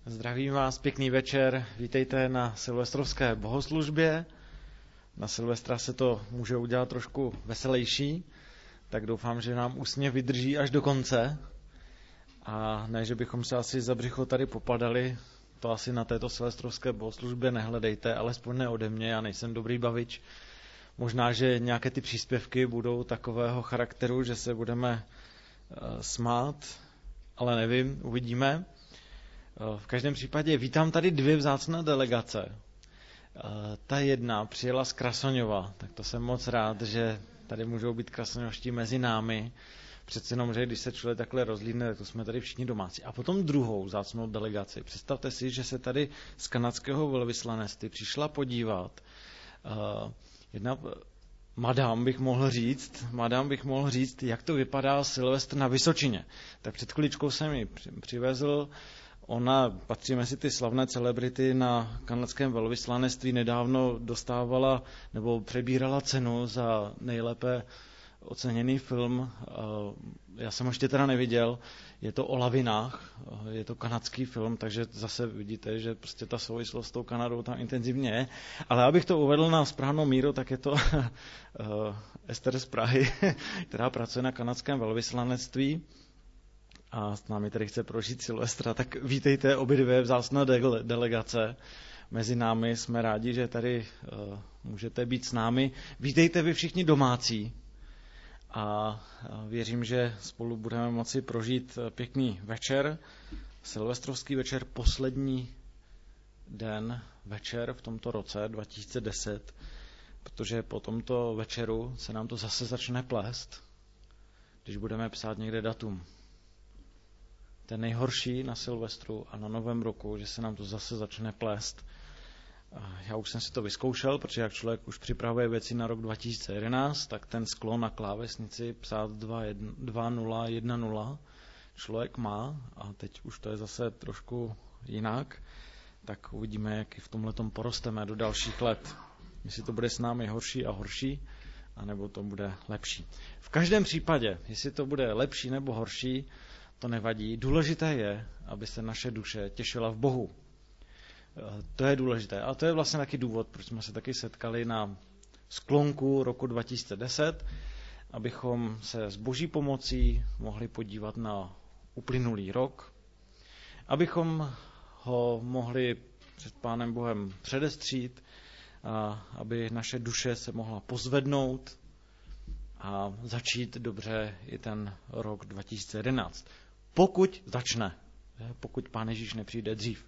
Zdravím vás, pěkný večer, vítejte na silvestrovské bohoslužbě. Na Silvestra se to může udělat trošku veselější, tak doufám, že nám úsměv vydrží až do konce. A ne, že bychom se asi za břicho tady popadali, to asi na této silvestrovské bohoslužbě nehledejte, alespoň ne ode mě, já nejsem dobrý bavič. Možná, že nějaké ty příspěvky budou takového charakteru, že se budeme smát, ale nevím, uvidíme. V každém případě vítám tady dvě vzácné delegace. Ta jedna přijela z Krasoňova, tak to jsem moc rád, že tady můžou být krasoňovští mezi námi. Přece jenom, že když se člověk takhle rozlídne, tak to jsme tady všichni domácí. A potom druhou vzácnou delegaci. Představte si, že se tady z kanadského velvyslanectví přišla podívat jedna madam bych mohl říct, jak to vypadá Silvestr na Vysočině. Tak před chviličkou jsem ji přivezl. Ona patří mezi ty slavné celebrity na kanadském velvyslanectví, nedávno dostávala nebo přebírala cenu za nejlépe oceněný film. Já jsem ho ještě teda neviděl, je to o lavinách, je to kanadský film, takže zase vidíte, že prostě ta souvislost s tou Kanadou tam intenzivně je. Ale abych to uvedl na správnou míru, tak je to Ester z Prahy, která pracuje na kanadském velvyslanectví a s námi tady chce prožít Silvestra, tak vítejte obě dvě vzácné delegace. Mezi námi jsme rádi, že tady můžete být s námi. Vítejte vy všichni domácí a věřím, že spolu budeme moci prožít pěkný večer, silvestrovský večer, poslední den večer v tomto roce 2010, protože po tomto večeru se nám to zase začne plést, když budeme psát někde datum. Ten nejhorší na Silvestru a na Novém roku, že se nám to zase začne plést. Já už jsem si to vyzkoušel, protože jak člověk už připravuje věci na rok 2011, tak ten sklon na klávesnici psát 2-0-1-0 člověk má a teď už to je zase trošku jinak, tak uvidíme, jak i v tomhletom porosteme do dalších let. Jestli to bude s námi horší a horší, anebo to bude lepší. V každém případě, jestli to bude lepší nebo horší, to nevadí. Důležité je, aby se naše duše těšila v Bohu. To je důležité. A to je vlastně taky důvod, proč jsme se taky setkali na sklonku roku 2010, abychom se s Boží pomocí mohli podívat na uplynulý rok, abychom ho mohli před Pánem Bohem předestřít, a aby naše duše se mohla pozvednout a začít dobře i ten rok 2011. Pokud začne, pokud Pán Ježíš nepřijde dřív.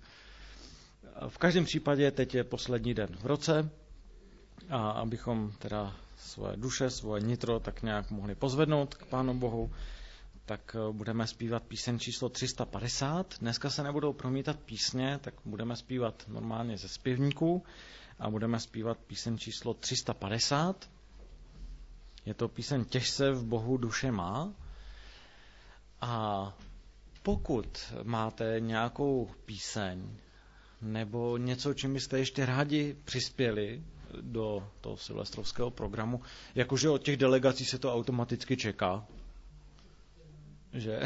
V každém případě teď je poslední den v roce a abychom teda svoje duše, svoje nitro tak nějak mohli pozvednout k Pánu Bohu, tak budeme zpívat píseň číslo 350. Dneska se nebudou promítat písně, tak budeme zpívat normálně ze zpěvníků a budeme zpívat píseň číslo 350. Je to píseň Těš se v Bohu duše má. A pokud máte nějakou píseň nebo něco, čím byste ještě rádi přispěli do toho silvestrovského programu, jakože od těch delegací se to automaticky čeká, že?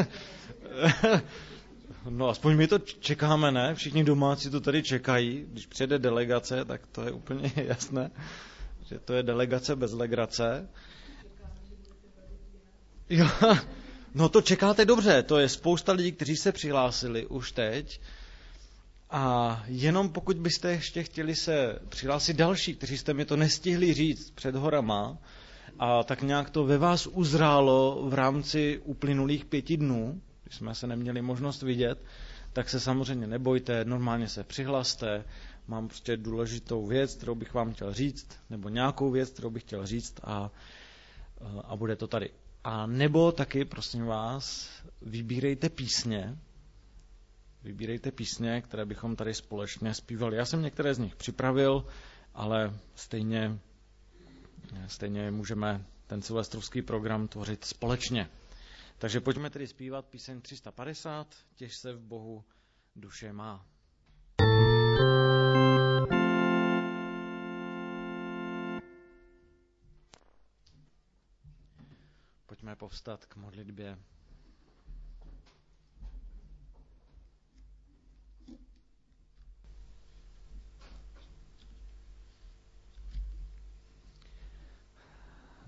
No aspoň my to čekáme, ne? Všichni domácí to tady čekají. Když přijede delegace, tak to je úplně jasné, že to je delegace bez legrace. Jo, no to čekáte dobře, to je spousta lidí, kteří se přihlásili už teď. A jenom pokud byste ještě chtěli se přihlásit další, kteří jste mi to nestihli říct před horama, a tak nějak to ve vás uzrálo v rámci uplynulých 5 dnů, když jsme se neměli možnost vidět, tak se samozřejmě nebojte, normálně se přihlaste, mám prostě důležitou věc, kterou bych vám chtěl říct, nebo nějakou věc, kterou bych chtěl říct a bude to tady. A nebo taky, prosím vás, vybírejte písně, které bychom tady společně zpívali. Já jsem některé z nich připravil, ale stejně můžeme ten silvestrovský program tvořit společně. Takže pojďme tedy zpívat píseň 350, Těš se v Bohu duše má. Pojďme povstat k modlitbě.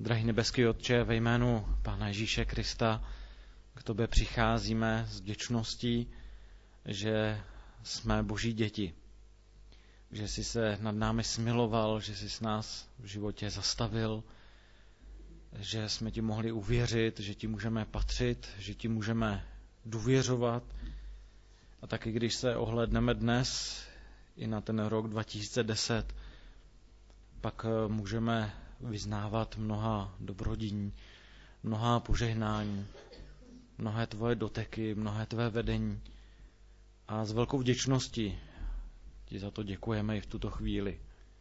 Drahý nebeský Otče, ve jménu Pána Ježíše Krista k Tobě přicházíme s vděčností, že jsme Boží děti, že jsi se nad námi smiloval, že jsi s nás v životě zastavil, že jsme ti mohli uvěřit, že ti můžeme patřit, že ti můžeme důvěřovat. A taky když se ohlédneme dnes i na ten rok 2010, pak můžeme vyznávat mnoha dobrodiní, mnoha požehnání, mnohé tvoje doteky, mnohé tvé vedení. A s velkou vděčností ti za to děkujeme i v tuto chvíli.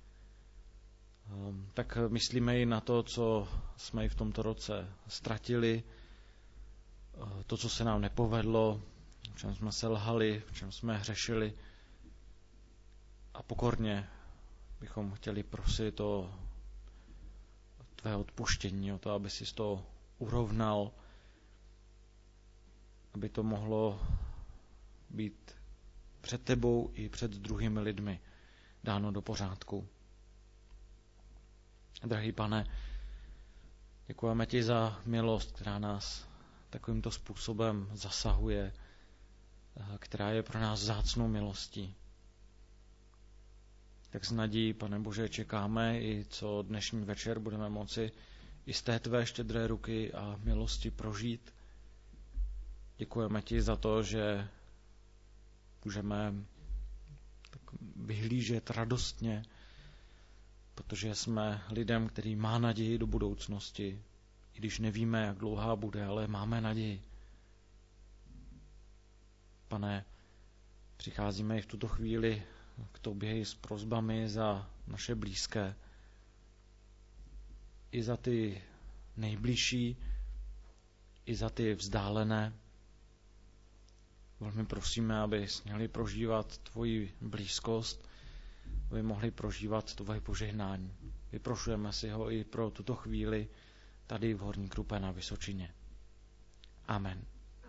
Tak myslíme i na to, co jsme i v tomto roce ztratili, to, co se nám nepovedlo, v čem jsme selhali, v čem jsme hřešili. A pokorně bychom chtěli prosit o tvé odpuštění, o to, aby si to urovnal, aby to mohlo být před tebou i před druhými lidmi dáno do pořádku. Drahý Pane, děkujeme ti za milost, která nás takovýmto způsobem zasahuje, která je pro nás vzácnou milostí. Tak s nadějí, Pane Bože, čekáme i co dnešní večer budeme moci i z té tvé štědré ruky a milosti prožít. Děkujeme ti za to, že můžeme tak vyhlížet radostně, protože jsme lidem, který má naději do budoucnosti, i když nevíme, jak dlouhá bude, ale máme naději. Pane, přicházíme i v tuto chvíli k tobě i s prosbami za naše blízké, i za ty nejbližší, i za ty vzdálené. Velmi prosíme, aby směli prožívat tvoji blízkost, aby mohli prožívat tvoje požehnání. Vyprošujeme si ho i pro tuto chvíli tady v Horní Krupé na Vysočině. Amen.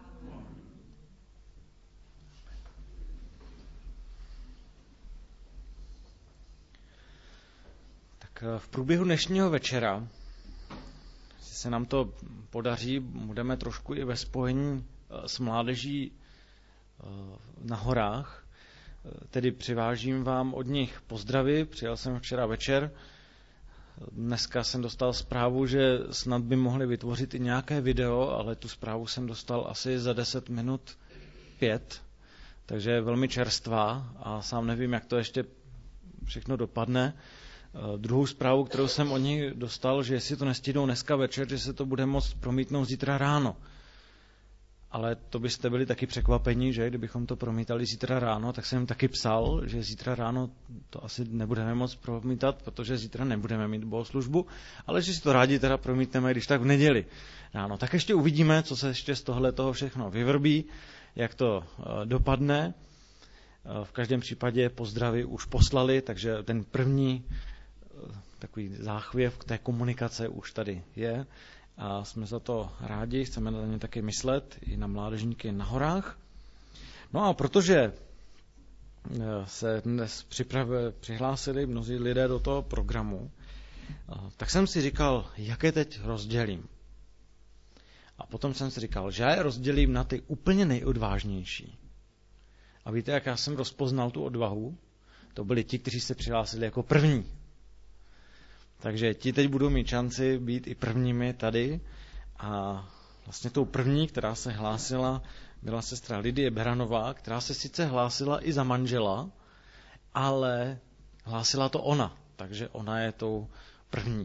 Tak v průběhu dnešního večera, jestli se nám to podaří, budeme trošku i ve spojení s mládeží na horách. Tedy přivážím vám od nich pozdravy. Přijel jsem včera večer. Dneska jsem dostal zprávu, že snad by mohli vytvořit i nějaké video, ale tu zprávu jsem dostal asi za 10 minut 5. Takže je velmi čerstvá a sám nevím, jak to ještě všechno dopadne. Druhou zprávu, kterou jsem od nich dostal, že jestli to nestihnou dneska večer, že se to bude moct promítnout zítra ráno. Ale to byste byli taky překvapení, že kdybychom to promítali zítra ráno, tak jsem jim taky psal, že zítra ráno to asi nebudeme moc promítat, protože zítra nebudeme mít bohoslužbu, ale že si to rádi teda promítneme, když tak v neděli ráno. Tak ještě uvidíme, co se ještě z toho všechno vyvrbí, jak to dopadne. V každém případě pozdravy už poslali, takže ten první takový záchvěv k té komunikace už tady je. A jsme za to rádi, chceme na ně taky myslet, i na mládežníky na horách. No a protože se dnes přihlásili mnozí lidé do toho programu, tak jsem si říkal, jak je teď rozdělím. A potom jsem si říkal, že já je rozdělím na ty úplně nejodvážnější. A víte, jak já jsem rozpoznal tu odvahu? To byli ti, kteří se přihlásili jako první. Takže ti teď budou mít šanci být i prvními tady. A vlastně tou první, která se hlásila, byla sestra Lidie Beranová, která se sice hlásila i za manžela, ale hlásila to ona. Takže ona je tou první.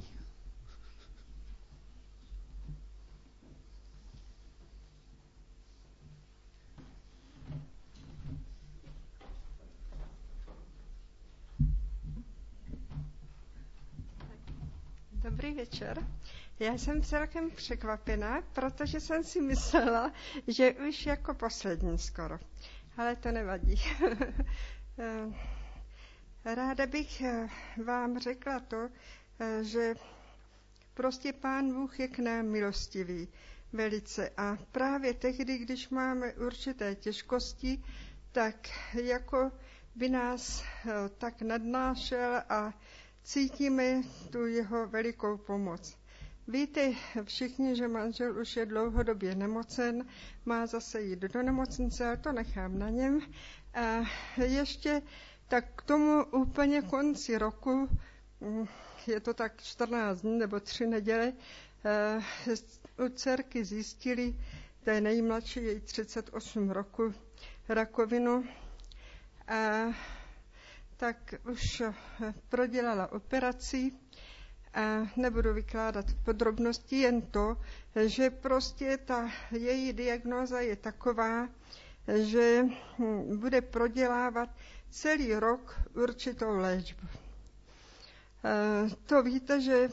Dobrý večer. Já jsem celkem překvapená, protože jsem si myslela, že už jako poslední skoro. Ale to nevadí. Ráda bych vám řekla to, že prostě Pán Bůh je k nám milostivý velice. A právě tehdy, když máme určité těžkosti, tak jako by nás tak nadnášel a cítíme tu jeho velikou pomoc. Víte všichni, že manžel už je dlouhodobě nemocen, má zase jít do nemocnice, ale to nechám na něm. A ještě tak k tomu úplně konci roku, je to tak 14 dní nebo 3 neděle, u dcerky zjistili, té nejmladší, její 38 roku, rakovinu. A tak už prodělala operaci a nebudu vykládat podrobnosti, jen to, že prostě ta její diagnóza je taková, že bude prodělávat celý rok určitou léčbu. To víte, že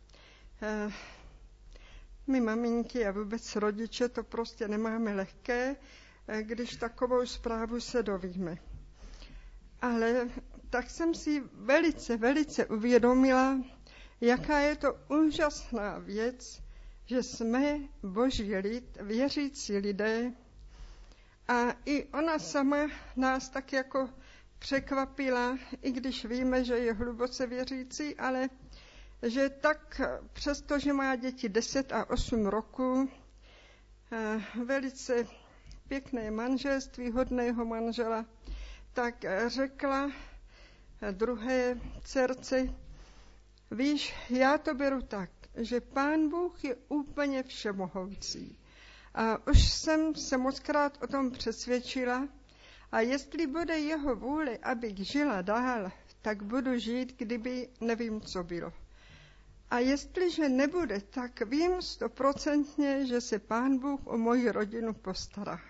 my maminky a vůbec rodiče to prostě nemáme lehké, když takovou zprávu se dovíme. Ale tak jsem si velice uvědomila, jaká je to úžasná věc, že jsme Boží lid, věřící lidé. A i ona sama nás tak jako překvapila, i když víme, že je hluboce věřící, ale že tak přesto, že má děti 10 a 8 roku, velice pěkné manželství, hodného manžela, tak řekla druhé dcerce, víš, já to beru tak, že Pán Bůh je úplně všemohoucí. A už jsem se mockrát o tom přesvědčila a jestli bude jeho vůle, abych žila dál, tak budu žít, kdyby nevím, co bylo. A jestliže nebude, tak vím 100%, že se Pán Bůh o moji rodinu postará.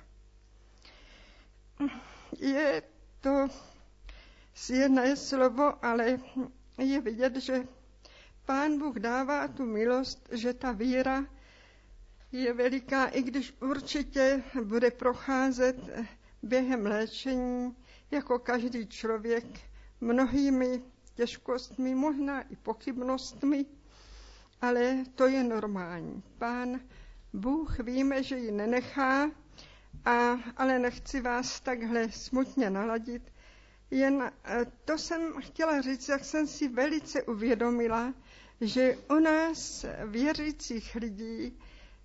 Je to jedné slovo, ale je vidět, že Pán Bůh dává tu milost, že ta víra je veliká, i když určitě bude procházet během léčení, jako každý člověk, mnohými těžkostmi, možná i pochybnostmi, ale to je normální. Pán Bůh víme, že ji nenechá, ale nechci vás takhle smutně naladit. Jen to jsem chtěla říct, jak jsem si velice uvědomila, že u nás věřících lidí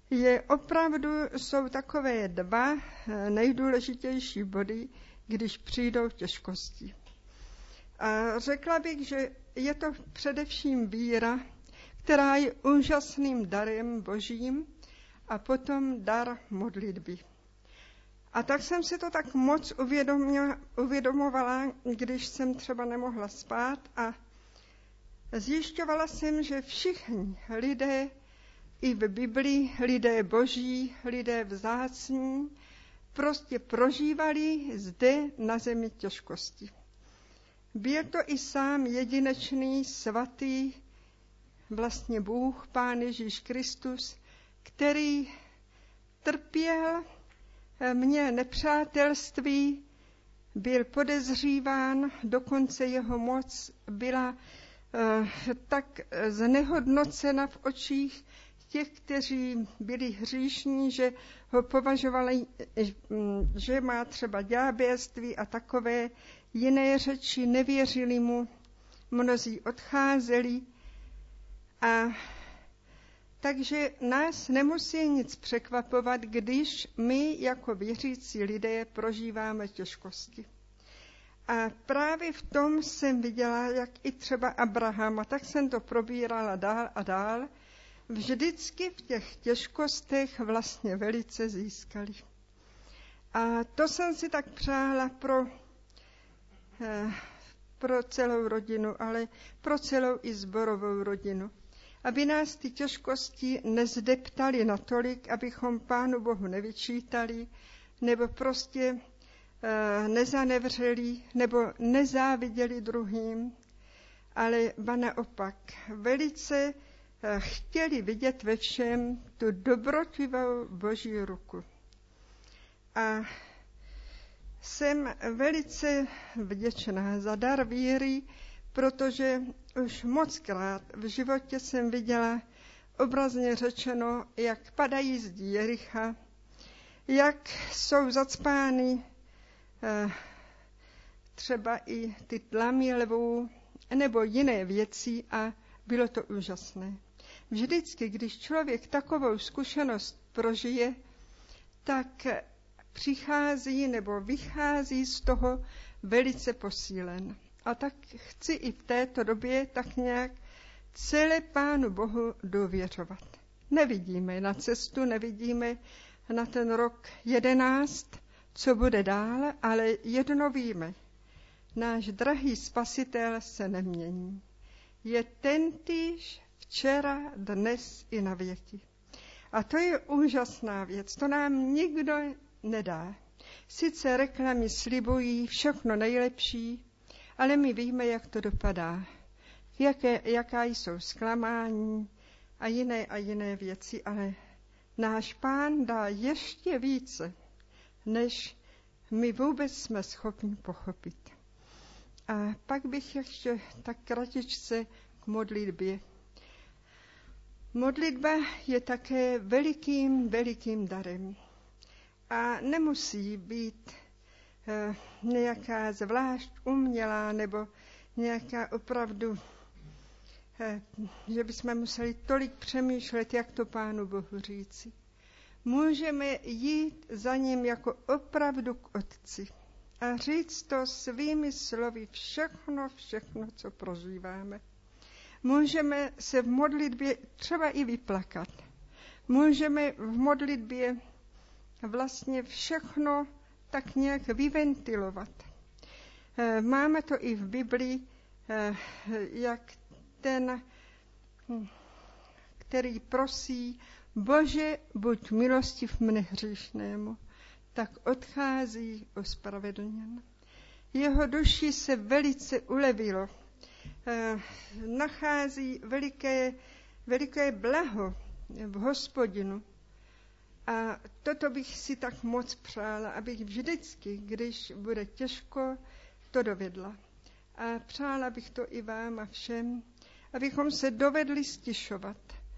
jsou takové 2 nejdůležitější body, když přijdou těžkosti. A řekla bych, že je to především víra, která je úžasným darem Božím, a potom dar modlitby. A tak jsem si to tak moc uvědomovala, když jsem třeba nemohla spát, a zjišťovala jsem, že všichni lidé, i v Biblii, lidé boží, lidé vzácní, prostě prožívali zde na zemi těžkosti. Byl to i sám jedinečný, svatý, vlastně Bůh, Pán Ježíš Kristus, který trpěl, měl nepřátelství, byl podezříván, dokonce jeho moc byla tak znehodnocena v očích těch, kteří byli hříšní, že ho považovali, že má třeba ďábelství a takové jiné řeči, nevěřili mu, mnozí odcházeli. A takže nás nemusí nic překvapovat, když my jako věřící lidé prožíváme těžkosti. A právě v tom jsem viděla, jak i třeba Abraham, a tak jsem to probírala dál a dál, vždycky v těch těžkostech vlastně velice získali. A to jsem si tak přála pro celou rodinu, ale pro celou i sborovou rodinu. Aby nás ty těžkosti nezdeptaly natolik, abychom Pánu Bohu nevyčítali, nebo prostě nezanevřeli, nebo nezáviděli druhým, ale ba naopak velice chtěli vidět ve všem tu dobrotivou Boží ruku. A jsem velice vděčná za dar víry, protože už mockrát v životě jsem viděla, obrazně řečeno, jak padají zdi Jericha, jak jsou zacpány třeba i ty tlamy lvů nebo jiné věci, a bylo to úžasné. vždycky, když člověk takovou zkušenost prožije, tak přichází nebo vychází z toho velice posílen. A tak chci i v této době tak nějak celé Pánu Bohu důvěřovat. Nevidíme na cestu, nevidíme na ten rok 11, co bude dál, ale jedno víme. Náš drahý Spasitel se nemění. Je tentýž včera, dnes i na věky. A to je úžasná věc, to nám nikdo nedá. Sice reklamy slibují všechno nejlepší, ale my víme, jak to dopadá. Jaká jsou zklamání a jiné věci, ale náš Pán dá ještě více, než my vůbec jsme schopni pochopit. A pak bych ještě tak kratičce k modlitbě. Modlitba je také velikým darem. A nemusí být nějaká zvlášť umělá nebo nějaká opravdu, že bychom museli tolik přemýšlet, jak to Pánu Bohu říci. Můžeme jít za ním jako opravdu k Otci a říct to svými slovy všechno, co prožíváme. Můžeme se v modlitbě třeba i vyplakat. Můžeme v modlitbě vlastně všechno tak nějak vyventilovat. Máme to i v Biblii, jak ten, který prosí, Bože, buď milostiv mne hříšnému, tak odchází ospravedlněn. Jeho duši se velice ulevilo. Nachází veliké blaho v Hospodinu. A toto bych si tak moc přála, abych vždycky, když bude těžko, to dovedla. A přála bych to i vám a všem, abychom se dovedli stišovat.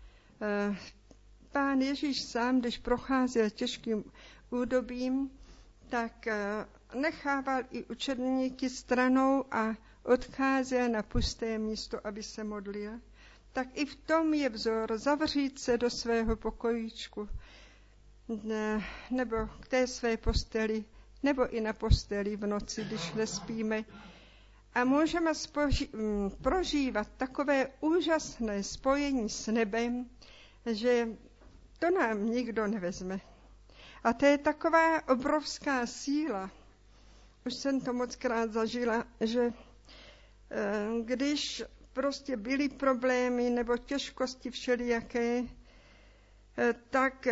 Pán Ježíš sám, když procházel těžkým údobím, tak nechával i učedníky stranou a odcházel na pusté místo, aby se modlil. Tak i v tom je vzor zavřít se do svého pokojíčku, nebo k té své posteli, nebo i na posteli v noci, když nespíme. A můžeme prožívat takové úžasné spojení s nebem, že to nám nikdo nevezme. A to je taková obrovská síla. Už jsem to mockrát zažila, že když prostě byly problémy nebo těžkosti všelijaké, tak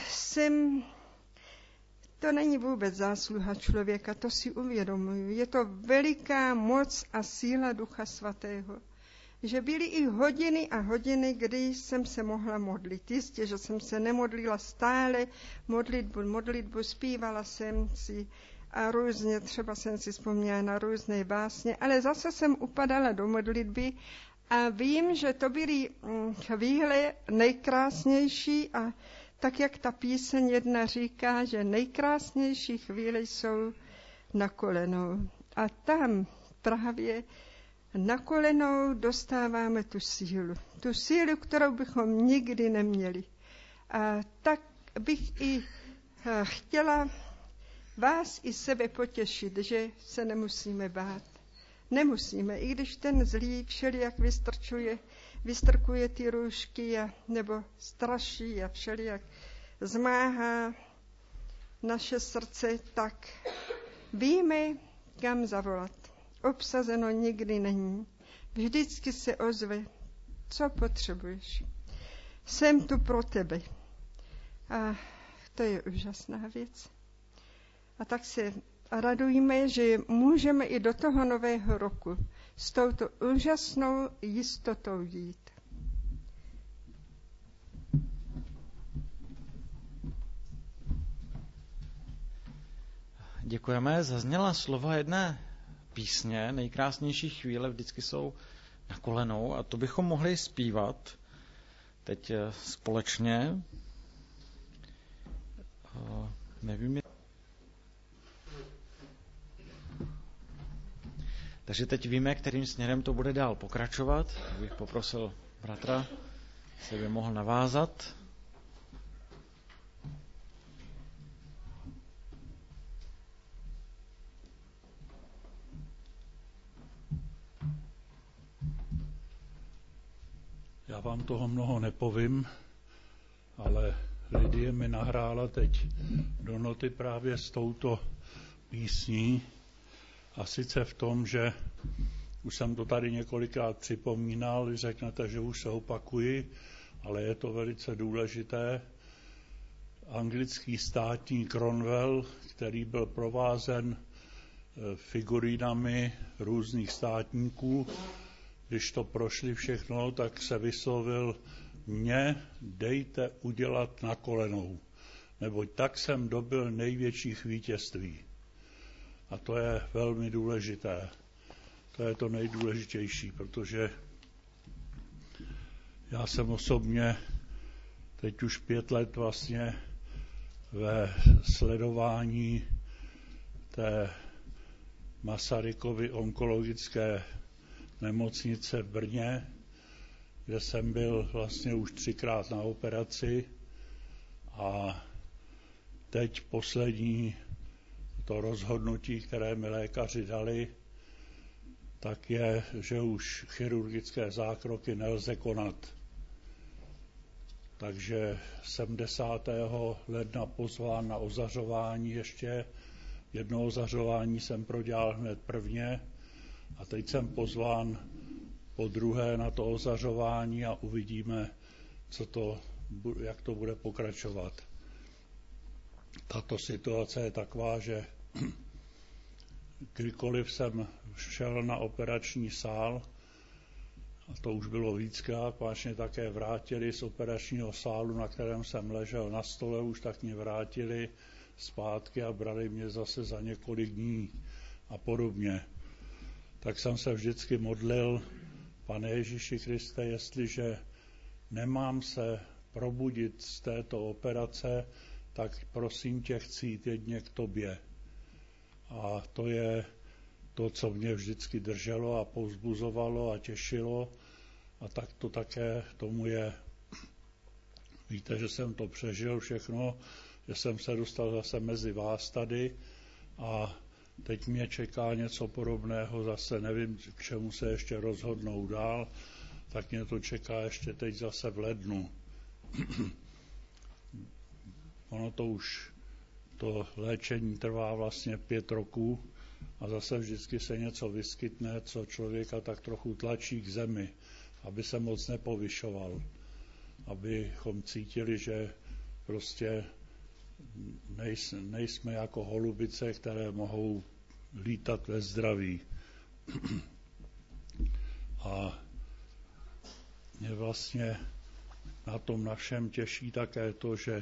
to není vůbec zásluha člověka, to si uvědomuji. Je to veliká moc a síla Ducha Svatého. Že byly i hodiny a hodiny, kdy jsem se mohla modlit. Jistě, že jsem se nemodlila stále, modlitbu zpívala jsem si a různě, třeba jsem si vzpomněla na různé básně, ale zase jsem upadala do modlitby a vím, že to byly chvíle nejkrásnější a tak, jak ta píseň jedna říká, že nejkrásnější chvíle jsou na kolenou. A tam právě na kolenou dostáváme tu sílu, kterou bychom nikdy neměli. A tak bych i chtěla vás i sebe potěšit, že se nemusíme bát. Nemusíme, i když ten zlý všelijak vystrkuje ty růžky nebo straší a všelijak zmáhá naše srdce, tak víme, kam zavolat. Obsazeno nikdy není. Vždycky se ozve, co potřebuješ. Jsem tu pro tebe. A to je úžasná věc. A tak se radujme, že můžeme i do toho nového roku s touto úžasnou jistotou jít. Děkujeme. Zazněla slova jedné písně. Nejkrásnější chvíle vždycky jsou na kolenou a to bychom mohli zpívat teď společně. Nevím. Takže teď víme, kterým směrem to bude dál pokračovat. Bych poprosil bratra se by mohl navázat. Já vám toho mnoho nepovím, ale Lidie mi nahrála teď do noty právě s touto písní, a sice v tom, že už jsem to tady několikrát připomínal, řeknete, že už se opakuji, ale je to velice důležité. Anglický státník Cromwell, který byl provázen figurínami různých státníků, když to prošli všechno, tak se vyslovil: mě dejte udělat na kolenou, neboť tak jsem dobil největších vítězství. A to je velmi důležité. To je to nejdůležitější, protože já jsem osobně teď už 5 let vlastně ve sledování té Masarykovy onkologické nemocnice v Brně, kde jsem byl vlastně už 3krát na operaci, a teď poslední to rozhodnutí, které mi lékaři dali, tak je, že už chirurgické zákroky nelze konat. Takže jsem 10. ledna pozván na ozařování ještě. Jedno ozařování jsem prodělal hned prvně a teď jsem pozván po druhé na to ozařování a uvidíme, jak to bude pokračovat. Tato situace je taková, že kdykoliv jsem šel na operační sál, a to už bylo víckrát, vážně také vrátili z operačního sálu, na kterém jsem ležel na stole, už tak mě vrátili zpátky a brali mě zase za několik dní a podobně. Tak jsem se vždycky modlil: Pane Ježíši Kriste, jestliže nemám se probudit z této operace, tak prosím tě, chci jít jedně k tobě. A to je to, co mě vždycky drželo a povzbuzovalo a těšilo, a tak to také tomu je. Víte, že jsem to přežil všechno, že jsem se dostal zase mezi vás tady a teď mě čeká něco podobného, zase nevím, k čemu se ještě rozhodnou dál, tak mě to čeká ještě teď zase v lednu. Ono to léčení trvá vlastně 5 roků a zase vždycky se něco vyskytne, co člověka tak trochu tlačí k zemi, aby se moc nepovyšoval, abychom cítili, že prostě nejsme jako holubice, které mohou lítat ve zdraví. A mě vlastně na tom našem těší také to, že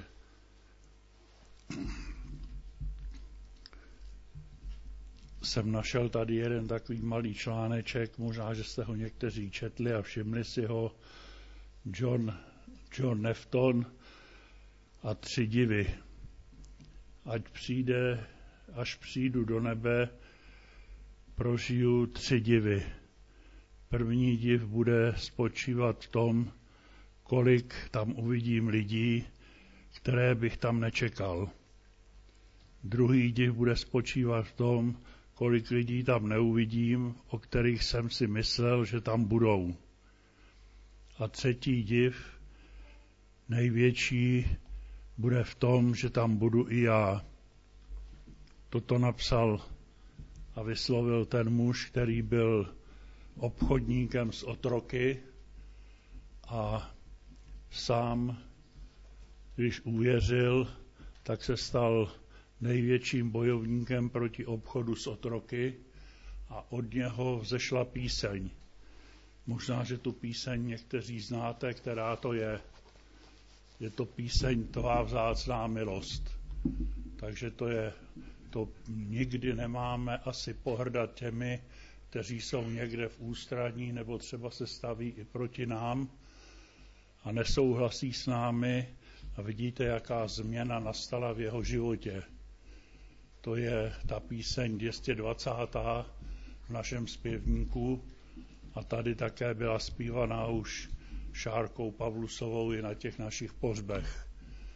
jsem našel tady jeden takový malý článeček, možná, že jste ho někteří četli a všimli si ho, John Nefton a 3 divy. Až přijdu do nebe, prožiju 3 divy. První div bude spočívat v tom, kolik tam uvidím lidí, které bych tam nečekal. Druhý div bude spočívat v tom, kolik lidí tam neuvidím, o kterých jsem si myslel, že tam budou. A třetí div, největší, bude v tom, že tam budu i já. Toto napsal a vyslovil ten muž, který byl obchodníkem s otroky a sám, když uvěřil, tak se stal největším bojovníkem proti obchodu s otroky a od něho vzešla píseň. Možná, že tu píseň někteří znáte, která to je. Je to píseň Tvá vzácná milost. Takže to nikdy nemáme asi pohrdat těmi, kteří jsou někde v ústraní nebo třeba se staví i proti nám a nesouhlasí s námi, a vidíte, jaká změna nastala v jeho životě. To je ta píseň 220. v našem zpěvníku a tady také byla zpívaná už Šárkou Pavlusovou i na těch našich pohřbech.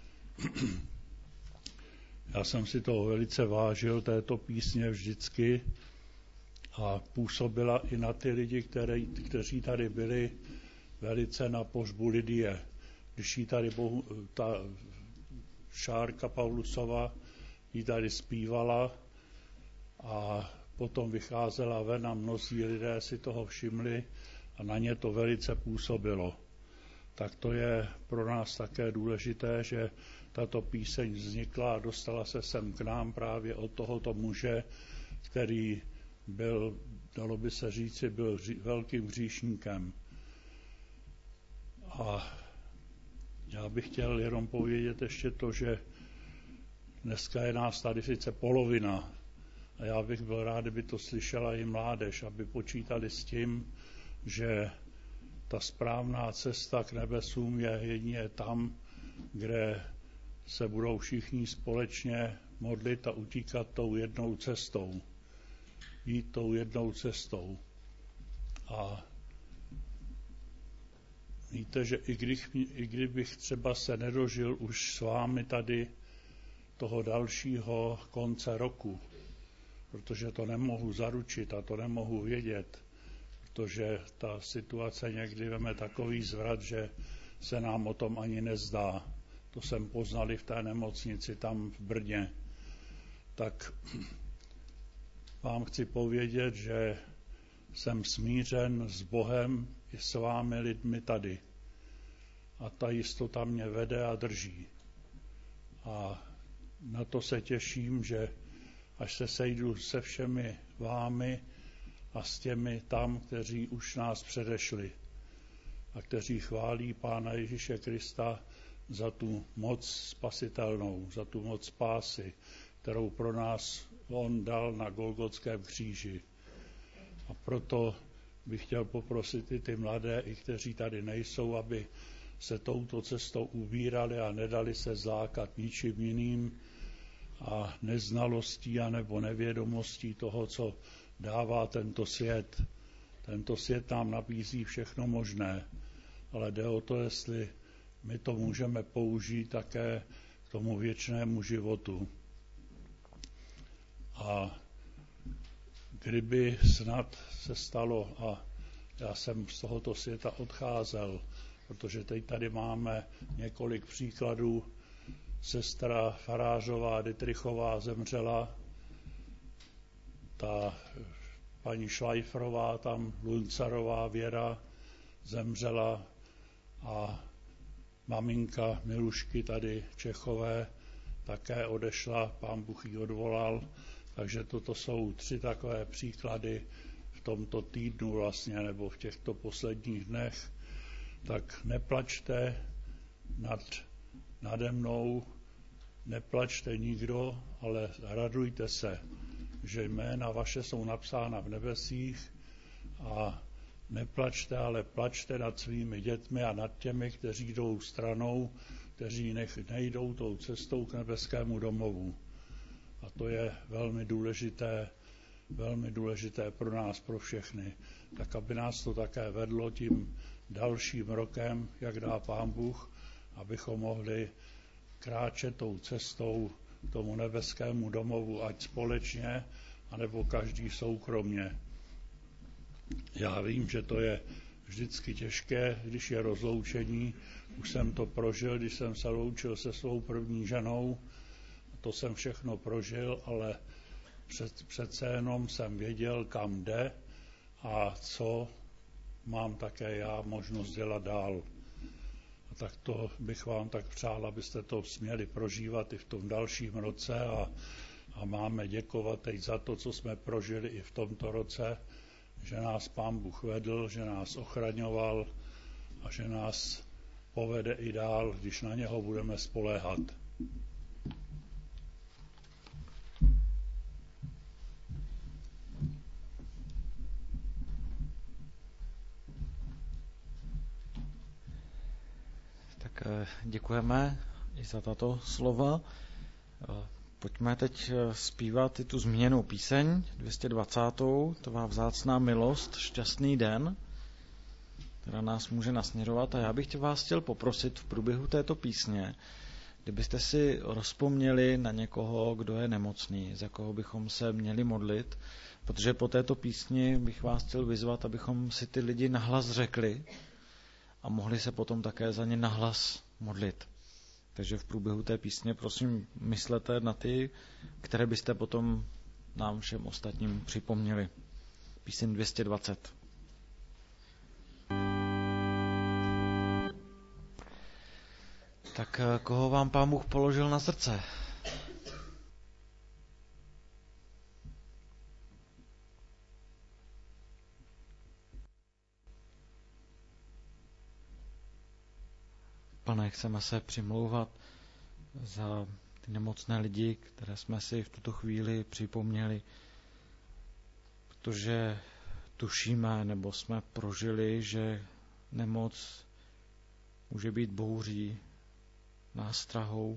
Já jsem si toho velice vážil, této písně vždycky, a působila i na ty lidi, kteří tady byli, velice na pohřbu Lidie. Když jí tady ta Šárka Pavlusova jí tady zpívala a potom vycházela ven a mnozí lidé si toho všimli a na ně to velice působilo. Tak to je pro nás také důležité, že tato píseň vznikla a dostala se sem k nám právě od tohoto muže, který byl, dalo by se říci, byl velkým hříšníkem. A já bych chtěl jenom povědět ještě to, že dneska je nás tady sice polovina a já bych byl rád, kdyby to slyšela i mládež, aby počítali s tím, že ta správná cesta k nebesům je jedině tam, kde se budou všichni společně modlit a utíkat tou jednou cestou. Jít tou jednou cestou. A víte, že i kdybych třeba se nedožil už s vámi tady toho dalšího konce roku, protože to nemohu zaručit a to nemohu vědět, protože ta situace někdy veme takový zvrat, že se nám o tom ani nezdá. To jsem poznal i v té nemocnici tam v Brně. Tak vám chci povědět, že jsem smířen s Bohem i s vámi lidmi tady. A ta jistota mě vede a drží. A na to se těším, že až se sejdu se všemi vámi a s těmi tam, kteří už nás předešli a kteří chválí Pána Ježíše Krista za tu moc spasitelnou, za tu moc spásy, kterou pro nás on dal na Golgotském kříži. A proto bych chtěl poprosit i ty mladé, i kteří tady nejsou, aby se touto cestou ubírali a nedali se zlákat ničím jiným a neznalostí anebo nevědomostí toho, co dává tento svět. Tento svět nám nabízí všechno možné, ale jde o to, jestli my to můžeme použít také k tomu věčnému životu. A kdyby snad se stalo, a já jsem z tohoto světa odcházel, protože teď tady máme několik příkladů, sestra Farářová Dytrichová zemřela, ta paní Šlajfrová, tam Luncarová Věra zemřela a maminka Milušky tady Čechové také odešla, Pán Bůh ji odvolal, takže toto jsou 3 takové příklady v tomto týdnu vlastně, nebo v těchto posledních dnech. Tak neplačte nade mnou, neplačte nikdo, ale radujte se, že jména vaše jsou napsána v nebesích, a neplačte, ale plačte nad svými dětmi a nad těmi, kteří jdou stranou, kteří nejdou tou cestou k nebeskému domovu. A to je velmi důležité pro nás, pro všechny. Tak aby nás to také vedlo tím dalším rokem, jak dá Pán Bůh, abychom mohli kráčet tou cestou k tomu nebeskému domovu, ať společně, anebo každý soukromně. Já vím, že to je vždycky těžké, když je rozloučení. Už jsem to prožil, když jsem se loučil se svou první ženou. To jsem všechno prožil, ale přece jenom jsem věděl, kam jde a co mám také já možnost dělat dál. A tak to bych vám tak přál, abyste to směli prožívat i v tom dalším roce a máme děkovat teď za to, co jsme prožili i v tomto roce, že nás Pán Bůh vedl, že nás ochraňoval a že nás povede i dál, když na něho budeme spoléhat. Tak děkujeme i za tato slova. Pojďme teď zpívat i tu zmíněnou píseň 220. Tvá vzácná milost, šťastný den. která nás může nasměrovat. A já bych vás chtěl poprosit v průběhu této písně, kdybyste si rozpomněli na někoho, kdo je nemocný, za koho bychom se měli modlit, protože po této písni bych vás chtěl vyzvat, abychom si ty lidi nahlas řekli a mohli se potom také za ně nahlas modlit. Takže v průběhu té písně prosím myslete na ty, které byste potom nám všem ostatním připomněli. Píseň 220. Tak koho vám Pán Bůh položil na srdce? Pane, chceme se přimlouvat za ty nemocné lidi, které jsme si v tuto chvíli připomněli, protože tušíme nebo jsme prožili, že nemoc může být bouří, nástrahou.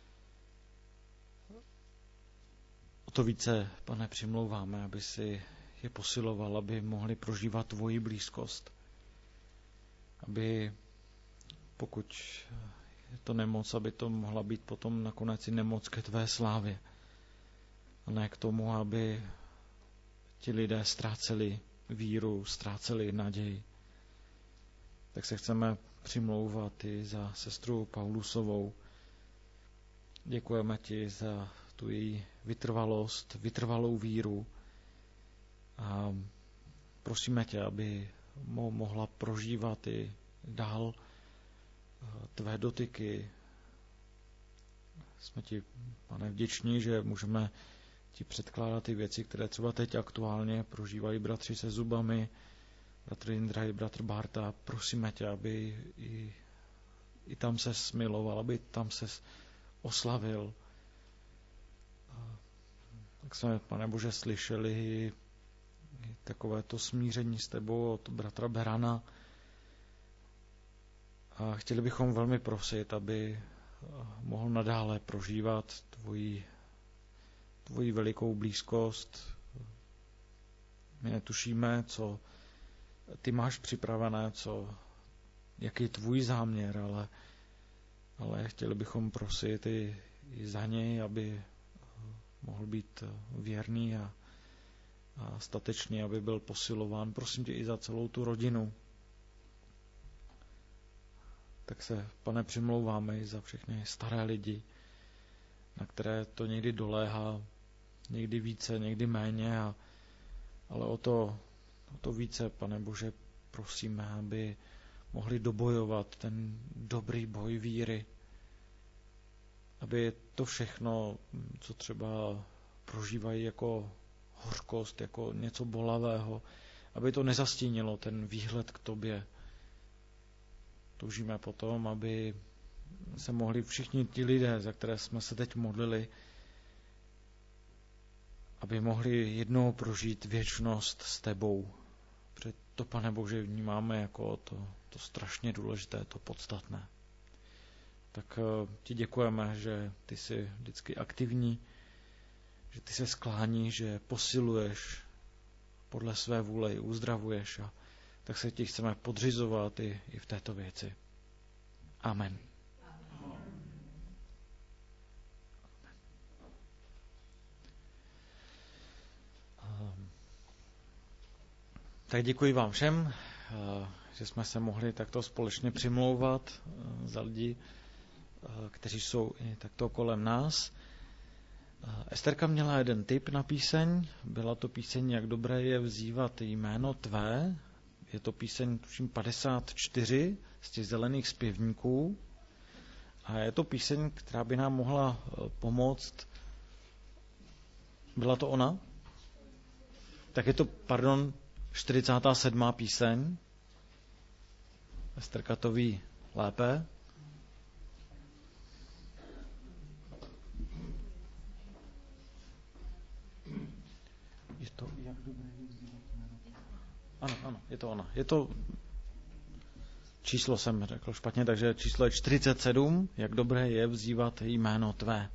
O to více, Pane, přimlouváme, aby si je posiloval, aby mohli prožívat tvoji blízkost. Aby, pokud je to nemoc, aby to mohla být potom nakonec i nemoc ke tvé slávě. A ne k tomu, aby ti lidé ztráceli víru, ztráceli naději. Tak se chceme přimlouvat i za sestru Paulusovou. Děkujeme ti za tu její vytrvalost, vytrvalou víru a prosíme tě, aby mohla prožívat i dál tvé dotyky. Jsme ti, Pane, vděční, že můžeme ti předkládat ty věci, které třeba teď aktuálně prožívají bratři se zubami, bratr Indra i bratr Barta. Prosíme tě, aby i tam se smiloval, aby tam se oslavil. Tak jsme, Pane Bože, slyšeli i takové to smíření s tebou od bratra Berana. A chtěli bychom velmi prosit, aby mohl nadále prožívat tvoji velikou blízkost. My netušíme, co ty máš připravené, jaký je tvůj záměr, ale chtěli bychom prosit i za něj, aby mohl být věrný a statečný, aby byl posilován. Prosím tě i za celou tu rodinu. Tak se, Pane, přimlouváme i za všechny staré lidi, na které to někdy doléhá, někdy více, někdy méně, ale o to více, Pane Bože, prosíme, aby mohli dobojovat ten dobrý boj víry, aby to všechno, co třeba prožívají jako hořkost, jako něco bolavého, aby to nezastínilo ten výhled k tobě. Toužíme potom, aby se mohli všichni ti lidé, za které jsme se teď modlili, aby mohli jednou prožít věčnost s tebou. Protože to, Pane Bože, vnímáme jako to strašně důležité, to podstatné. Tak ti děkujeme, že ty jsi vždycky aktivní, že ty se skláníš, že posiluješ podle své vůle i uzdravuješ. A tak se ti chceme podřizovat i v této věci. Amen. Tak děkuji vám všem, že jsme se mohli takto společně přimlouvat za lidi, kteří jsou i takto kolem nás. Esterka měla jeden tip na píseň, byla to píseň Jak dobré je vzývat jméno tvé. Je to píseň, tuším, 54 z těch zelených zpěvníků. A je to píseň, která by nám mohla pomoct. Byla to ona? Tak je to, 47. píseň. Esterka to ví lépe. Je to Jak dobré je vzývat jméno tvé. Ano, je to ona. Je to číslo jsem řekl špatně, takže číslo je 47. Jak dobré je vzývat jméno tvé.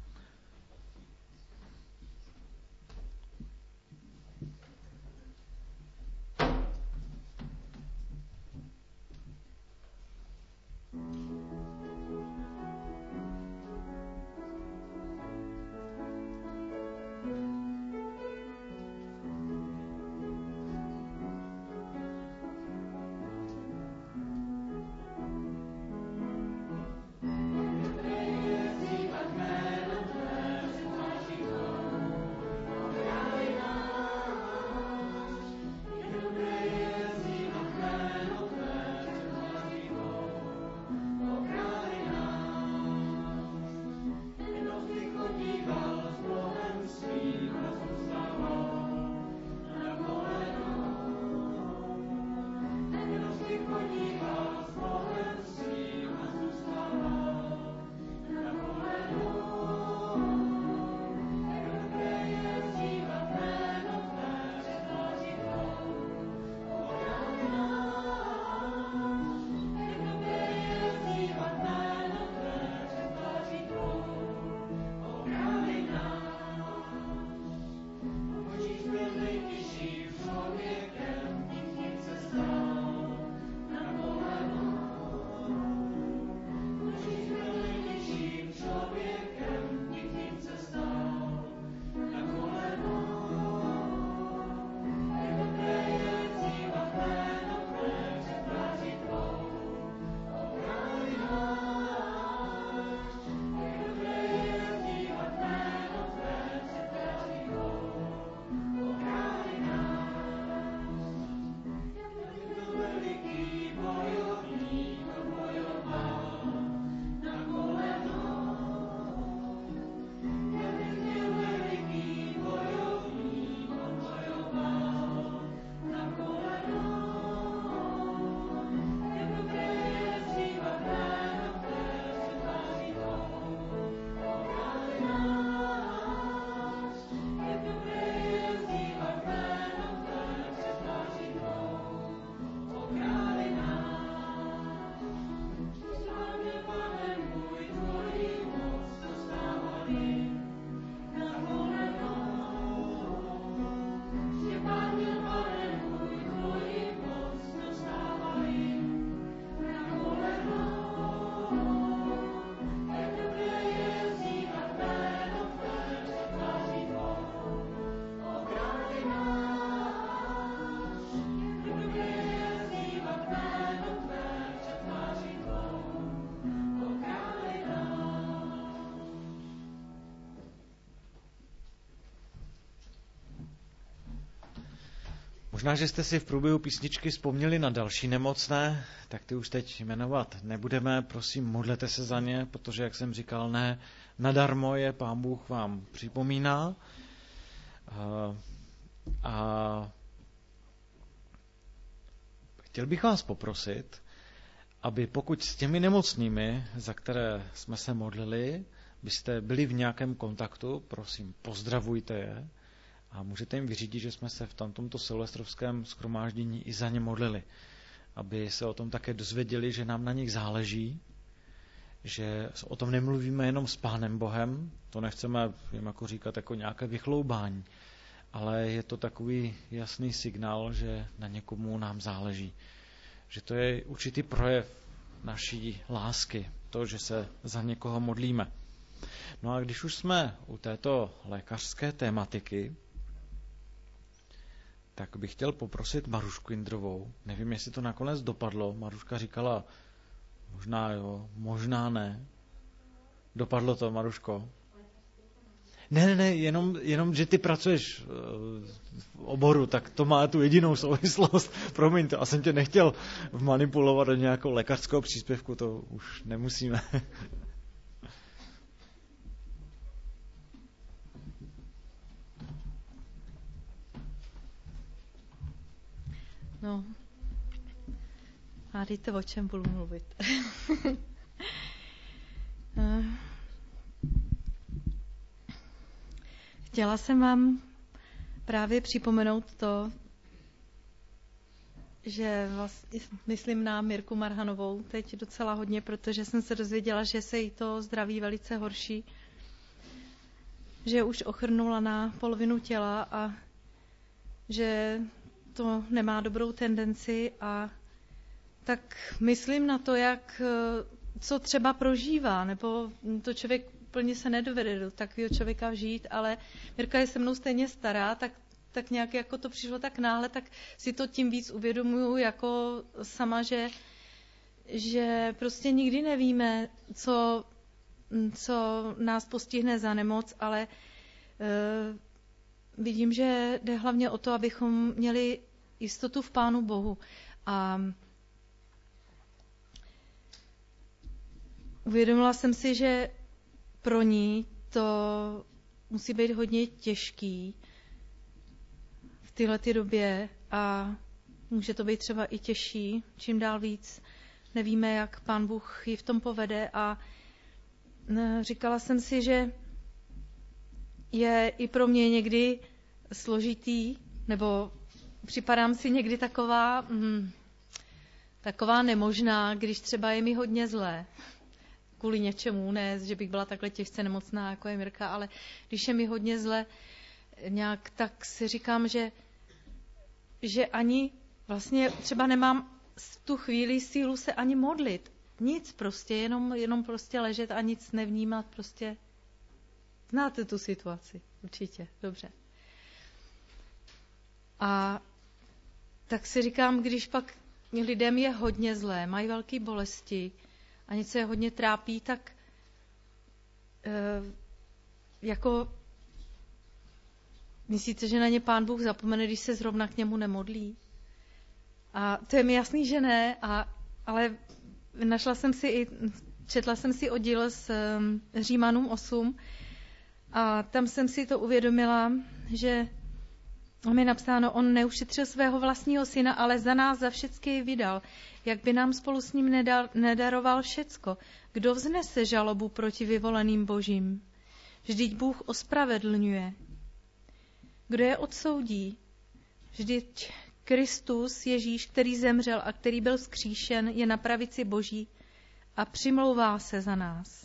Možná, že jste si v průběhu písničky vzpomněli na další nemocné, tak ty už teď jmenovat nebudeme. Prosím, modlete se za ně, protože, jak jsem říkal, ne nadarmo je Pán Bůh vám připomíná. A chtěl bych vás poprosit, aby pokud s těmi nemocnými, za které jsme se modlili, byste byli v nějakém kontaktu, prosím, pozdravujte je a můžete jim vyřídit, že jsme se v tomto silvestrovském shromáždění i za ně modlili, aby se o tom také dozvěděli, že nám na nich záleží, že o tom nemluvíme jenom s Pánem Bohem, to nechceme jim jako říkat jako nějaké vychloubání, ale je to takový jasný signál, že na někomu nám záleží. Že to je určitý projev naší lásky, to, že se za někoho modlíme. No a když už jsme u této lékařské tématiky, tak bych chtěl poprosit Marušku Jindrovou. Nevím, jestli to nakonec dopadlo. Maruška říkala, možná jo, možná ne. Dopadlo to, Maruško? Ne, jenom, že ty pracuješ v oboru, tak to má tu jedinou souvislost. Promiň to, a jsem tě nechtěl manipulovat do nějakého lékařského příspěvku, to už nemusíme. No, hádejte, o čem budu mluvit. Chtěla jsem vám právě připomenout to, že vlastně myslím na Mirku Marhanovou teď docela hodně, protože jsem se dozvěděla, že se jí to zdraví velice horší, že už ochrnula na polovinu těla a že to nemá dobrou tendenci a tak myslím na to, co třeba prožívá, nebo to člověk úplně se nedovede do takového člověka vžít, ale Mirka je se mnou stejně stará, tak nějak jako to přišlo tak náhle, tak si to tím víc uvědomuju jako sama, že prostě nikdy nevíme, co nás postihne za nemoc, ale vidím, že jde hlavně o to, abychom měli jistotu v Pánu Bohu. A uvědomila jsem si, že pro ní to musí být hodně těžký v této době a může to být třeba i těžší, čím dál víc. Nevíme, jak Pán Bůh ji v tom povede a říkala jsem si, že je i pro mě někdy složitý, nebo připadám si někdy taková nemožná, když třeba je mi hodně zlé. Kvůli něčemu, ne, že bych byla takhle těžce nemocná, jako je Mirka, ale když je mi hodně zle nějak, tak si říkám, že ani vlastně třeba nemám v tu chvíli sílu se ani modlit. Nic prostě, jenom prostě ležet a nic nevnímat, prostě. Znáte tu situaci, určitě, dobře. A tak si říkám, když pak lidem je hodně zlé, mají velké bolesti a něco je hodně trápí, tak jako myslíte, že na ně Pán Bůh zapomene, když se zrovna k němu nemodlí? A to je mi jasný, že ne, ale četla jsem si oddíl z Římanům 8 a tam jsem si to uvědomila, že mi je napsáno, on neušetřil svého vlastního syna, ale za nás za všechny vydal. Jak by nám spolu s ním nedaroval všecko? Kdo vznese žalobu proti vyvoleným Božím? Vždyť Bůh ospravedlňuje. Kdo je odsoudí? Vždyť Kristus, Ježíš, který zemřel a který byl vzkříšen, je na pravici Boží a přimlouvá se za nás.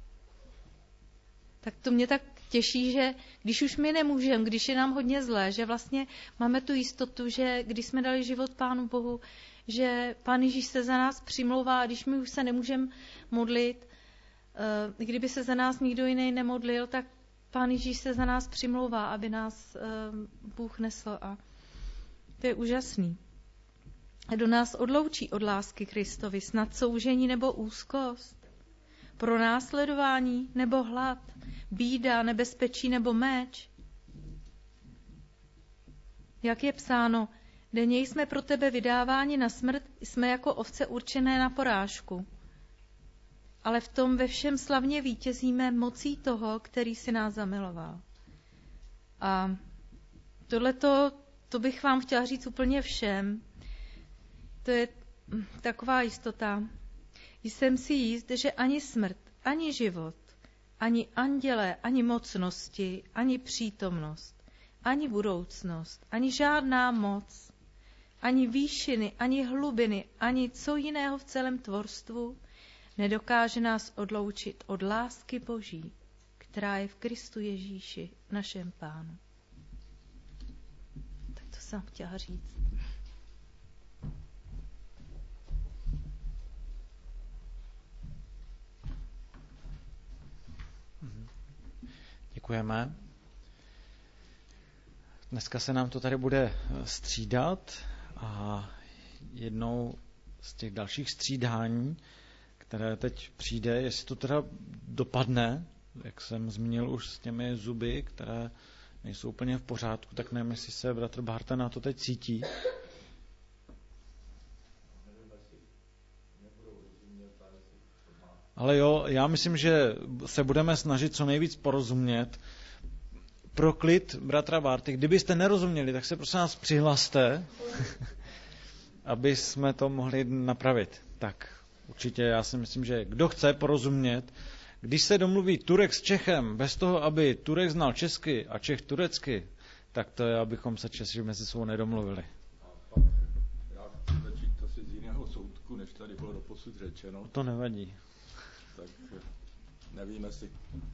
Tak to mě tak těší, že když už my nemůžeme, když je nám hodně zlé, že vlastně máme tu jistotu, že když jsme dali život Pánu Bohu, že Pán Ježíš se za nás přimlouvá a když my už se nemůžeme modlit, kdyby se za nás nikdo jiný nemodlil, tak Pán Ježíš se za nás přimlouvá, aby nás Bůh nesl a to je úžasný. Kdo nás odloučí od lásky Kristovi, snad soužení nebo úzkost, pronásledování nebo hlad, bída, nebezpečí nebo meč. Jak je psáno, Denně jsme pro tebe vydáváni na smrt, jsme jako ovce určené na porážku. Ale v tom ve všem slavně vítězíme mocí toho, který si nás zamiloval. A to bych vám chtěla říct úplně všem. To je taková jistota. Jsem si jist, že ani smrt, ani život, ani andělé, ani mocnosti, ani přítomnost, ani budoucnost, ani žádná moc, ani výšiny, ani hlubiny, ani co jiného v celém tvorstvu nedokáže nás odloučit od lásky Boží, která je v Kristu Ježíši, našem Pánu. Tak to jsem chtěla říct. Děkujeme. Dneska se nám to tady bude střídat a jednou z těch dalších střídání, které teď přijde, jestli to teda dopadne, jak jsem zmínil už s těmi zuby, které nejsou úplně v pořádku, tak nevím, jestli se bratr Bárta na to teď cítí. Ale jo, já myslím, že se budeme snažit co nejvíc porozumět. Pro klid bratra Bárty, kdybyste nerozuměli, tak se prosím nás přihlaste, aby jsme to mohli napravit. Tak určitě já si myslím, že kdo chce porozumět, když se domluví Turek s Čechem, bez toho, aby Turek znal česky a Čech turecky, tak to je, abychom se Češi mezi sebou nedomluvili. Já chci začít asi z jiného soudku, než tady bylo doposud řečeno. To nevadí. Tak nevím, jestli...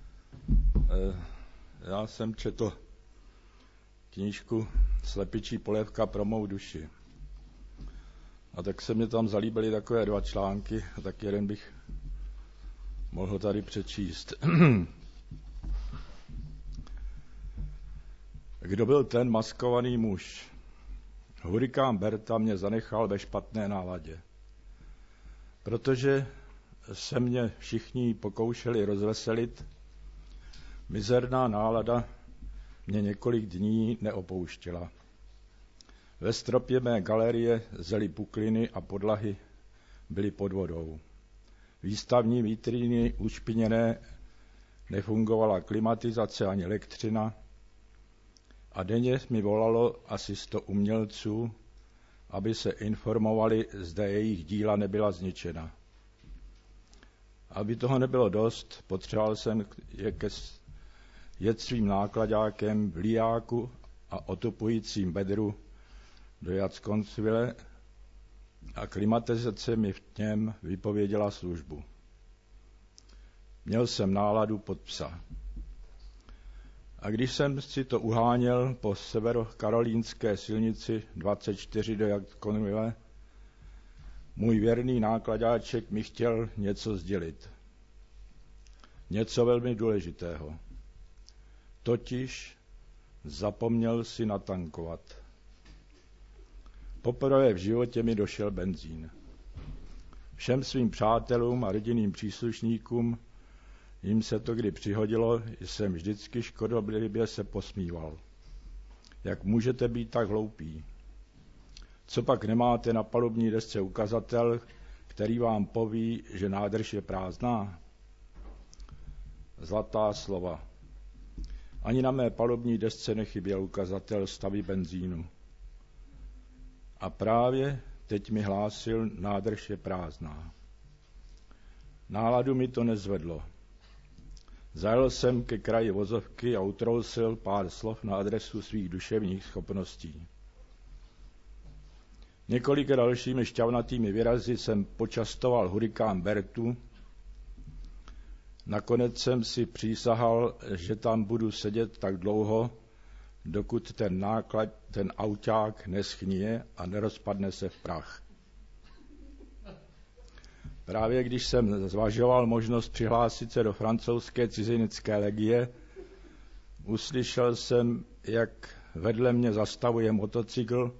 Já jsem četl knížku Slepičí polévka pro mou duši. A tak se mi tam zalíbily takové 2 články, a tak jeden bych mohl tady přečíst. Kdo byl ten maskovaný muž? Hurikán Berta mě zanechal ve špatné náladě. Protože se mě všichni pokoušeli rozveselit, mizerná nálada mě několik dní neopouštěla. Ve stropě mé galerie zely pukliny a podlahy byly pod vodou. Výstavní vitríny ušpiněné, nefungovala klimatizace ani elektřina a denně mi volalo asi 100 umělců, aby se informovali, zda jejich díla nebyla zničena. Aby toho nebylo dost, potřeboval jsem jet svým nákladákem v lijáku a otupujícím bedru do Jaconsville a klimatizace mi v něm vypověděla službu. Měl jsem náladu pod psa. A když jsem si to uháněl po severokarolínské silnici 24 do Jaconsville, můj věrný nákladáček mi chtěl něco sdělit. Něco velmi důležitého. Totiž zapomněl si natankovat. Poprvé v životě mi došel benzín. Všem svým přátelům a rodinným příslušníkům, jim se to kdy přihodilo, jsem vždycky škodolibě se posmíval. Jak můžete být tak hloupí? Co pak nemáte na palubní desce ukazatel, který vám poví, že nádrž je prázdná? Zlatá slova. Ani na mé palubní desce nechyběl ukazatel stavy benzínu. A právě teď mi hlásil, nádrž je prázdná. Náladu mi to nezvedlo. Zajel jsem ke kraji vozovky a utrousil pár slov na adresu svých duševních schopností. Několika dalšími šťavnatými výrazy jsem počastoval hurikán Bertu. Nakonec jsem si přísahal, že tam budu sedět tak dlouho, dokud ten auták neschníje a nerozpadne se v prach. Právě když jsem zvažoval možnost přihlásit se do francouzské cizinecké legie, uslyšel jsem, jak vedle mě zastavuje motocykl,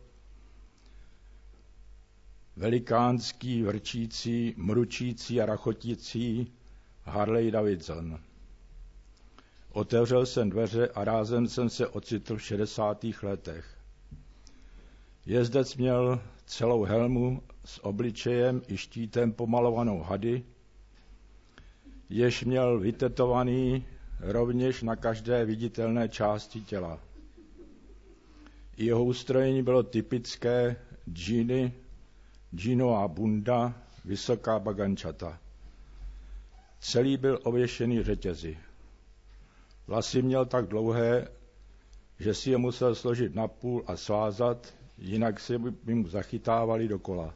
velikánský, vrčící, mručící a rachotící Harley Davidson. Otevřel jsem dveře a rázem jsem se ocitl v 60. letech. Jezdec měl celou helmu s obličejem i štítem pomalovanou hady, jež měl vytetovaný rovněž na každé viditelné části těla. Jeho ustrojení bylo typické džínová bunda, vysoká bagančata. Celý byl ověšený řetězy. Vlasy měl tak dlouhé, že si je musel složit napůl a svázat, jinak se by mu zachytávali dokola.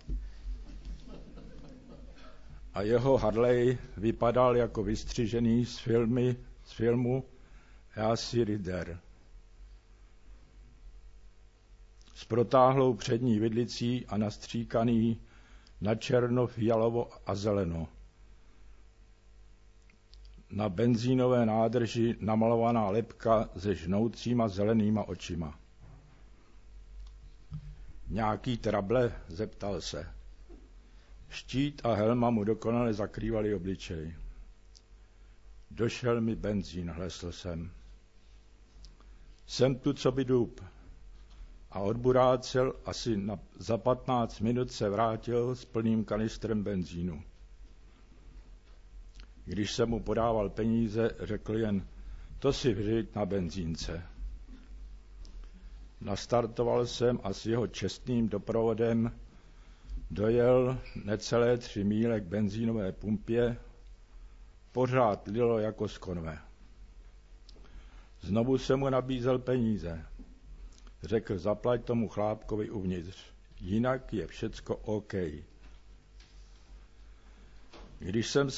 A jeho Harley vypadal jako vystřižený z filmu Easy Rider. S protáhlou přední vidlicí a nastříkaný na černo, fialovo a zeleno. Na benzínové nádrži namalovaná lebka se žnoucíma zelenýma očima. Nějaký trable? Zeptal se. Štít a helma mu dokonale zakrývaly obličej. Došel mi benzín, hlesl jsem. Jsem tu, co by dub. A odburácel asi za 15 minut se vrátil s plným kanistrem benzínu. Když jsem mu podával peníze, řekl jen, to si vyřiď na benzínce. Nastartoval jsem a s jeho čestným doprovodem dojel necelé 3 míle k benzínové pumpě, pořád lilo jako z konve. Znovu jsem mu nabízel peníze. Řekl, zaplať tomu chlápkovi uvnitř, jinak je všecko OK. Když jsem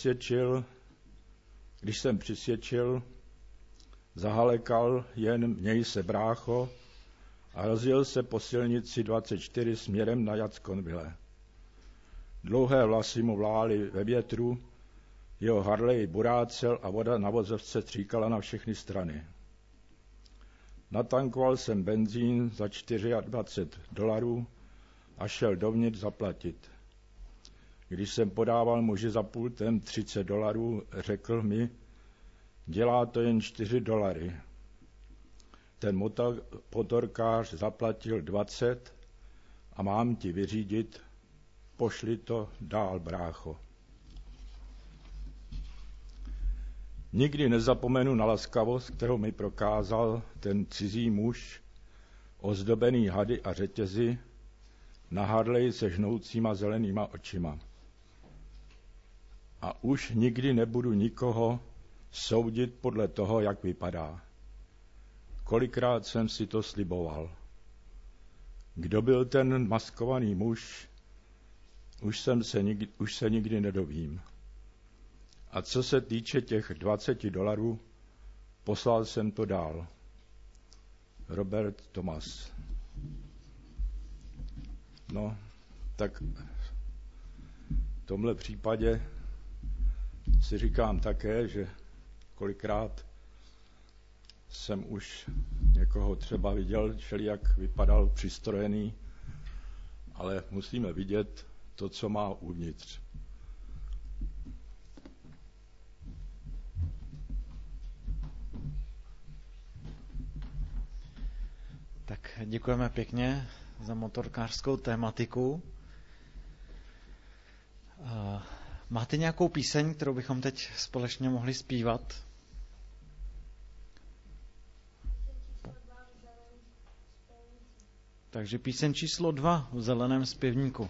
přisvědčil, zahalekal jen měj se brácho a rozjel se po silnici 24 směrem na Jackonville. Dlouhé vlasy mu vlály ve větru, jeho Harley burácel a voda na vozovce stříkala na všechny strany. Natankoval jsem benzín za $24 a šel dovnitř zaplatit. Když jsem podával muži za pultem $30, řekl mi, dělá to jen $4. Ten motorkář zaplatil 20 a mám ti vyřídit, pošli to dál, brácho. Nikdy nezapomenu na laskavost, kterou mi prokázal ten cizí muž, ozdobený hady a řetězy, na Harley se žnoucíma zelenýma očima. A už nikdy nebudu nikoho soudit podle toho, jak vypadá. Kolikrát jsem si to sliboval. Kdo byl ten maskovaný muž, už se nikdy nedovím. A co se týče těch $20, poslal jsem to dál. Robert Thomas. No, tak v tomhle případě si říkám také, že kolikrát jsem už někoho třeba viděl, jak vypadal přistrojený, ale musíme vidět to, co má uvnitř. Tak děkujeme pěkně za motorkářskou tématiku. Máte nějakou píseň, kterou bychom teď společně mohli zpívat? Takže píseň číslo 2 v zeleném zpěvníku.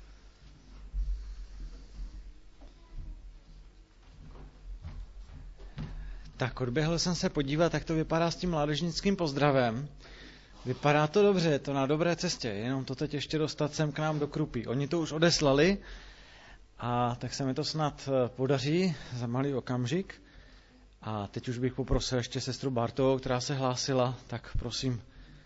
Tak odběhl jsem se podívat, jak to vypadá s tím mládežnickým pozdravem. Vypadá to dobře, je to na dobré cestě, jenom to teď ještě dostat sem k nám do Krupy. Oni to už odeslali a tak se mi to snad podaří za malý okamžik. A teď už bych poprosil ještě sestru Bartovou, která se hlásila, tak prosím.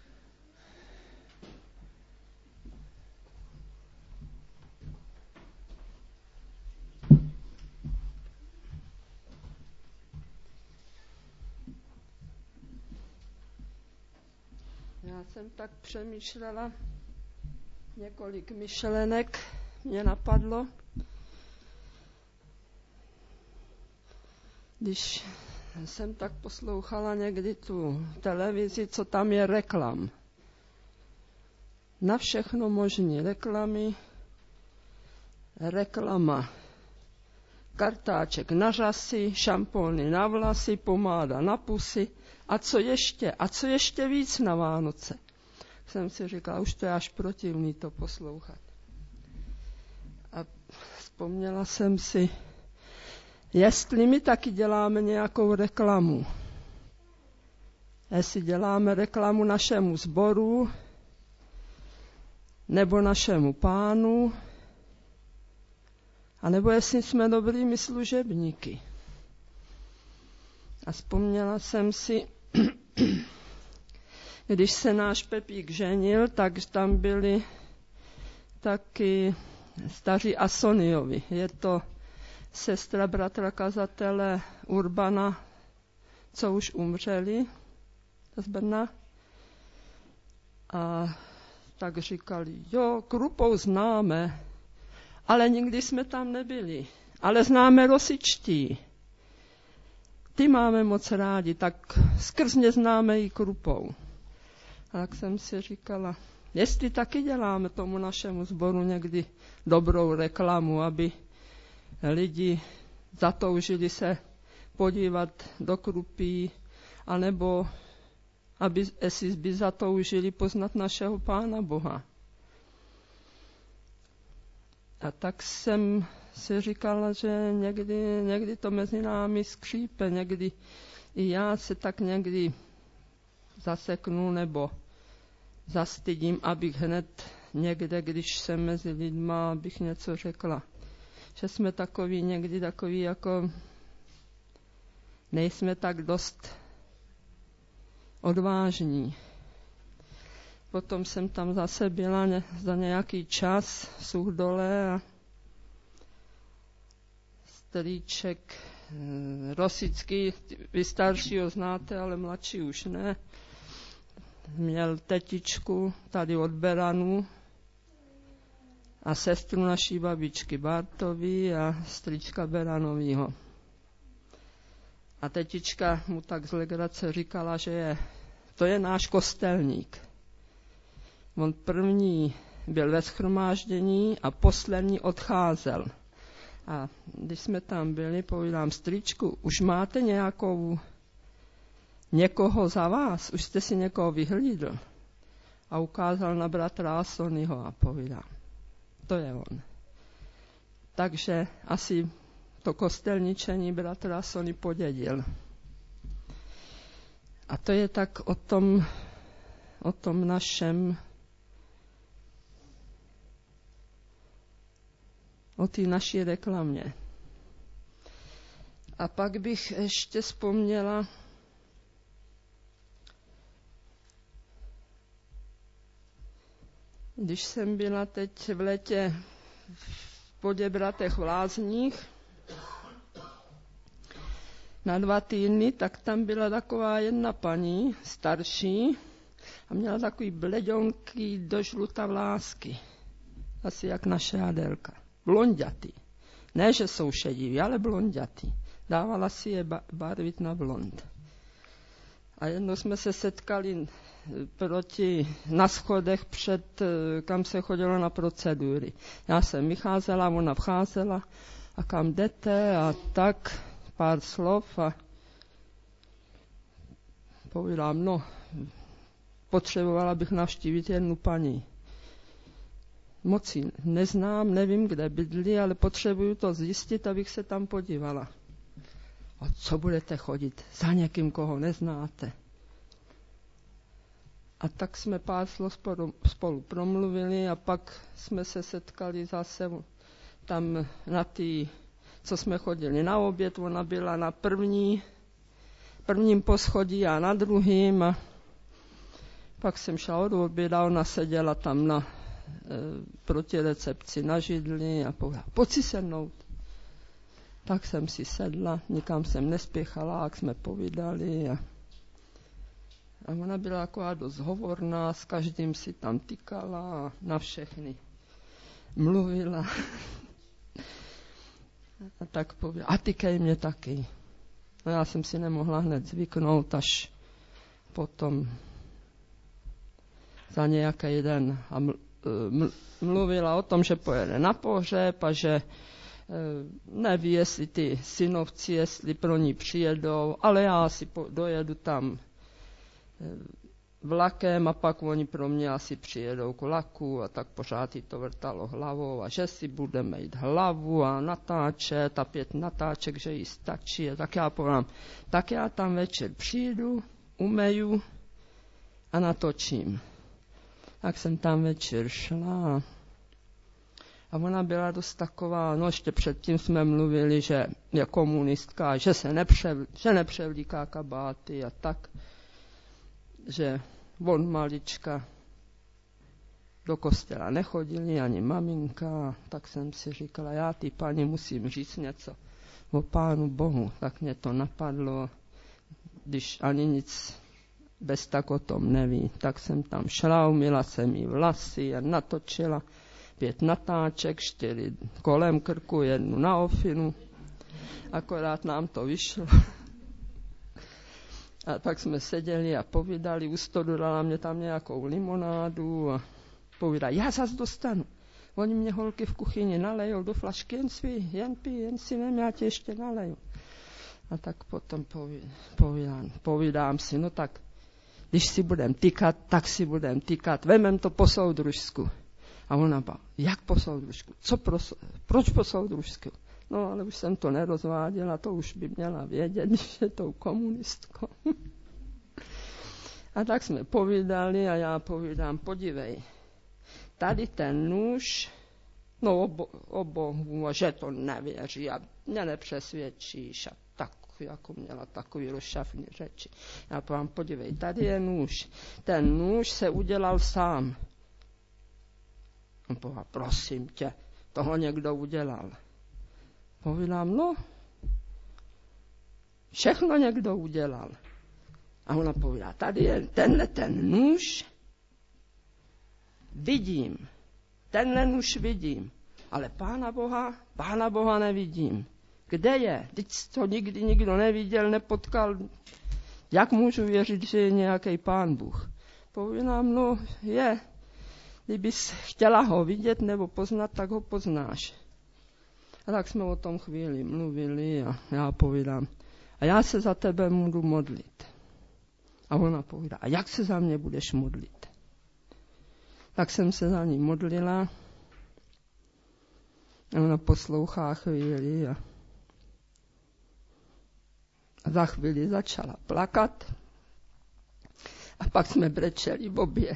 Já jsem tak přemýšlela, několik myšlenek mě napadlo, když jsem tak poslouchala někdy tu televizi, co tam je reklam. na všechno možné reklamy, reklama kartáček na řasy, šampóny na vlasy, pomáda na pusy a co ještě víc na Vánoce. Jsem si říkala, už to je až protivný to poslouchat. A vzpomněla jsem si, jestli my taky děláme nějakou reklamu, jestli děláme reklamu našemu sboru, nebo našemu Pánu, a nebo jestli jsme dobrými služebníky. A vzpomněla jsem si, když se náš Pepík ženil, tak tam byli taky staří Asoniovi. Je to sestra bratra kazatele Urbana, co už umřeli z Brna. A tak říkali, jo, Krupou známe, ale nikdy jsme tam nebyli. Ale známe Rosičtí. Ty máme moc rádi, tak skrzně známe i Krupou. A tak jsem si říkala, jestli taky děláme tomu našemu sboru někdy dobrou reklamu, aby lidi zatoužili se podívat do Krupí, anebo jestli by zatoužili poznat našeho Pána Boha. A tak jsem si říkala, že někdy to mezi námi skřípe, někdy i já se tak někdy zaseknu nebo zastydím, abych hned někde, když jsem mezi lidma, abych něco řekla. Že jsme někdy takový jako nejsme tak dost odvážní. Potom jsem tam zase byla za nějaký čas v Suchdole a strýček Rosický, vy starší ho znáte, ale mladší už ne. Měl tetičku tady od Beranu a sestru naší babičky Bartový a strýčka Beranovýho. A tetička mu tak z legrace říkala, že to je náš kostelník. On první byl ve shromáždění a poslední odcházel. A když jsme tam byli, povídám, strýčku, už máte někoho za vás? Už jste si někoho vyhlídl? A ukázal na bratra Asonyho a povídám, to je on. Takže asi to kostelničení bratr Asony podědil. A to je tak o tom našem, o té naší reklamě. A pak bych ještě vzpomněla, když jsem byla teď v létě v Poděbratech v Lázních na 2 týdny, tak tam byla taková jedna paní, starší, a měla takový bleďonký do žluta vlásky. Asi jak naše Adelka. Blonďatý. Ne, že jsou šediví, ale blonďatý. Dávala si je barvit na blond. A jednou jsme se setkali na schodech kam se chodilo na procedury. Já jsem vycházela, ona vcházela a kam jdete a tak pár slov a povídám, potřebovala bych navštívit jednu paní. Moc ji neznám, nevím, kde bydlí, ale potřebuju to zjistit, abych se tam podívala. A co budete chodit za někým, koho neznáte? A tak jsme pár slov spolu promluvili a pak jsme se setkali zase tam na co jsme chodili na oběd. Ona byla na prvním poschodí a na druhým. A pak jsem šla od oběda, ona seděla tam proti recepci na židli a povedala, pojď si sednout. Tak jsem si sedla, nikam jsem nespěchala, jak jsme povídali. A ona byla taková dost hovorná, s každým si tam tykala a na všechny mluvila. A tak pověděla, a tykej mě taky. No já jsem si nemohla hned zvyknout, až potom. za nějaký den a mluvila o tom, že pojede na pohřeb a že neví, jestli ty synovci, jestli pro ní přijedou, ale já si dojedu tam vlakem a pak oni pro mě asi přijedou k vlaku a tak pořád jí to vrtalo hlavou a že si budeme jít hlavu a natáčet a 5 natáček, že jí stačí. A tak já povídám, tak já tam večer přijdu, umeju a natočím. Tak jsem tam večer šla a ona byla dost taková, no ještě předtím jsme mluvili, že je komunistka, že že nepřevlíká kabáty a tak, že on malička do kostela nechodili, ani maminka, tak jsem si říkala, já ty paní musím říct něco o Pánu Bohu. Tak mě to napadlo, když ani nic bez tak o tom neví. Tak jsem tam šla, umyla jsem jí vlasy a natočila 5 natáček, 4 kolem krku, 1 na ofinu. Akorát nám to vyšlo. A pak jsme seděli a povídali, u stodu dala mě tam nějakou limonádu a povídali, já zas dostanu. Oni mě holky v kuchyni nalejou do flašky, jen si vem, já tě ještě naleju. A tak potom povídám si, no tak, když si budem tykat, tak si budem tykat, vemem to po soudružsku. A ona byla, jak po soudružsku? Proč po soudružsku? No, ale už jsem to nerozváděla, to už by měla vědět, když je tou komunistkou. A tak jsme povídali a já povídám, podívej, tady ten nůž, no o Bohu, a že to nevěří a mě nepřesvědčíš a tak, jako měla takový rozšafný řeči. Já povídám, podívej, tady je nůž, ten nůž se udělal sám. On povídá, prosím tě, toho někdo udělal. Povídám, no, všechno někdo udělal. A ona povídá, tady je ten nůž, vidím, tenhle nůž vidím, ale Pána Boha nevidím. Kde je? Teď to nikdy nikdo neviděl, nepotkal. Jak můžu věřit, že je nějaký Pán Bůh? Povídám, no je, kdybys chtěla ho vidět nebo poznat, tak ho poznáš. A tak jsme o tom chvíli mluvili a já povídám, a já se za tebe budu modlit. A ona povídá, a jak se za mě budeš modlit? Tak jsem se za ní modlila a ona poslouchá chvíli a za chvíli začala plakat a pak jsme brečeli obě.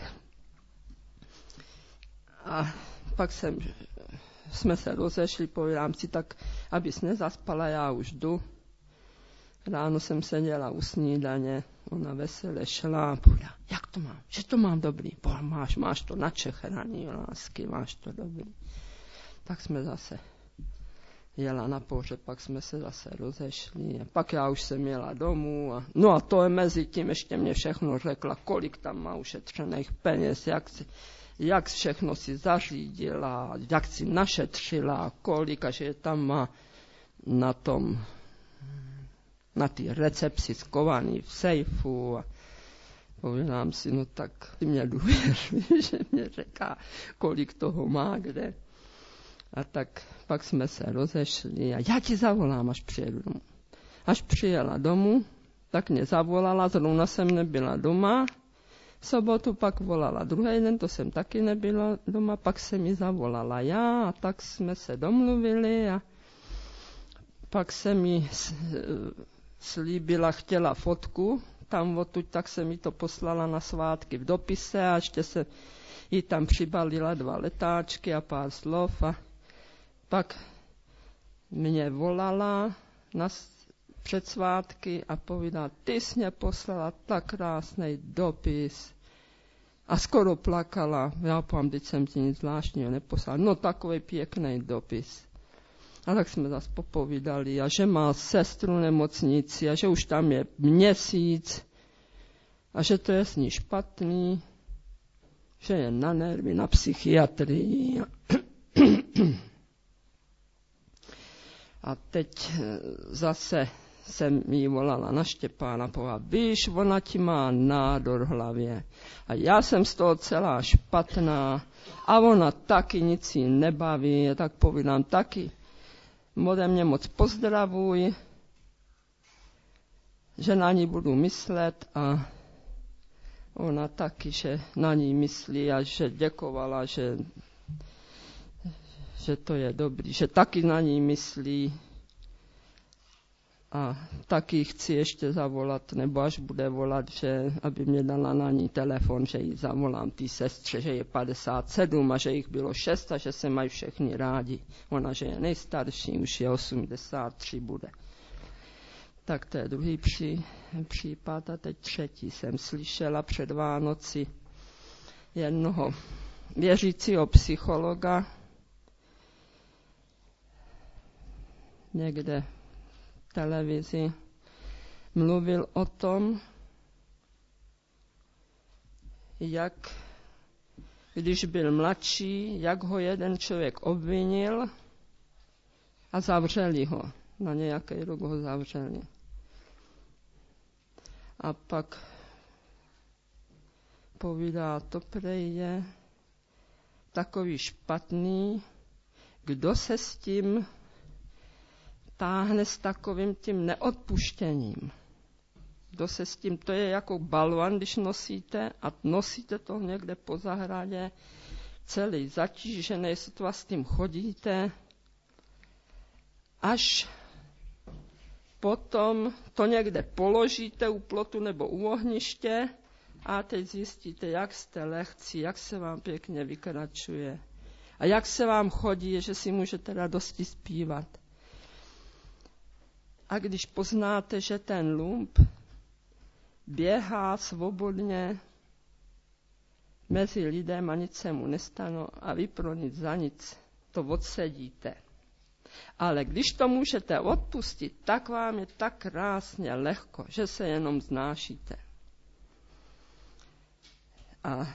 A pak jsme se rozešli, povídám si, tak abys nezaspala, já už jdu. Ráno jsem seděla u snídaně, ona veselé šla a povídá, jak to mám, že to mám dobrý, máš to načechraný, lásky, máš to dobrý. Tak jsme zase jela na pohřeb, pak jsme se zase rozešli a pak já už jsem jela domů a no a to je mezi tím ještě mě všechno řekla, kolik tam má ušetřených peněz, jak všechno si zařídila, jak si našetřila, kolik, a že tam má na ty recepci skovaný v sejfu a povídám si, no tak ty mě důvěřuji, že mě říká, kolik toho má kde. A tak pak jsme se rozešli a já ti zavolám, až přijedu domů. Až přijela domů, tak mě zavolala, zrovna jsem nebyla doma. V sobotu pak volala druhý den, to jsem taky nebyla doma, pak se mi zavolala já a tak jsme se domluvili a pak se mi slíbila, chtěla fotku, tam odtud, tak se mi to poslala na svátky v dopise a ještě se jí tam přibalila 2 letáčky a pár slov a pak mě volala před svátky a povídala, ty jsi mě poslala tak krásný dopis. A skoro plakala. Já povím, teď jsem ti nic zvláštního neposlala. No takový pěkný dopis. A tak jsme zase popovídali, a že má sestru nemocnici, a že už tam je měsíc, a že to je s ní špatný, že je na nervy, na psychiatrii. A teď zase jsem jí volala na Štěpána Pava, víš, ona ti má nádor v hlavě. A já jsem z toho celá špatná a ona taky nic jí nebaví, tak povídám taky. Ode mě moc pozdravuj, že na ní budu myslet a ona taky, že na ní myslí a že děkovala, že to je dobrý, že taky na ní myslí. A taky chci ještě zavolat, nebo až bude volat, že aby mě dala na ní telefon, že jí zavolám té sestře, že je 57 a že jich bylo 6 a že se mají všichni rádi. Ona, že je nejstarší, už je 83 bude. Tak to je druhý případ a teď třetí. Jsem slyšela před Vánoci jednoho věřícího psychologa někde v televizi. Mluvil o tom, jak když byl mladší, jak ho jeden člověk obvinil a zavřeli ho. Na nějaký rok ho zavřeli. A pak povídá, to prej je takový špatný, kdo se s tím táhne s takovým tím neodpuštěním. Kdo se s tím, to je jako balvan, když nosíte a nosíte to někde po zahradě, celý zatížený, sotva s tím chodíte, až potom to někde položíte u plotu nebo u ohniště a teď zjistíte, jak jste lehcí, jak se vám pěkně vykračuje a jak se vám chodí, že si můžete radosti zpívat. A když poznáte, že ten lump běhá svobodně mezi lidem a nic se mu nestane a vy pro nic za nic to odsedíte. Ale když to můžete odpustit, tak vám je tak krásně lehko, že se jenom znášíte. A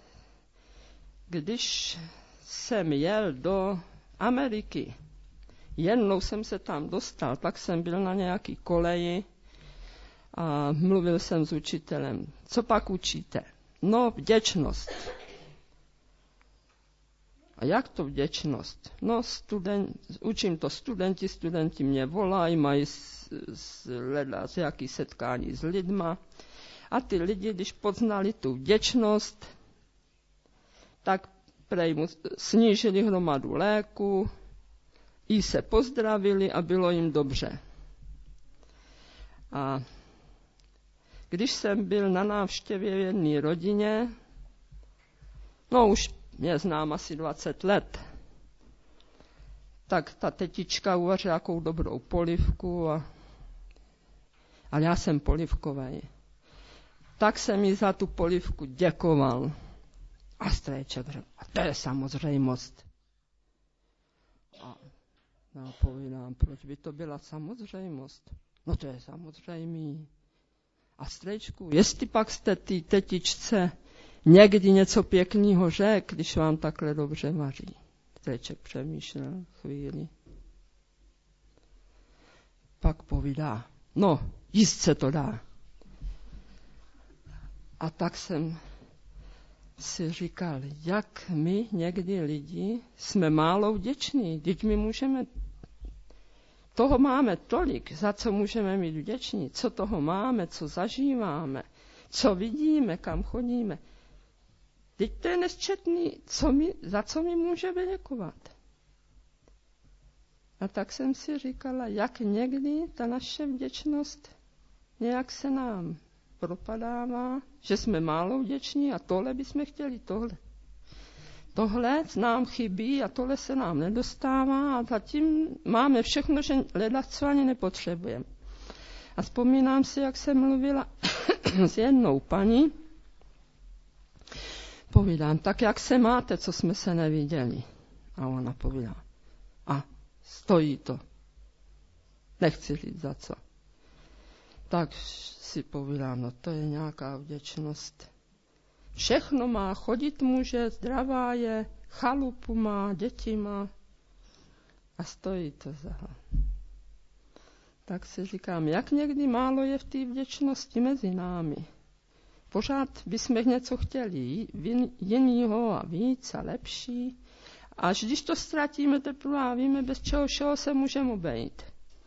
když jsem jel do Ameriky, jednou jsem se tam dostal, pak jsem byl na nějaký koleji a mluvil jsem s učitelem. Co pak učíte? No, vděčnost. A jak to vděčnost? No, učím to studenti mě volají, mají z jaký setkání s lidma. A ty lidi, když poznali tu vděčnost, tak prej mu snížili hromadu léku, i se pozdravili a bylo jim dobře. A když jsem byl na návštěvě v jedné rodině, no už mě znám asi 20 let, tak ta tetička uvařila jakou dobrou polivku, ale já jsem polivkovej. Tak jsem jí za tu polivku děkoval. A strejček řekl, a to je samozřejmost. A já povídám, proč by to byla samozřejmost? No to je samozřejmý. A strejčku, jestli pak jste té tetičce někdy něco pěkného řekl, když vám takhle dobře vaří. Strejček přemýšlel chvíli. Pak povídá, no, jíst se to dá. A tak jsem si říkal, jak my někdy lidi jsme málo vděční. Teď my můžeme, toho máme tolik, za co můžeme být vděční, co toho máme, co zažíváme, co vidíme, kam chodíme. Teď to je nesčetný, za co my můžeme děkovat. A tak jsem si říkala, jak někdy ta naše vděčnost nějak se nám propadává, že jsme málo vděční a tohle bychom chtěli, tohle. Tohle nám chybí a tohle se nám nedostává a zatím máme všechno, že leda co ani nepotřebujeme. A vzpomínám si, jak jsem mluvila s jednou paní, povídám, tak jak se máte, co jsme se neviděli. A ona povídá, a stojí to. Nechci říct za co. Tak si povídám, no to je nějaká vděčnost. Všechno má, chodit může, zdravá je, chalupu má, děti má a stojí to za. tak si říkám, jak někdy málo je v té vděčnosti mezi námi. Pořád bychom něco chtěli jinýho a víc a lepší. Až když to ztratíme, teprve víme, bez čeho všeho se můžeme obejít.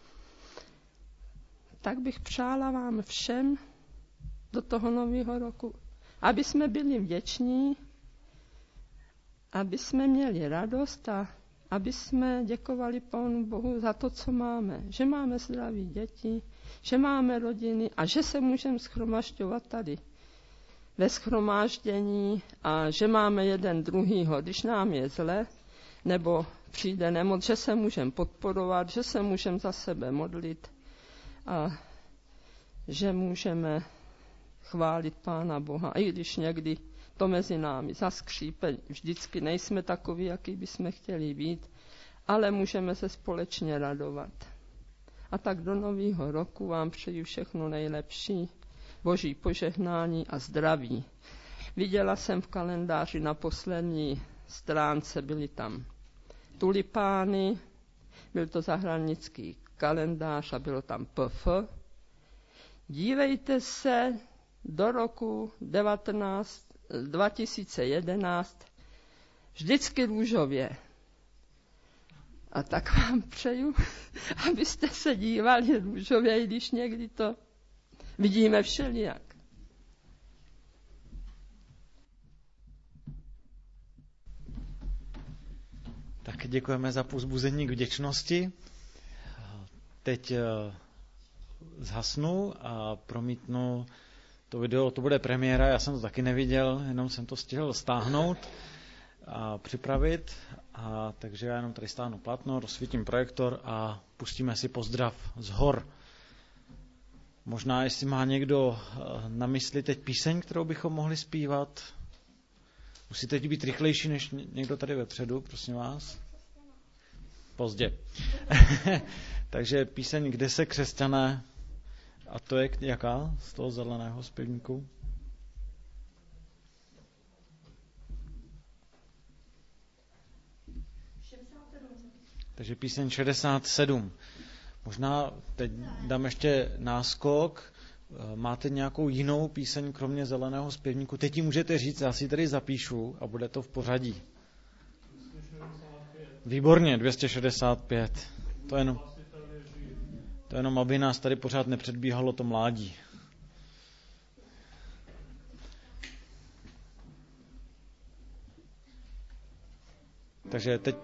Tak bych přála vám všem do toho nového roku, aby jsme byli vděční, aby jsme měli radost a aby jsme děkovali Pánu Bohu za to, co máme. Že máme zdraví děti, že máme rodiny a že se můžeme shromažďovat tady ve shromáždění a že máme jeden druhýho, když nám je zle, nebo přijde nemoc, že se můžeme podporovat, že se můžeme za sebe modlit a že můžeme chválit Pána Boha. I když někdy to mezi námi zaskřípe, vždycky nejsme takoví, jaký bychom chtěli být, ale můžeme se společně radovat. A tak do nového roku vám přeji všechno nejlepší, Boží požehnání a zdraví. Viděla jsem v kalendáři na poslední stránce, byly tam tulipány, byl to zahraniční kalendář a bylo tam PF. Dívejte se do roku 2011 vždycky růžově. A tak vám přeju, abyste se dívali růžově, i když někdy to vidíme všelijak. Tak děkujeme za povzbuzení k vděčnosti. Teď zhasnu a promítnu to video, to bude premiéra, já jsem to taky neviděl, jenom jsem to stihl stáhnout a připravit. Takže já jenom tady stáhnu plátno, rozsvítím projektor a pustíme si pozdrav z hor. Možná, jestli má někdo na mysli teď píseň, kterou bychom mohli zpívat. Musíte být rychlejší než někdo tady vepředu, prosím vás. Pozdě. Takže píseň Kde se křesťané, a to je jaká z toho zeleného zpěvníku? Takže píseň 67. Možná teď dám ještě náskok. Máte nějakou jinou píseň, kromě zeleného zpěvníku? Teď ji můžete říct, já si tady zapíšu a bude to v pořadí. 265. Výborně, 265. To jenom, aby nás tady pořád nepředbíhalo to mládí. Takže teď...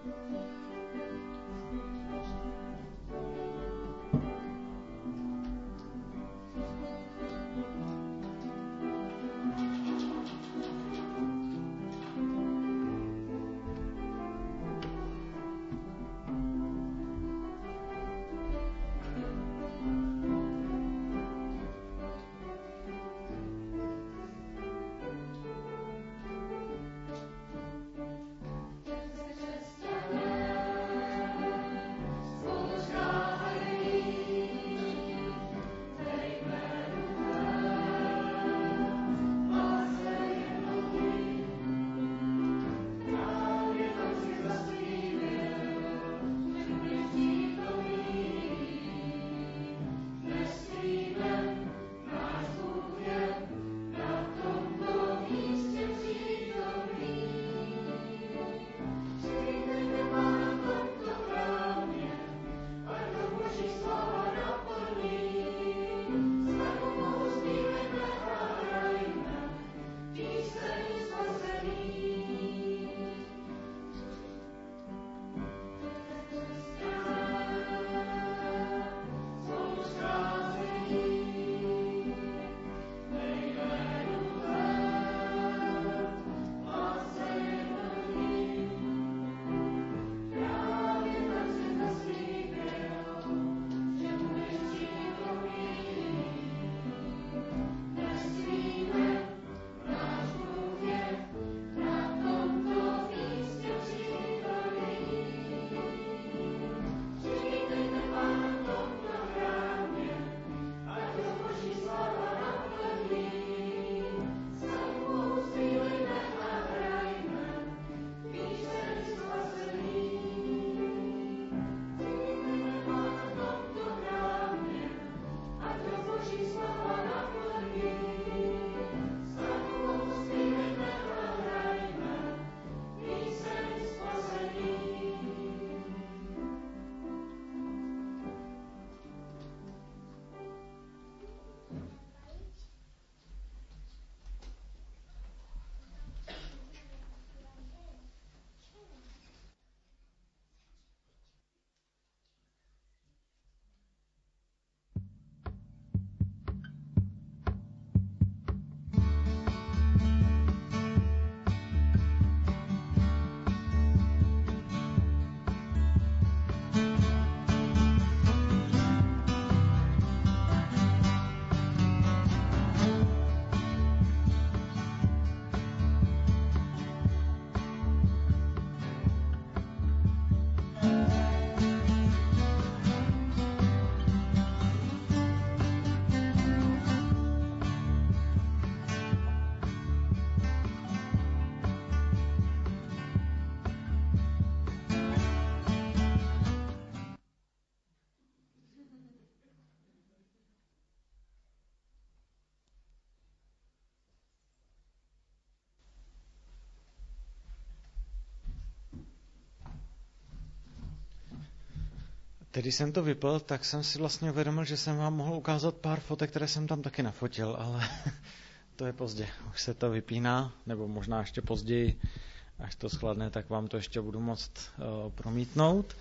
když jsem to vypl, tak jsem si vlastně uvědomil, že jsem vám mohl ukázat pár fotek, které jsem tam taky nafotil, ale to je pozdě. Už se to vypíná, nebo možná ještě později, až to schladne, tak vám to ještě budu moct promítnout.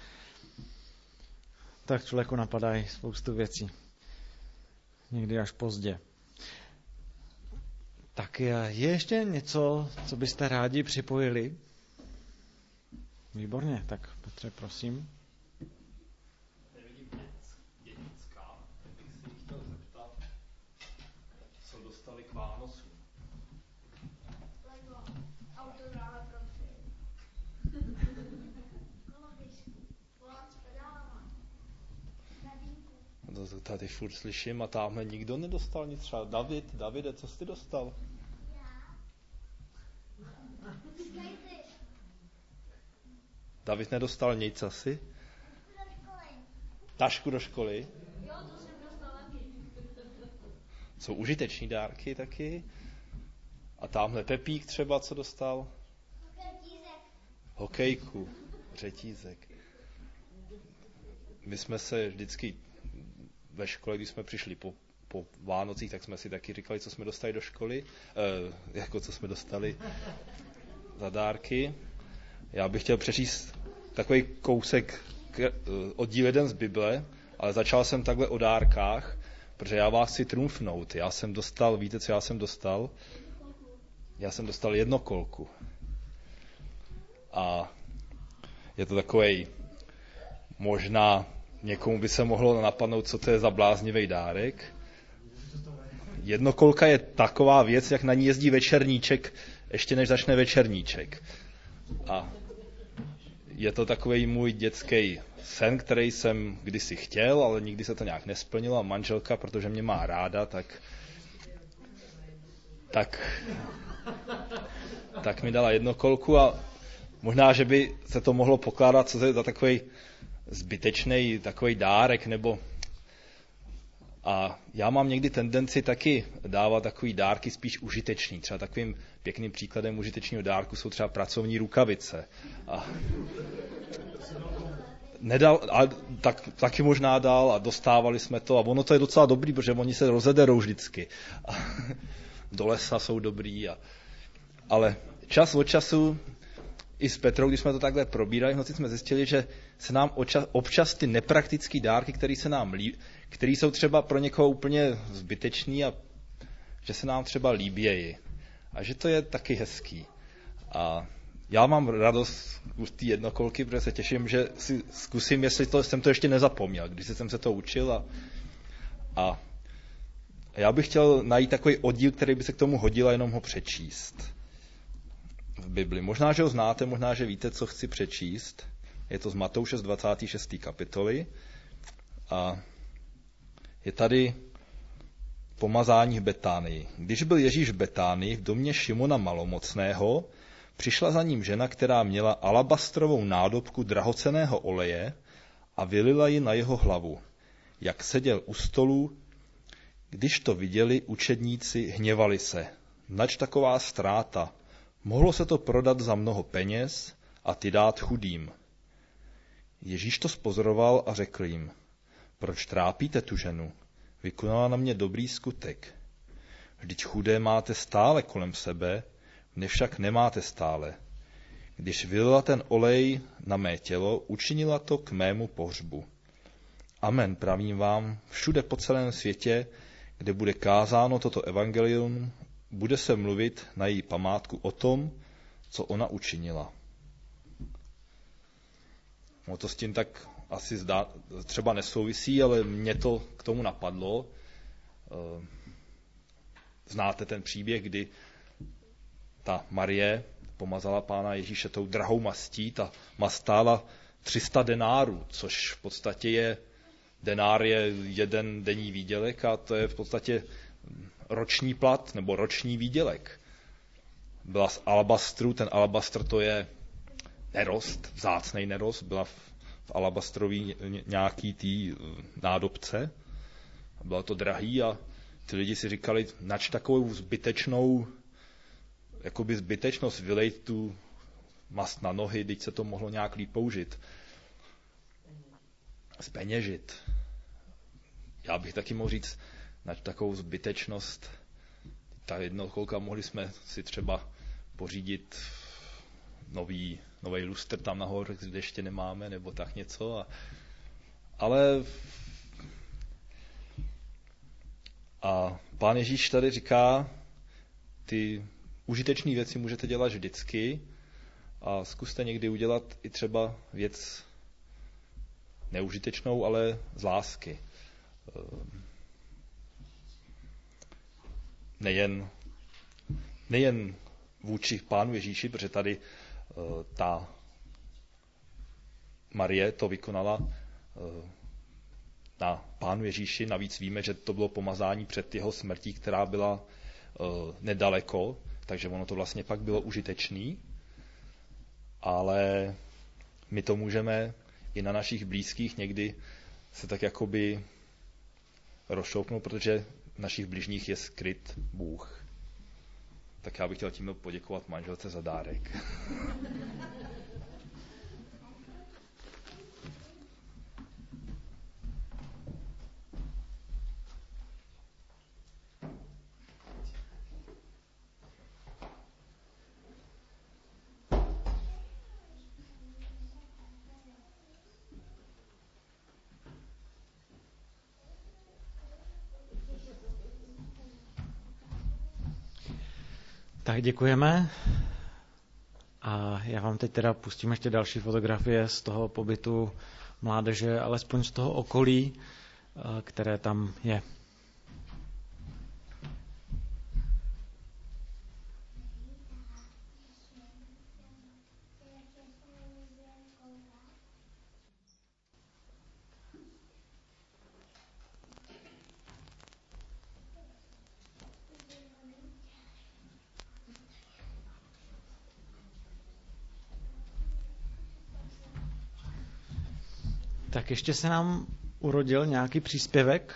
Tak člověku napadají spoustu věcí. Někdy až pozdě. Tak je ještě něco, co byste rádi připojili? Výborně, tak Petře, prosím. Nevidím dětická, tak bych si chtěl zeptat, co dostali k Vánocům. Lego, autodráha pro psy. Koloběžku, volát s pedálama. Nadínku. To tady furt slyším a tamhle nikdo nedostal nic. Třeba Davide, co jsi dostal? Já. Skejty. David nedostal nic asi? Do školy. Tašku do školy? Jo, to jsem dostal taky. Jsou užiteční dárky taky? A tamhle Pepík třeba, co dostal? Řetízek. Hokejku, řetízek. My jsme se vždycky ve škole, když jsme přišli po Vánocích, tak jsme si taky říkali, co jsme dostali do školy, jako co jsme dostali za dárky. Já bych chtěl přečíst takový kousek oddíl 1 z Bible, ale začal jsem takhle o dárkách, protože já vás chci trumfnout. Já jsem dostal, víte, co já jsem dostal? Já jsem dostal jednokolku. A je to takovej, možná někomu by se mohlo napadnout, co to je za bláznivý dárek. Jednokolka je taková věc, jak na ní jezdí večerníček, ještě než začne večerníček. A je to takový můj dětský sen, který jsem kdysi chtěl, ale nikdy se to nějak nesplnilo a manželka, protože mě má ráda, tak mi dala jednokolku a možná, že by se to mohlo pokládat co za takový zbytečný takový dárek, nebo a já mám někdy tendenci taky dávat takový dárky spíš užitečný. Třeba takovým pěkným příkladem užitečného dárku jsou třeba pracovní rukavice. A nedal, ale taky možná dal a dostávali jsme to a ono to je docela dobrý, protože oni se rozederou vždycky. A do lesa jsou dobrý. Ale čas od času i s Petrou, když jsme to takhle probírali, v noci jsme zjistili, že se nám občas ty nepraktické dárky, které se nám které jsou třeba pro někoho úplně zbytečný a že se nám třeba líbějí. A že to je taky hezký. A já mám radost z té jednokolky, protože se těším, že si zkusím, jestli jsem to ještě nezapomněl, když jsem se to učil. A já bych chtěl najít takový oddíl, který by se k tomu hodil a jenom ho přečíst v Bibli. Možná, že ho znáte, možná, že víte, co chci přečíst. Je to z Matouše z 26. kapitoly. A je tady pomazání v Betánii. Když byl Ježíš v Betánii v domě Šimona Malomocného, přišla za ním žena, která měla alabastrovou nádobku drahocenného oleje a vylila ji na jeho hlavu. Jak seděl u stolu, když to viděli, učedníci hněvali se. Nač taková ztráta? Mohlo se to prodat za mnoho peněz a ty dát chudým. Ježíš to spozoroval a řekl jim, proč trápíte tu ženu? Vykonala na mě dobrý skutek. Vždyť chudé máte stále kolem sebe, mne však nemáte stále. Když vylila ten olej na mé tělo, učinila to k mému pohřbu. Amen, pravím vám, všude po celém světě, kde bude kázáno toto evangelium, bude se mluvit na její památku o tom, co ona učinila. No to s tím tak asi třeba nesouvisí, ale mě to k tomu napadlo. Znáte ten příběh, kdy ta Marie pomazala Pána Ježíše tou drahou mastí. Ta mast stála 300 denárů, což v podstatě denár je jeden denní výdělek a to je v podstatě roční plat nebo roční výdělek. Byla z alabastru, ten alabastr to je nerost, vzácnej nerost, byla v alabastrový nějaký tý nádobce. Bylo to drahý a ty lidi si říkali, nač takovou zbytečnost vylejt tu mast na nohy, teď se to mohlo nějak líp použít. zpeněžit. Já bych taky mohl říct na takovou zbytečnost. Ta jednokolka mohli jsme si třeba pořídit nový lustr tam nahoře, kde ještě nemáme, nebo tak něco. Ale Pán Ježíš tady říká, ty užitečné věci můžete dělat vždycky a zkuste někdy udělat i třeba věc neužitečnou, ale z lásky. Nejen vůči Pánu Ježíši, protože tady ta Marie to vykonala na Pánu Ježíši. Navíc víme, že to bylo pomazání před jeho smrtí, která byla nedaleko, takže ono to vlastně pak bylo užitečný. Ale my to můžeme i na našich blízkých někdy se tak jakoby rozšoupnout, protože v našich bližních je skryt Bůh. Tak já bych chtěl tímto poděkovat manželce za dárek. Tak děkujeme. A já vám teď teda pustím ještě další fotografie z toho pobytu mládeže, alespoň z toho okolí, které tam je. Tak ještě se nám urodil nějaký příspěvek.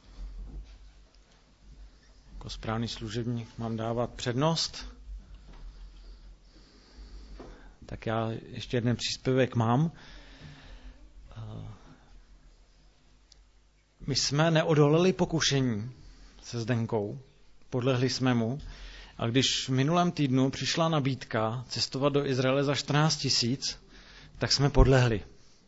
Jako správný služebník mám dávat přednost. Tak já ještě jeden příspěvek mám. My jsme neodolali pokušení se Zdenkou, podlehli jsme mu. A když v minulém týdnu přišla nabídka cestovat do Izraele za 14 000, tak jsme podlehli.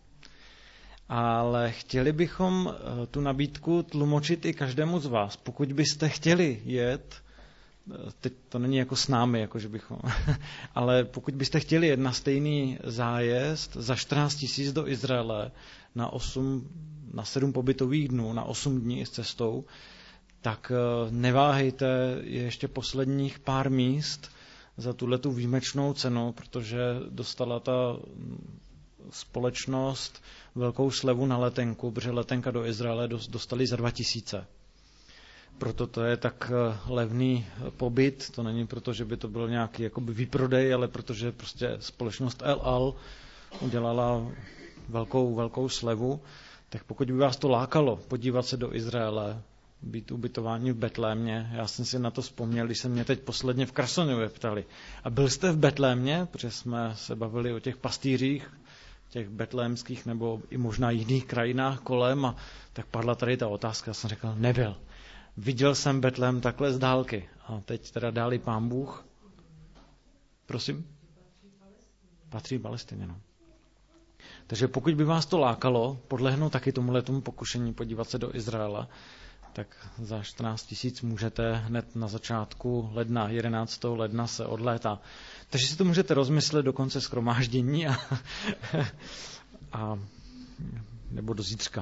Ale chtěli bychom tu nabídku tlumočit i každému z vás. Pokud byste chtěli jet, teď to není jako s námi, jako že bychom, ale pokud byste chtěli jet na stejný zájezd za 14 000 do Izraele na 7 pobytových dnů, na 8 dní s cestou, tak neváhejte, je ještě posledních pár míst za tuhletu výjimečnou cenu, protože dostala ta společnost velkou slevu na letenku, protože letenka do Izraele dostali za 2 000. Proto to je tak levný pobyt, to není proto, že by to byl nějaký jakoby výprodej, ale protože prostě společnost El Al udělala velkou slevu, tak pokud by vás to lákalo podívat se do Izraele, být ubytování v Betlémě, já jsem si na to vzpomněl, když se mě teď posledně v Krasnoňově ptali. A byl jste v Betlémě, protože jsme se bavili o těch pastýřích, těch betlémských nebo i možná jiných krajinách kolem, a tak padla tady ta otázka, já jsem řekl, nebyl. Viděl jsem Betlém takhle z dálky. A teď teda dali Pán Bůh. Prosím? Patří Palestině, no. Takže pokud by vás to lákalo, podlehnout taky tomuhletomu pokušení podívat se do Izraela, tak za 14 000 můžete hned na začátku ledna, 11. ledna se odlétá. Takže si to můžete rozmyslet do konce shromáždění a nebo do zítřka.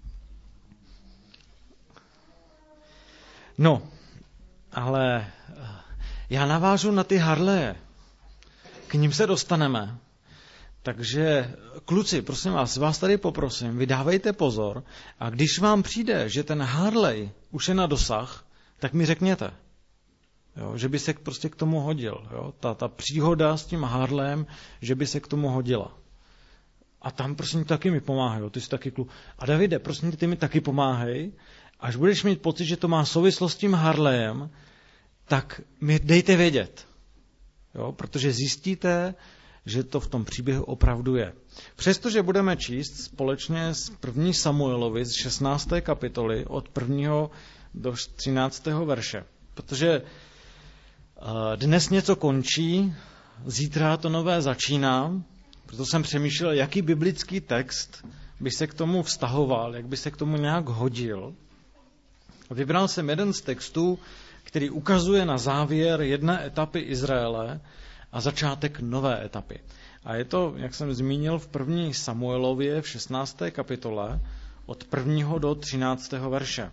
No, ale já navážu na ty Harleje. K ním se dostaneme. Takže kluci, prosím vás tady poprosím, vydávejte pozor a když vám přijde, že ten Harley už je na dosah, tak mi řekněte, jo, že by se prostě k tomu hodil. Jo, ta příhoda s tím Harlem, že by se k tomu hodila. A tam prosím taky mi pomáhej, ty jsi taky kluk. A Davide, prosím ty mi taky pomáhej, až budeš mít pocit, že to má souvislost s tím Harleyem, tak mi dejte vědět. Jo, protože zjistíte, že to v tom příběhu opravdu je. Přestože budeme číst společně z 1. Samuelovi z 16. kapitoly od 1. do 13. verše. Protože dnes něco končí, zítra to nové začíná, proto jsem přemýšlel, jaký biblický text by se k tomu vztahoval, jak by se k tomu nějak hodil. Vybral jsem jeden z textů, který ukazuje na závěr jedné etapy Izraele a začátek nové etapy. A je to, jak jsem zmínil, v 1. Samuelově v 16. kapitole od 1. do 13. verše.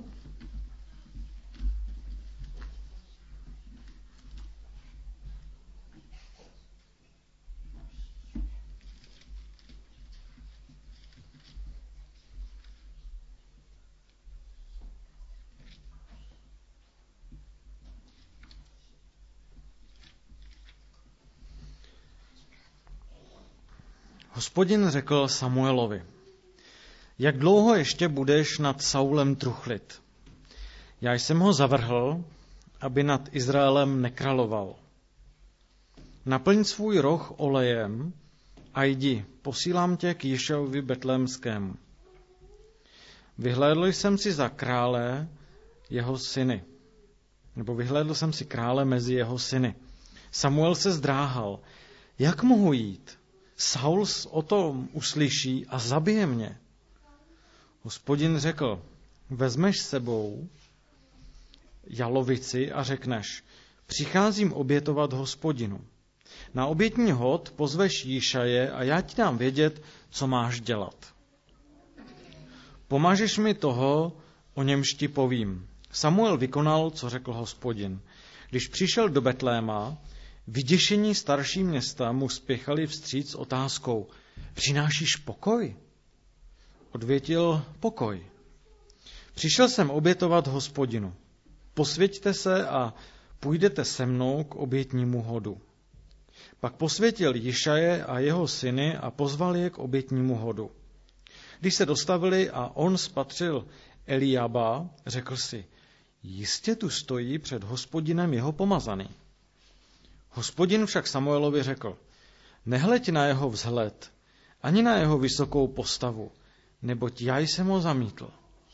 Hospodin řekl Samuelovi, jak dlouho ještě budeš nad Saulem truchlit? Já jsem ho zavrhl, aby nad Izraelem nekráloval. Naplň svůj roh olejem a jdi, posílám tě k Jišaovi Betlémskému. Vyhlédl jsem si za krále jeho syny, nebo vyhlédl jsem si krále mezi jeho syny. Samuel se zdráhal, jak mohu jít? Saul o tom uslyší a zabije mě. Hospodin řekl, vezmeš s sebou jalovici a řekneš, přicházím obětovat Hospodinu. Na obětní hod pozveš Jíšaje a já ti dám vědět, co máš dělat. Pomažeš mi toho, o němž ti povím. Samuel vykonal, co řekl Hospodin. Když přišel do Betléma, vyděšení starší města mu spěchali vstříc s otázkou, přinášíš pokoj? Odvětil, pokoj. Přišel jsem obětovat Hospodinu. Posvěťte se a půjdete se mnou k obětnímu hodu. Pak posvětil Jišaje a jeho syny a pozval je k obětnímu hodu. Když se dostavili a on spatřil Eliába, řekl si, jistě tu stojí před Hospodinem jeho pomazaný. Hospodin však Samuelovi řekl, nehleď na jeho vzhled, ani na jeho vysokou postavu, neboť já jsem ho zamítl.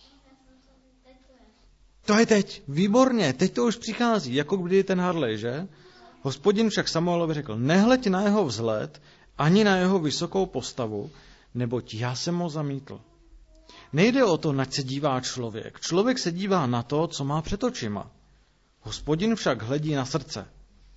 To je teď, výborně, teď to už přichází, jako kdy ten Harley, že? Hospodin však Samuelovi řekl, nehleď na jeho vzhled, ani na jeho vysokou postavu, neboť já jsem ho zamítl. Nejde o to, nač se dívá člověk. Člověk se dívá na to, co má před očima. Hospodin však hledí na srdce.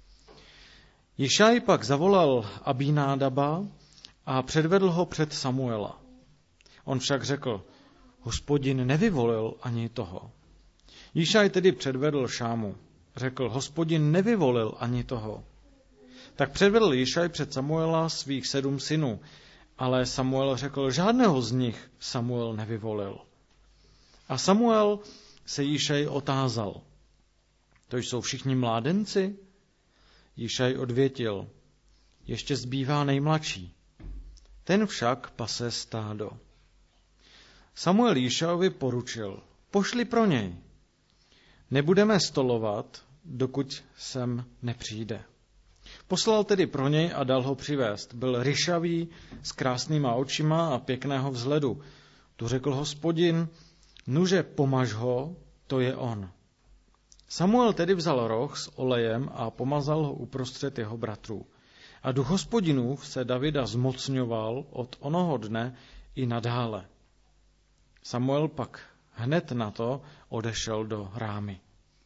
Jišaj pak zavolal Abínádaba a předvedl ho před Samuela. On však řekl, Hospodin nevyvolil ani toho. Jišaj tedy předvedl Šámu. Řekl, Hospodin nevyvolil ani toho. Tak předvedl Jišaj před Samuela svých 7 synů, ale Samuel řekl, žádného z nich Samuel nevyvolil. A Samuel se Jišaj otázal, to jsou všichni mládenci? Jišaj odvětil, ještě zbývá nejmladší. Ten však pase stádo. Samuel Jišajovi poručil, pošli pro něj. Nebudeme stolovat, dokud sem nepřijde. Poslal tedy pro něj a dal ho přivést. Byl ryšavý, s krásnýma očima a pěkného vzhledu. Tu řekl Hospodin, nuže pomaž ho, to je on. Samuel tedy vzal roh s olejem a pomazal ho uprostřed jeho bratrů. A duch Hospodinův se Davida zmocňoval od onoho dne i nadále. Samuel pak hned na to odešel do Rámy.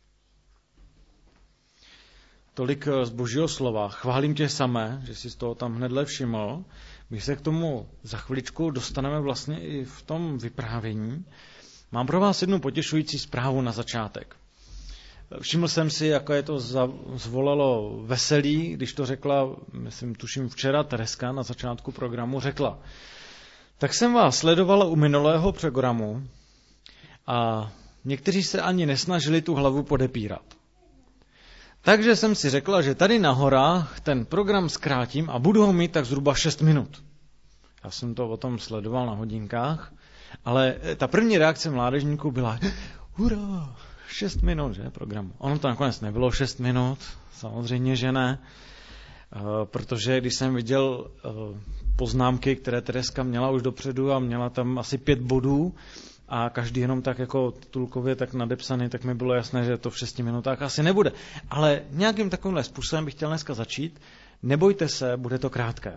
Tolik z Božího slova. Chválím tě samé, že jsi z toho tam hnedle všiml. My se k tomu za chviličku dostaneme vlastně i v tom vyprávění. Mám pro vás jednu potěšující zprávu na začátek. Všiml jsem si, jako je to zvolalo veselí, když to řekla, tuším včera Tereska na začátku programu, řekla. Tak jsem vás sledovala u minulého programu a někteří se ani nesnažili tu hlavu podepírat. Takže jsem si řekla, že tady na horách ten program zkrátím a budu ho mít tak zhruba 6 minut. Já jsem to o tom sledoval na hodinkách, ale ta první reakce mládežníků byla hurá, 6 minut, že, programu. Ono to nakonec nebylo 6 minut, samozřejmě, že ne. Protože když jsem viděl poznámky, které Tereska měla už dopředu a měla tam asi 5 bodů a každý jenom tak jako titulkově tak nadepsaný, tak mi bylo jasné, že to v 6 minutách asi nebude. Ale nějakým takovýmhle způsobem bych chtěl dneska začít. Nebojte se, bude to krátké.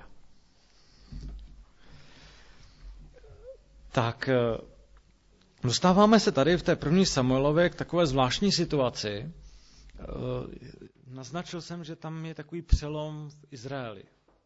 Tak dostáváme se tady v té první Samuelově k takové zvláštní situaci. Naznačil jsem, že tam je takový přelom v Izraeli.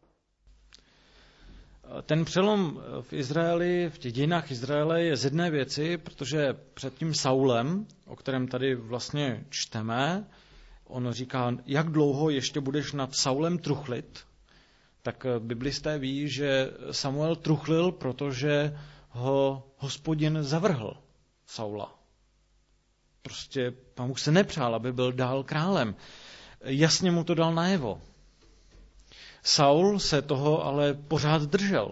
Ten přelom v Izraeli, v těch dějinách Izraele je z jedné věci, protože před tím Saulem, o kterém tady vlastně čteme, on říká, jak dlouho ještě budeš nad Saulem truchlit, tak biblisté ví, že Samuel truchlil, protože ho Hospodin zavrhl, Saula. Prostě Pán Bůh se nepřál, aby byl dál králem. Jasně mu to dal najevo. Saul se toho ale pořád držel.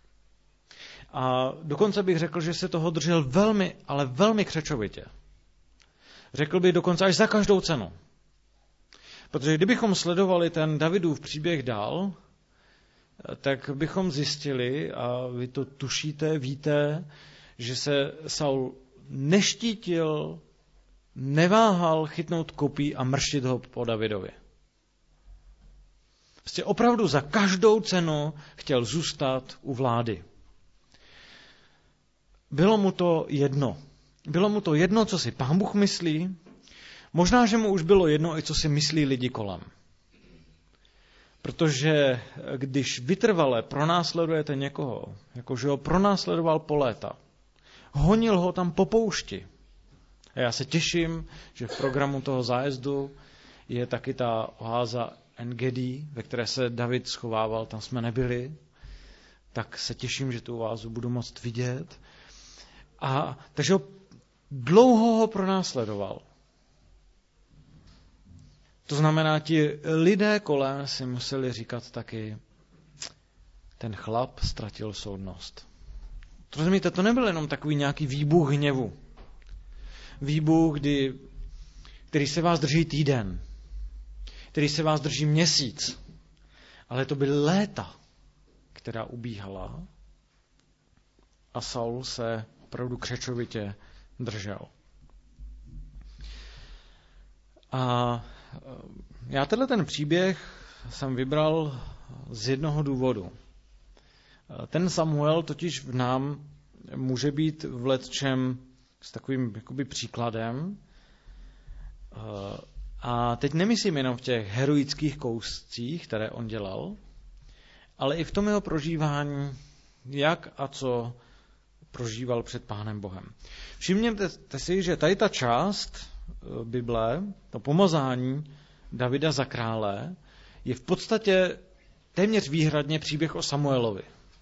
A dokonce bych řekl, že se toho držel velmi, ale velmi křečovitě. Řekl bych dokonce až za každou cenu. Protože kdybychom sledovali ten Davidův příběh dál, tak bychom zjistili, a vy to tušíte, víte, že se Saul neštítil, neváhal chytnout kopí a mrštit ho po Davidovi. Prostě opravdu za každou cenu chtěl zůstat u vlády. Bylo mu to jedno. Bylo mu to jedno, co si Pán Bůh myslí. Možná, že mu už bylo jedno, i co si myslí lidi kolem. Protože když vytrvale pronásledujete někoho, jakože ho pronásledoval po léta, honil ho tam po poušti. A já se těším, že v programu toho zájezdu je taky ta oáza En-Gedi, ve které se David schovával, tam jsme nebyli, tak se těším, že tu oázu budu moct vidět. A takže dlouho ho pronásledoval. To znamená, ti lidé kolem si museli říkat taky, ten chlap ztratil soudnost. Rozumíte, to nebyl jenom takový nějaký výbuch hněvu. Výbuch, který se vás drží týden, který se vás drží měsíc, ale to byly léta, která ubíhala a Saul se opravdu křečovitě držel. A já ten příběh jsem vybral z jednoho důvodu. Ten Samuel totiž v nám může být v lecčem s takovým jakoby příkladem. A teď nemyslím jenom v těch heroických kouscích, které on dělal, ale i v tom jeho prožívání, jak a co prožíval před Pánem Bohem. Všimněte si, že tady ta část Bible, to pomazání Davida za krále, je v podstatě téměř výhradně příběh o Samuelovi.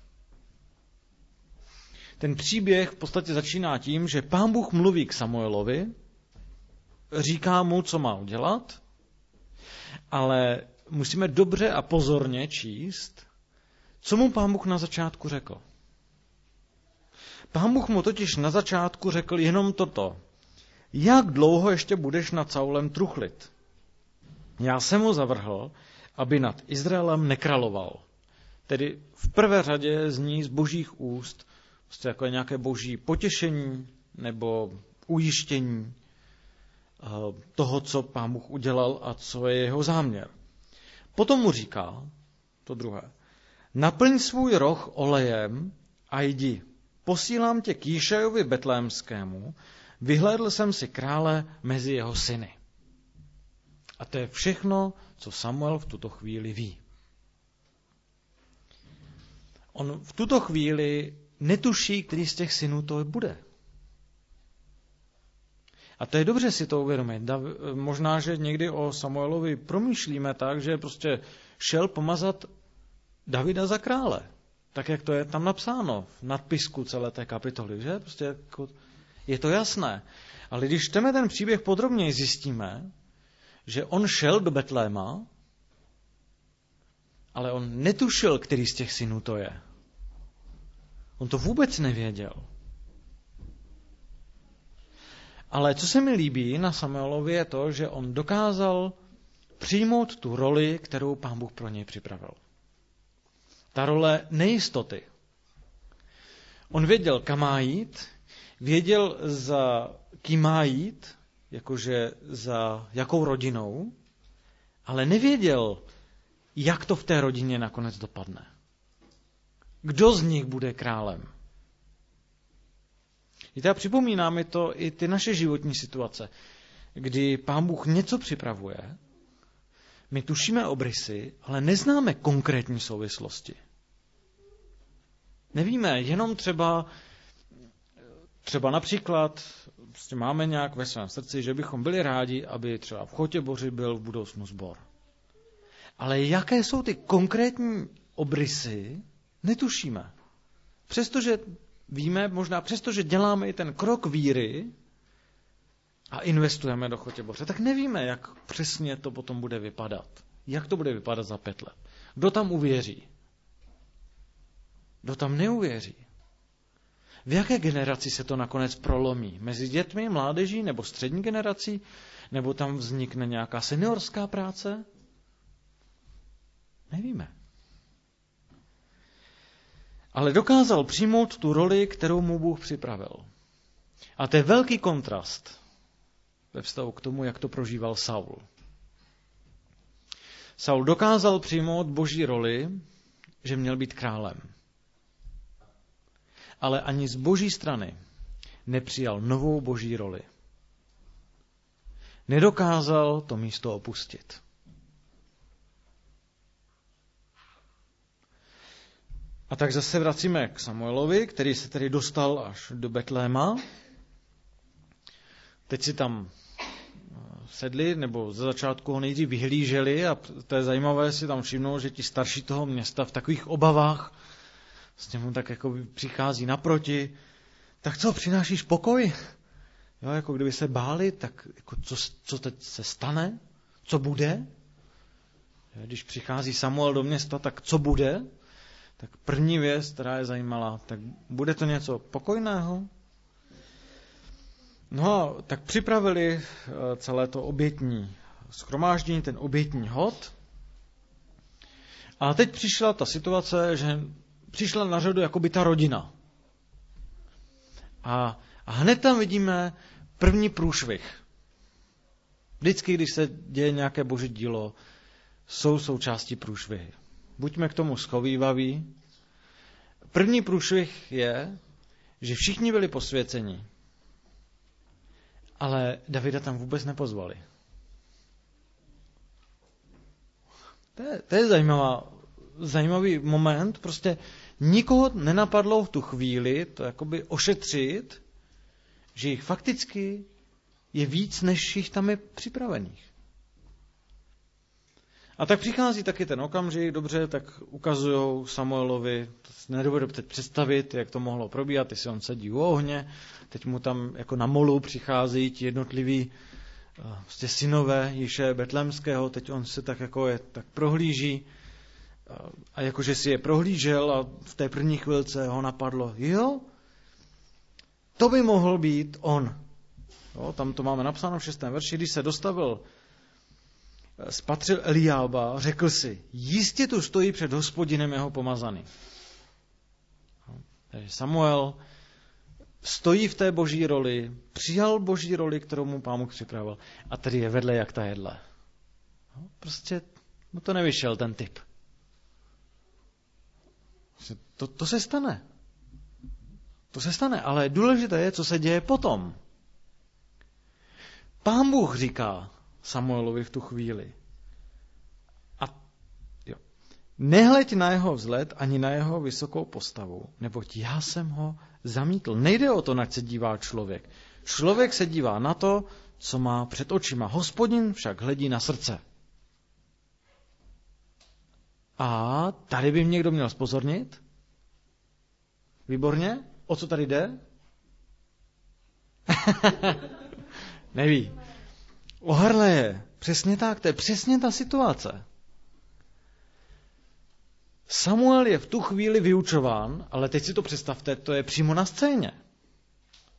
Ten příběh v podstatě začíná tím, že Pán Bůh mluví k Samuelovi, říká mu, co má udělat, ale musíme dobře a pozorně číst, co mu Pán Bůh na začátku řekl. Pán Bůh mu totiž na začátku řekl jenom toto. Jak dlouho ještě budeš nad Saulem truchlit? Já jsem ho zavrhl, aby nad Izraelem nekráloval. Tedy v prvé řadě zní z božích úst prostě jako nějaké boží potěšení nebo ujištění toho, co Pán Bůh udělal a co je jeho záměr. Potom mu říká, to druhé, naplň svůj roh olejem a jdi. Posílám tě k Jíšajovi Betlémskému, vyhlédl jsem si krále mezi jeho syny. A to je všechno, co Samuel v tuto chvíli ví. On v tuto chvíli netuší, který z těch synů to bude. A to je dobře si to uvědomit. Možná, že někdy o Samuelovi promýšlíme tak, že prostě šel pomazat Davida za krále. Tak, jak to je tam napsáno v nadpisku celé té kapitoly. Že? Prostě jako je to jasné. Ale když čteme ten příběh podrobněji, zjistíme, že on šel do Betléma, ale on netušil, který z těch synů to je. On to vůbec nevěděl. Ale co se mi líbí na Samuelovi je to, že on dokázal přijmout tu roli, kterou Pán Bůh pro něj připravil. Ta role nejistoty. On věděl, kam má jít, věděl, za kým má jít, jakože za jakou rodinou, ale nevěděl, jak to v té rodině nakonec dopadne. Kdo z nich bude králem? Víte, a připomíná mi to i ty naše životní situace, kdy Pán Bůh něco připravuje, my tušíme obrysy, ale neznáme konkrétní souvislosti. Nevíme, jenom třeba například prostě máme nějak ve svém srdci, že bychom byli rádi, aby třeba v Chotěboři byl v budoucnu sbor. Ale jaké jsou ty konkrétní obrysy, netušíme. Přestože víme, možná přestože děláme i ten krok víry a investujeme do Chotěboře, tak nevíme, jak přesně to potom bude vypadat. Jak to bude vypadat za 5 let. Kdo tam uvěří? Kdo tam neuvěří? V jaké generaci se to nakonec prolomí? Mezi dětmi, mládeží nebo střední generací? Nebo tam vznikne nějaká seniorská práce? Nevíme. Ale dokázal přijmout tu roli, kterou mu Bůh připravil. A to je velký kontrast ve vztahu k tomu, jak to prožíval Saul. Saul dokázal přijmout Boží roli, že měl být králem. Ale ani z Boží strany nepřijal novou Boží roli. Nedokázal to místo opustit. A tak zase vracíme k Samuelovi, který se tedy dostal až do Betléma. Teď si tam sedli, nebo ze začátku ho nejdřív vyhlíželi a to je zajímavé si tam všimnout, že ti starší toho města v takových obavách s němu tak jako přichází naproti. Tak co, přinášíš pokoj? Jo, jako kdyby se báli, tak jako co teď se stane? Co bude? Když přichází Samuel do města, tak co bude? Tak první věc, která je zajímala, tak bude to něco pokojného? No a tak připravili celé to obětní shromáždění, ten obětní hod. A teď přišla ta situace, že přišla na řadu jakoby ta rodina. A hned tam vidíme první průšvih. Vždycky, když se děje nějaké boží dílo, jsou součástí průšvihy. Buďme k tomu schovývaví. První průšvih je, že všichni byli posvěceni, ale Davida tam vůbec nepozvali. To je zajímavý moment. Prostě nikoho nenapadlo v tu chvíli to jakoby ošetřit, že jich fakticky je víc, než jich tam je připravených. A tak přichází taky ten okamžik, dobře, tak ukazujou Samuelovi, to si nedovedu teď představit, jak to mohlo probíhat, jestli on sedí u ohně, teď mu tam jako na molu přicházejí ti jednotliví prostě synové Jiše Betlémského, teď on se tak jako je tak prohlíží a jakože si je prohlížel a v té první chvilce ho napadlo, jo, to by mohl být on. Jo, tam to máme napsáno v 6. verši, když se dostavil, spatřil Eliába, řekl si, jistě tu stojí před Hospodinem jeho pomazaný. Takže Samuel stojí v té boží roli, přijal boží roli, kterou mu Pán Bůh připravil a tady je vedle jak ta jedle. Prostě mu to nevyšel ten typ. To se stane. To se stane, ale důležité je, co se děje potom. Pán Bůh říká Samuelovi v tu chvíli. Nehleď na jeho vzhled ani na jeho vysokou postavu, neboť já jsem ho zamítl. Nejde o to, na co se dívá člověk. Člověk se dívá na to, co má před očima. Hospodin však hledí na srdce. A tady by mě někdo měl zpozornit? Výborně. O co tady jde? Neví. O Harleje. Přesně tak. To je přesně ta situace. Samuel je v tu chvíli vyučován, ale teď si to představte, to je přímo na scéně.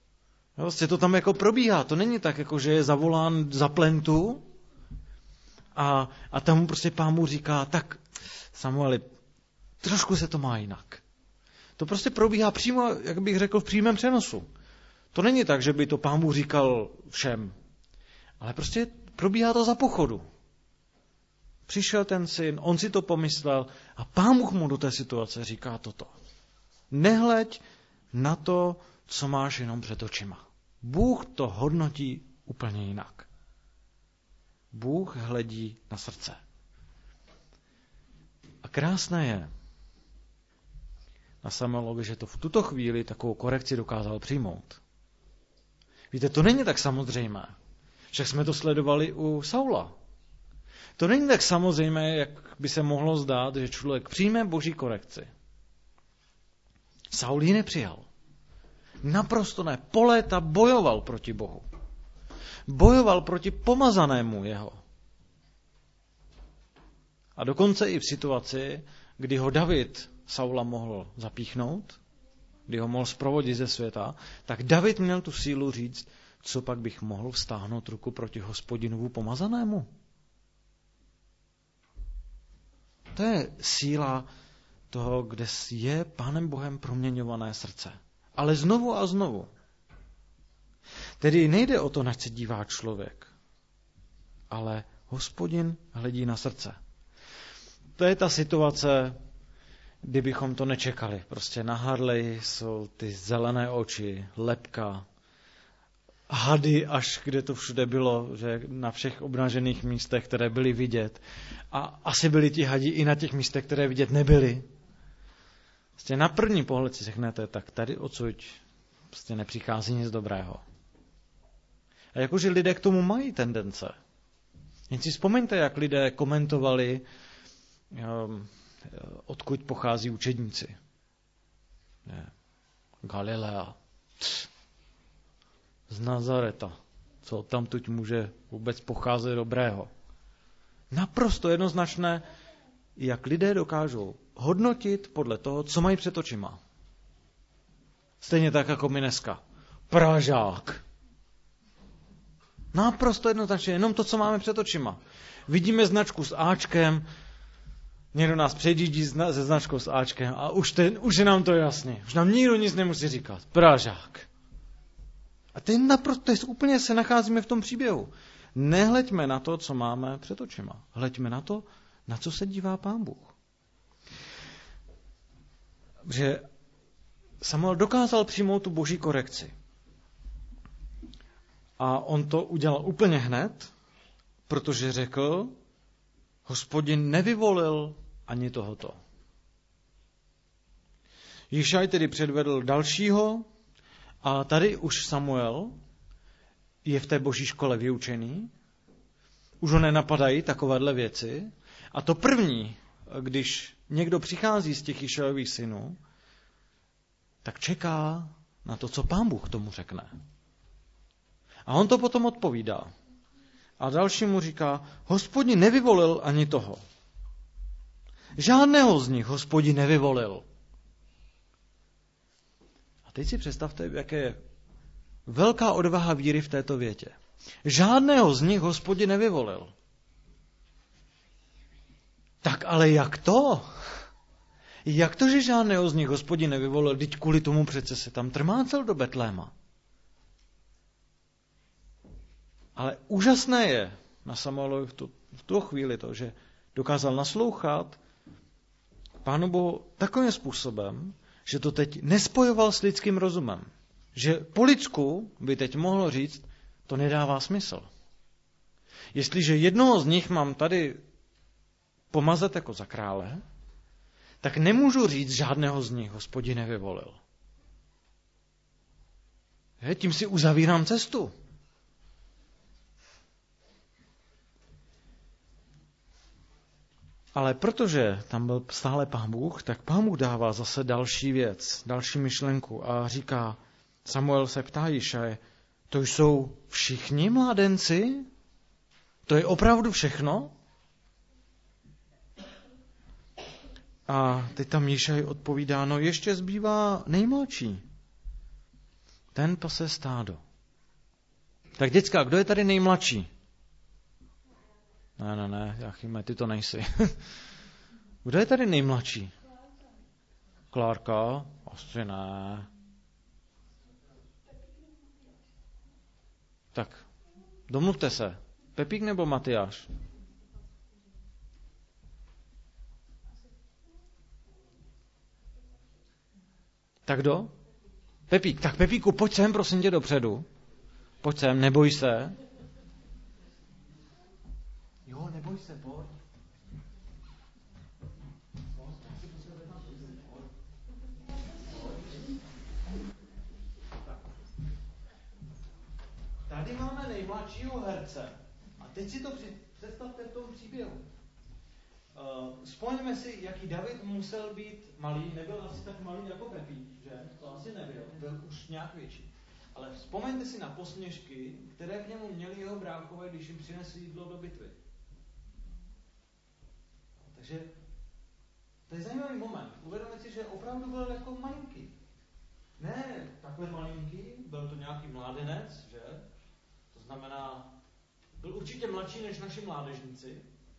Vlastně to tam jako probíhá. To není tak, jako že je zavolán za plentu A tam mu prostě Pán Bůh říká, tak Samueli, trošku se to má jinak. To prostě probíhá přímo, jak bych řekl, v přímém přenosu. To není tak, že by to Pán Bůh říkal všem, ale prostě probíhá to za pochodu. Přišel ten syn, on si to pomyslel a Pán Bůh mu do té situace říká toto. Nehleď na to, co máš jenom před očima. Bůh to hodnotí úplně jinak. Bůh hledí na srdce. A krásné je na Samuelovi, že to v tuto chvíli takovou korekci dokázal přijmout. Víte, to není tak samozřejmé. Však jsme to sledovali u Saula. To není tak samozřejmé, jak by se mohlo zdát, že člověk přijme boží korekci. Saul ji nepřijal. Naprosto ne. Po léta bojoval proti Bohu. Bojoval proti pomazanému jeho. A dokonce i v situaci, kdy ho David Saula mohl zapíchnout, kdy ho mohl zprovodit ze světa, tak David měl tu sílu říct, co pak bych mohl vztáhnout ruku proti Hospodinovu pomazanému. To je síla toho, kde je Pánem Bohem proměňované srdce. Ale znovu a znovu. Tedy nejde o to, na co se dívá člověk, ale Hospodin hledí na srdce. To je ta situace, kdybychom to nečekali. Prostě na Harley jsou ty zelené oči, lebka, hady, až kde to všude bylo, že na všech obnažených místech, které byly vidět. A asi byli ti hadi i na těch místech, které vidět nebyly. Prostě na první pohled si řeknete, tak tady odsud prostě nepřichází nic dobrého. A jakože lidé k tomu mají tendence. Jen si vzpomeňte, jak lidé komentovali, odkud pochází učedníci. Galilea. Z Nazareta. Co tam tuď může vůbec pocházet dobrého. Naprosto jednoznačné, jak lidé dokážou hodnotit podle toho, co mají před očima. Stejně tak jako my dneska. Pražák. Naprosto jednoznačně, jenom to, co máme před očima. Vidíme značku s Ačkem, někdo nás předjíždí se značkou s Ačkem a už je nám to jasný. Už nám nikdo nic nemusí říkat. Pražák. A to je naprosto, úplně se nacházíme v tom příběhu. Nehleďme na to, co máme před očima. Hleďme na to, na co se dívá Pán Bůh. Že Samuel dokázal přijmout tu boží korekci. A on to udělal úplně hned, protože řekl, Hospodin nevyvolil ani tohoto. Jišaj tedy předvedl dalšího a tady už Samuel je v té boží škole vyučený. Už ho nenapadají takovéhle věci. A to první, když někdo přichází z těch Jišajových synů, tak čeká na to, co Pán Bůh tomu řekne. A on to potom odpovídá. A další mu říká, Hospodin nevyvolil ani toho. Žádného z nich Hospodin nevyvolil. A teď si představte, jaké je velká odvaha víry v této větě. Žádného z nich Hospodin nevyvolil. Tak ale jak to? Jak to, že žádného z nich Hospodin nevyvolil? Vždyť kvůli tomu přece se tam trmácel do Betléma. Ale úžasné je na Samuelovi v tu chvíli to, že dokázal naslouchat Pánu Bohu takovým způsobem, že to teď nespojoval s lidským rozumem. Že po lidsku by teď mohlo říct, to nedává smysl. Jestliže jednoho z nich mám tady pomazat jako za krále, tak nemůžu říct, žádného z nich Hospodin nevyvolil. Tím si uzavírám cestu. Ale protože tam byl stále Pán Bůh, tak Pán Bůh dává zase další věc, další myšlenku a říká, Samuel se ptá Jišaje, to jsou všichni mládenci? To je opravdu všechno? A teď tam Jišaj odpovídá, no ještě zbývá nejmladší. Ten pase stádo. Tak děcka, kdo je tady nejmladší? Ne, Jáchyme, ty to nejsi. Kdo je tady nejmladší? Klárka? Asi ne. Tak, domluvte se. Pepík nebo Matyáš? Tak kdo? Pepík. Tak Pepíku, pojď sem, prosím tě, dopředu. Pojď sem, neboj se. Jo, neboj se, pojď. Tady máme nejmladšího herce. A teď si to představte v tom příběhu. Vzpomeňme si, jaký David musel být malý. Nebyl asi tak malý jako Pepík, že? To asi nebyl. Byl už nějak větší. Ale vzpomeňte si na posměšky, které k němu měli jeho bráchové, když jim přinesli jídlo do bitvy. Takže to je zajímavý moment. Uvědomit si, že opravdu byl jako malinký. Ne takhle malinký, byl to nějaký mládenec, že? To znamená, byl určitě mladší než naši mládežníci.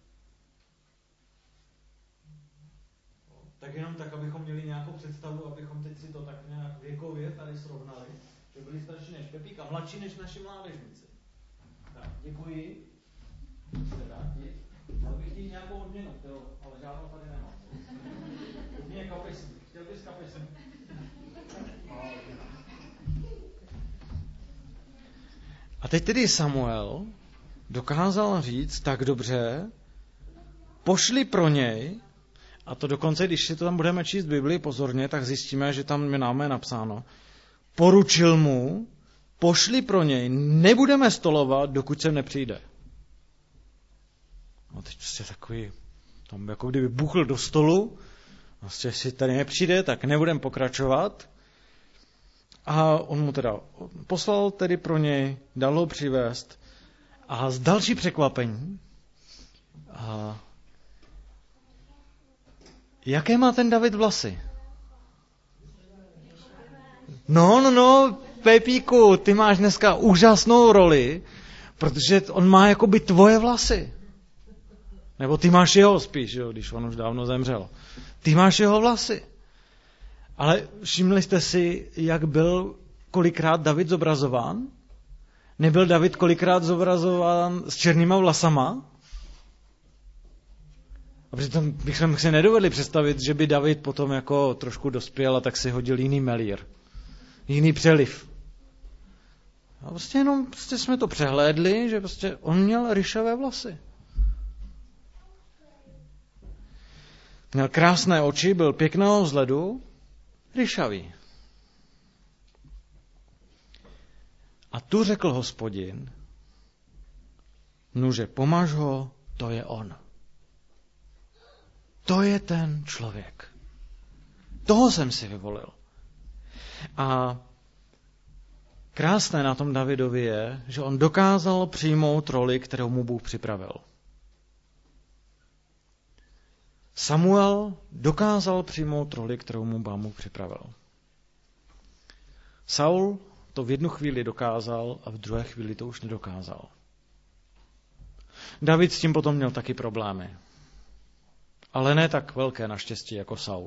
Tak jenom tak, abychom měli nějakou představu, abychom teď si to tak nějak věkově tady srovnali, že byli starší než Pepík a mladší než naši mládežníci. Tak, děkuji. Jste rádi. Chtěl bych chtít nějakou odměnu, ale žádnou tady nemám. Odměně kapesní. Chtěl bys kapesní? A teď tedy Samuel dokázal říct, tak dobře, pošli pro něj, a to dokonce, když si to tam budeme číst v Biblii pozorně, tak zjistíme, že tam máme napsáno, poručil mu, pošli pro něj, nebudeme stolovat, dokud sem nepřijde. No teď prostě takový, tam jako kdyby buchl do stolu, vlastně si tady nepřijde, tak nebudeme pokračovat. A on mu teda poslal tedy pro něj, dal ho přivést a z další překvapení, jaké má ten David vlasy? No, Pepíku, ty máš dneska úžasnou roli, protože on má jakoby tvoje vlasy. Nebo ty máš jeho spíš, jo, když on už dávno zemřel. Ty máš jeho vlasy. Ale všimli jste si, jak byl kolikrát David zobrazován? Nebyl David kolikrát zobrazován s černýma vlasama? A přitom bychom si nedovedli představit, že by David potom jako trošku dospěl a tak si hodil jiný melír. Jiný přeliv. A prostě jenom jsme to přehlédli, že prostě on měl ryšavé vlasy. Měl krásné oči, byl pěkného vzhledu, ryšavý. A tu řekl Hospodin, nuže pomaž ho, to je on. To je ten člověk. Toho jsem si vyvolil. A krásné na tom Davidovi je, že on dokázal přijmout roli, kterou mu Bůh připravil. Samuel dokázal přijmout roli, kterou mu Bůh připravil. Saul to v jednu chvíli dokázal a v druhé chvíli to už nedokázal. David s tím potom měl taky problémy. Ale ne tak velké naštěstí jako Saul.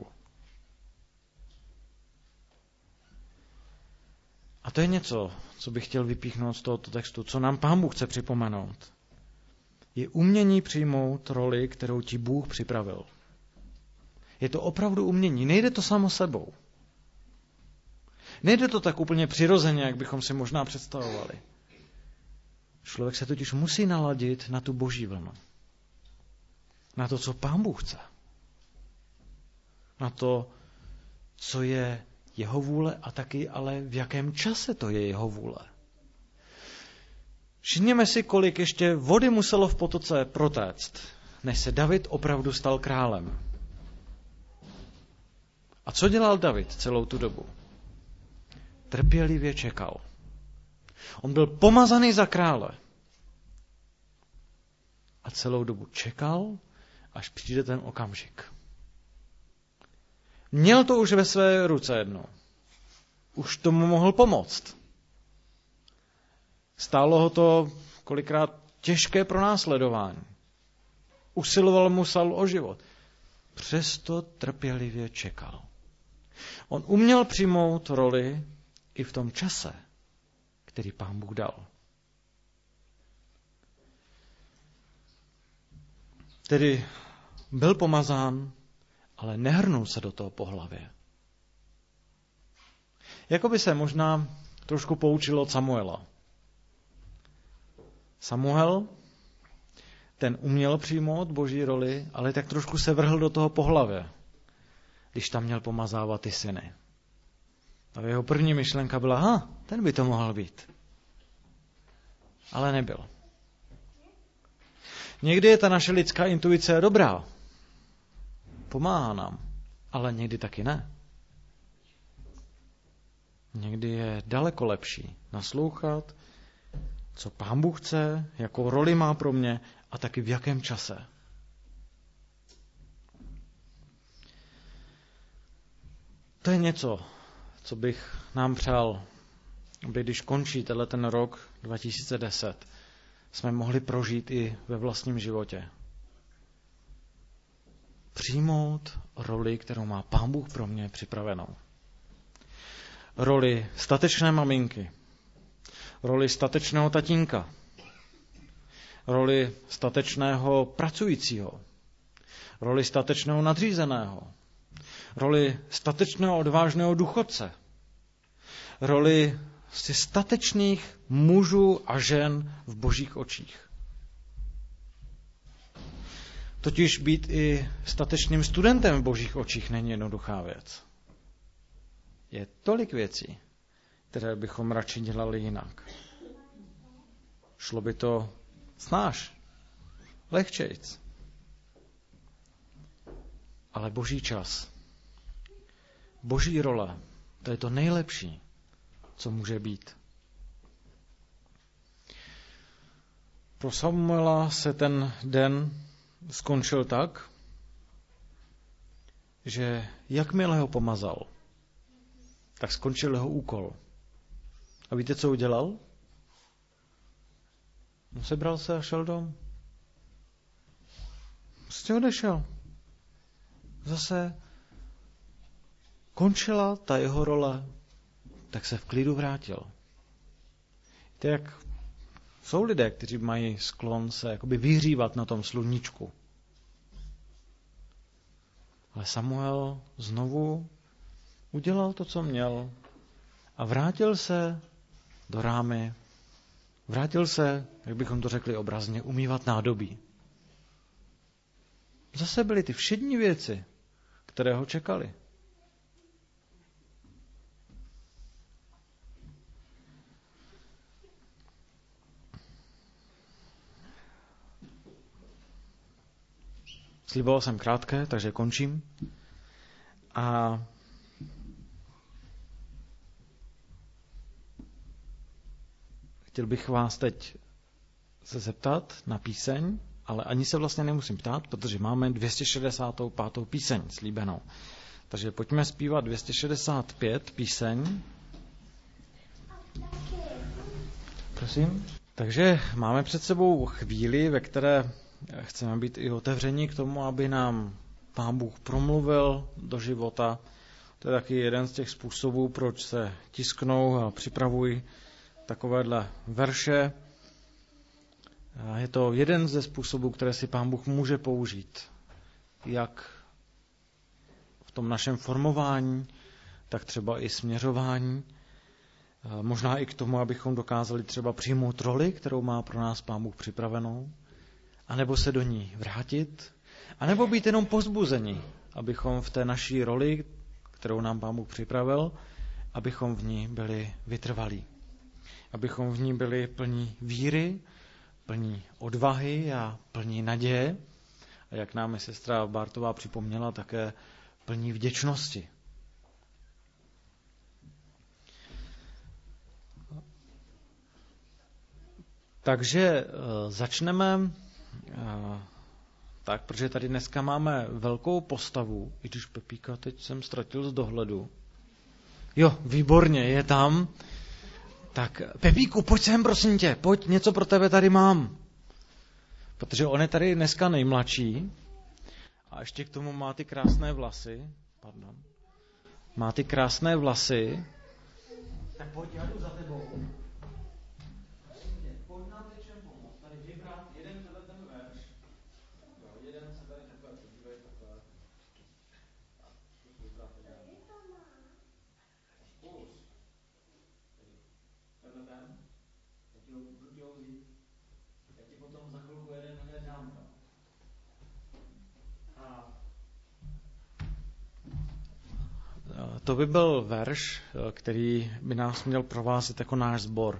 A to je něco, co bych chtěl vypíchnout z tohoto textu, co nám Pán Bůh chce připomenout. Je umění přijmout roli, kterou ti Bůh připravil. Je to opravdu umění, nejde to samo sebou. Nejde to tak úplně přirozeně, jak bychom si možná představovali. Člověk se totiž musí naladit na tu boží vlnu. Na to, co Pán Bůh chce. Na to, co je jeho vůle a taky ale v jakém čase to je jeho vůle. Všimněme si, kolik ještě vody muselo v potoce protéct, než se David opravdu stal králem. A co dělal David celou tu dobu? Trpělivě čekal. On byl pomazaný za krále. A celou dobu čekal, až přijde ten okamžik. Měl to už ve své ruce jednou. Už tomu mohl pomoct. Stálo ho to kolikrát těžké pronásledování. Usiloval mu Saul o život. Přesto trpělivě čekal. On uměl přijmout roli i v tom čase, který Pán Bůh dal. Tedy byl pomazán, ale nehrnul se do toho po hlavě. Jakoby se možná trošku poučil od Samuela. Samuel, ten uměl přijmout Boží roli, ale tak trošku se vrhl do toho po hlavě, když tam měl pomazávat ty syny. A jeho první myšlenka byla, ten by to mohl být. Ale nebyl. Někdy je ta naše lidská intuice dobrá. Pomáhá nám, ale někdy taky ne. Někdy je daleko lepší naslouchat, co Pán Bůh chce, jakou roli má pro mě a taky v jakém čase. To je něco, co bych nám přál, aby když končí ten rok 2010, jsme mohli prožít i ve vlastním životě. Přijmout roli, kterou má Pán Bůh pro mě připravenou. Roli statečné maminky, roli statečného tatínka, roli statečného pracujícího, roli statečného nadřízeného, roli statečného odvážného důchodce, roli statečných mužů a žen v Božích očích. Totiž být i statečným studentem v Božích očích není jednoduchá věc. Je tolik věcí, které bychom radši dělali jinak. Šlo by to snáš, lehčejc. Ale Boží čas, Boží role, to je to nejlepší, co může být. Pro Samuela se ten den skončil tak, že jakmile ho pomazal, tak skončil jeho úkol. A víte, co udělal? Sebral se a šel dom. Prostě odešel. Zase končila ta jeho role, tak se v klidu vrátil. Víte, jak jsou lidé, kteří mají sklon se jakoby vyhřívat na tom sluníčku. Ale Samuel znovu udělal to, co měl a vrátil se do rámy. Vrátil se, jak bychom to řekli obrazně, umývat nádobí. Zase byly ty všední věci, které ho čekaly. Sliboval jsem krátké, takže končím. A chtěl bych vás teď se zeptat na píseň, ale ani se vlastně nemusím ptát, protože máme 265. píseň slíbenou. Takže pojďme zpívat 265 píseň. Prosím. Takže máme před sebou chvíli, ve které chceme být i otevření k tomu, aby nám Pán Bůh promluvil do života. To je taky jeden z těch způsobů, proč se tisknou a připravují takovéhle verše. Je to jeden ze způsobů, které si Pán Bůh může použít. Jak v tom našem formování, tak třeba i směřování. Možná i k tomu, abychom dokázali třeba přijmout roli, kterou má pro nás Pán Bůh připravenou. A nebo se do ní vrátit. A nebo být jenom povzbuzeni, abychom v té naší roli, kterou nám Pán Bůh připravil, abychom v ní byli vytrvalí. Abychom v ní byli plní víry, plní odvahy a plní naděje. A jak nám sestra Bartová připomněla, také plní vděčnosti. Takže začneme tak, protože tady dneska máme velkou postavu, i když Pepíka teď jsem ztratil z dohledu. Jo, výborně, je tam. Tak, Pepíku, pojď sem, prosím tě, pojď, něco pro tebe tady mám. protože on je tady dneska nejmladší a ještě k tomu má ty krásné vlasy. Pardon. Má ty krásné vlasy. Tak pojď, já jdu za tebou. Pojď nám teď pomoct. Tady vybrat jeden ten verš. Jo, jeden se tady takhle podívej takhle. Tak, zkus vybrat jeden. Zkus. Tenhle ten. Já ti ho budu vzít. Já ti potom za chvilku jeden dám. To by byl verš, který by nás měl provázet jako náš sbor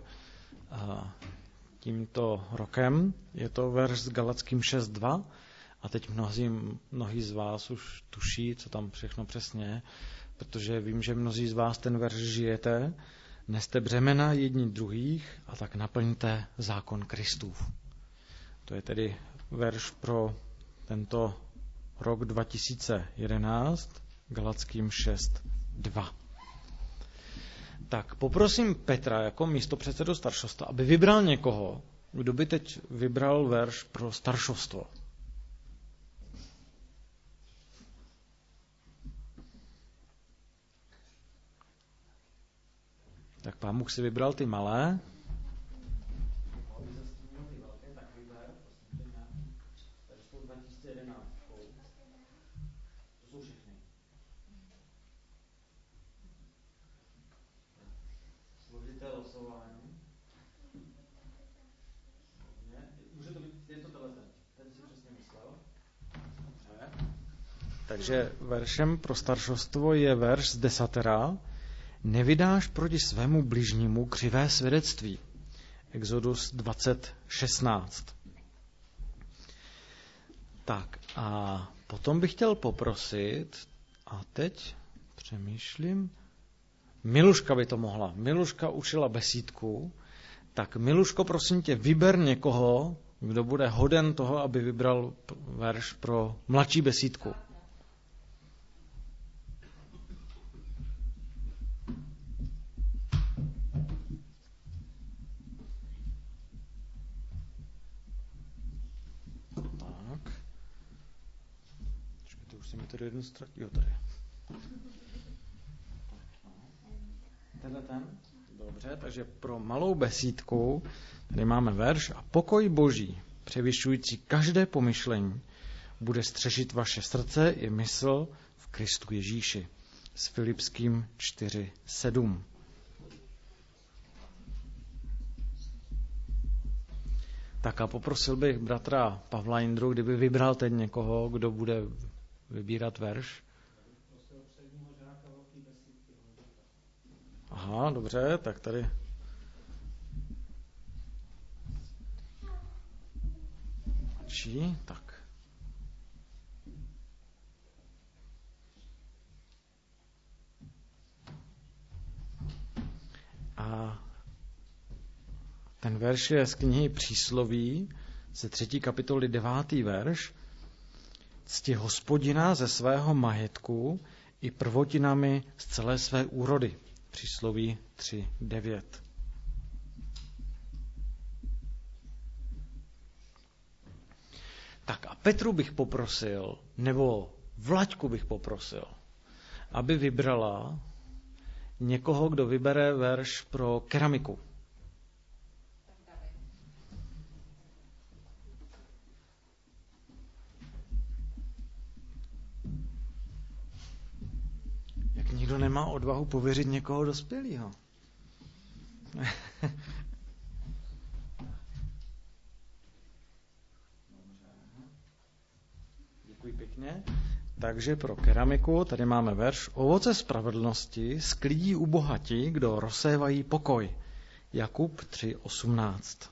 tímto rokem. Je to verš s Galackým 6.2 a teď mnozí z vás už tuší, co tam všechno přesně je, protože vím, že mnozí z vás ten verš žijete. Neste břemena jedni druhých a tak naplňte zákon Kristův. To je tedy verš pro tento rok 2011, Galackým 6.2. Tak poprosím Petra jako místopředsedu staršostva, aby vybral někoho, kdo by teď vybral verš pro staršostvo. Tak Pán Bůh si vybral ty malé. Takže veršem pro staršostvo je verš z desatera. Nevydáš proti svému bližnímu křivé svědectví. Exodus 20:16. Tak a potom bych chtěl poprosit, a teď přemýšlím, Miluška by to mohla. Miluška učila besídku, tak Miluško, prosím tě, vyber někoho, kdo bude hoden toho, aby vybral verš pro mladší besídku. Tak. Počkejte, už jsem mi tady jeden ztratil. Jo, tady. Tenhle ten? Dobře, takže pro malou besídku tady máme verš a pokoj Boží, převyšující každé pomyšlení, bude střežit vaše srdce i mysl v Kristu Ježíši. S Filipským 4:7. Tak a poprosil bych bratra Pavla Jindru, kdyby vybral teď někoho, kdo bude vybírat verš. Aha, dobře, tak tady. Čí? Tak. A ten verš je z knihy Přísloví, ze 3. kapitoly 9. verš. Cti Hospodina ze svého majetku i prvotinami z celé své úrody. Přísloví 3:9. Tak a Petru bych poprosil, nebo Vlaďku bych poprosil, aby vybrala někoho, kdo vybere verš pro keramiku. Jak nikdo nemá odvahu pověřit někoho dospělého. Děkuji pěkně. Takže pro keramiku tady máme verš: Ovoce spravedlnosti sklidí u Boha ti, kdo rozsévají pokoj. Jakub 3:18.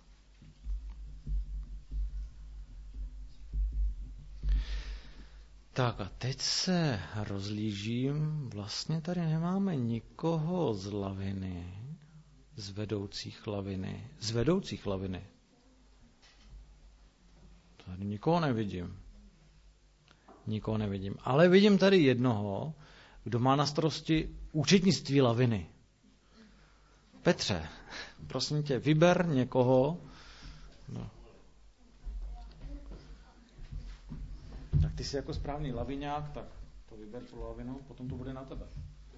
Tak a teď se rozlížím. Vlastně tady nemáme nikoho z laviny, z vedoucích laviny. Tady nikoho nevidím. Ale vidím tady jednoho, kdo má na starosti účetnictví laviny. Petře, prosím tě, vyber někoho. No. ty jsi jako správný laviňák, tak to vyber tu lavinu, potom to bude na tebe.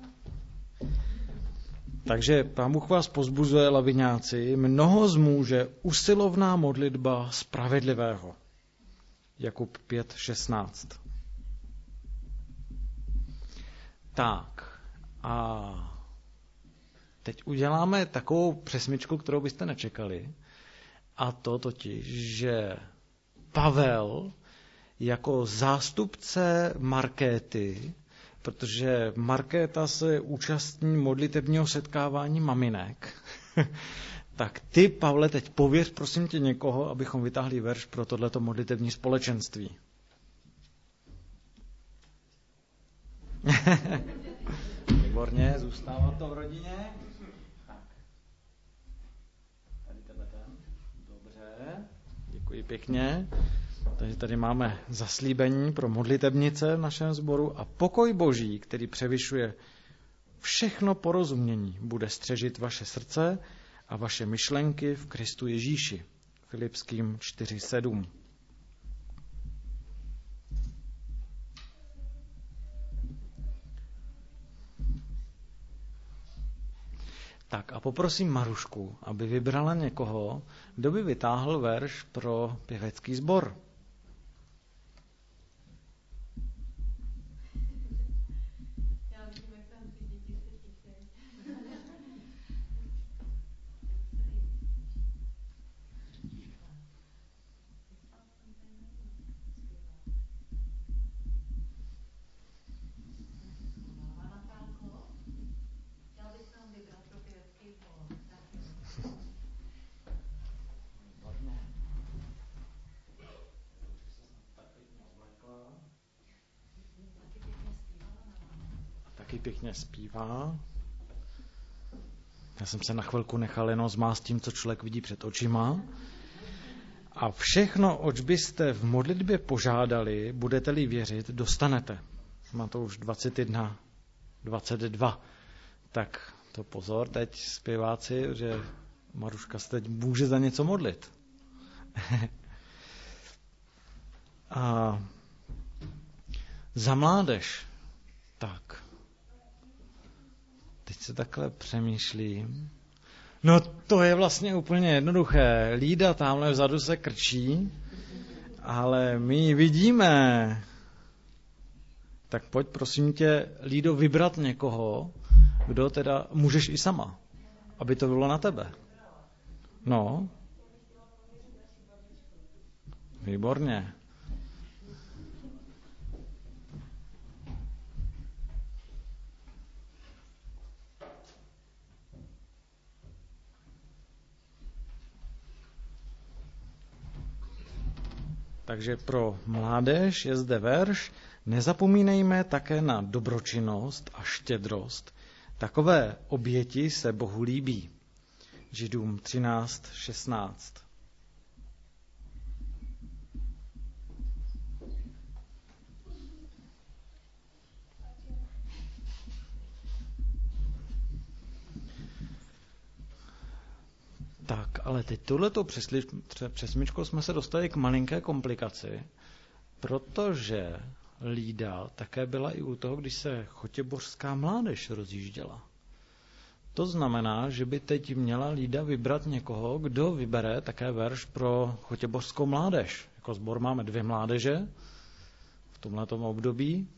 Takže Pán Bůh vás pozbuzuje, laviňáci, mnoho zmůže usilovná modlitba spravedlivého. Jakub 5:16. Tak a teď uděláme takovou přesmičku, kterou byste nečekali. A to totiž, že Pavel jako zástupce Markéty, protože Markéta se účastní modlitebního setkávání maminek, tak ty, Pavle, teď pověř prosím tě někoho, abychom vytáhli verš pro tohleto modlitební společenství. Výborně, zůstává to v rodině. Tak. Tady tebe ten. Dobře, děkuji pěkně. Takže tady máme zaslíbení pro modlitebnice v našem sboru a pokoj Boží, který převyšuje všechno porozumění, bude střežit vaše srdce a vaše myšlenky v Kristu Ježíši. Filipským 4:7. Tak a poprosím Marušku, aby vybrala někoho, kdo by vytáhl verš pro pěvecký sbor. Taky pěkně zpívá. Já jsem se na chvilku nechal jenom zmást tím, co člověk vidí před očima. A všechno, oč byste v modlitbě požádali, budete-li věřit, dostanete. Má to už 21:22. Tak to pozor teď zpěváci, že Maruška se teď může za něco modlit. A za mládež. Tak. Teď se takhle přemýšlím. No to je vlastně úplně jednoduché. Lída tamhle vzadu se krčí, ale my ji vidíme. Tak pojď prosím tě, Lído, vybrat někoho, kdo teda můžeš i sama, aby to bylo na tebe. No. Výborně. Takže pro mládež je zde verš: nezapomínejme také na dobročinnost a štědrost. Takové oběti se Bohu líbí. Židům 13:16. Tak, ale teď touhletou přesmičkou jsme se dostali k malinké komplikaci, protože Lída také byla i u toho, když se chotěbořská mládež rozjížděla. To znamená, že by teď měla Lída vybrat někoho, kdo vybere také verš pro chotěbořskou mládež. Jako sbor máme 2 mládeže v tomhletom období.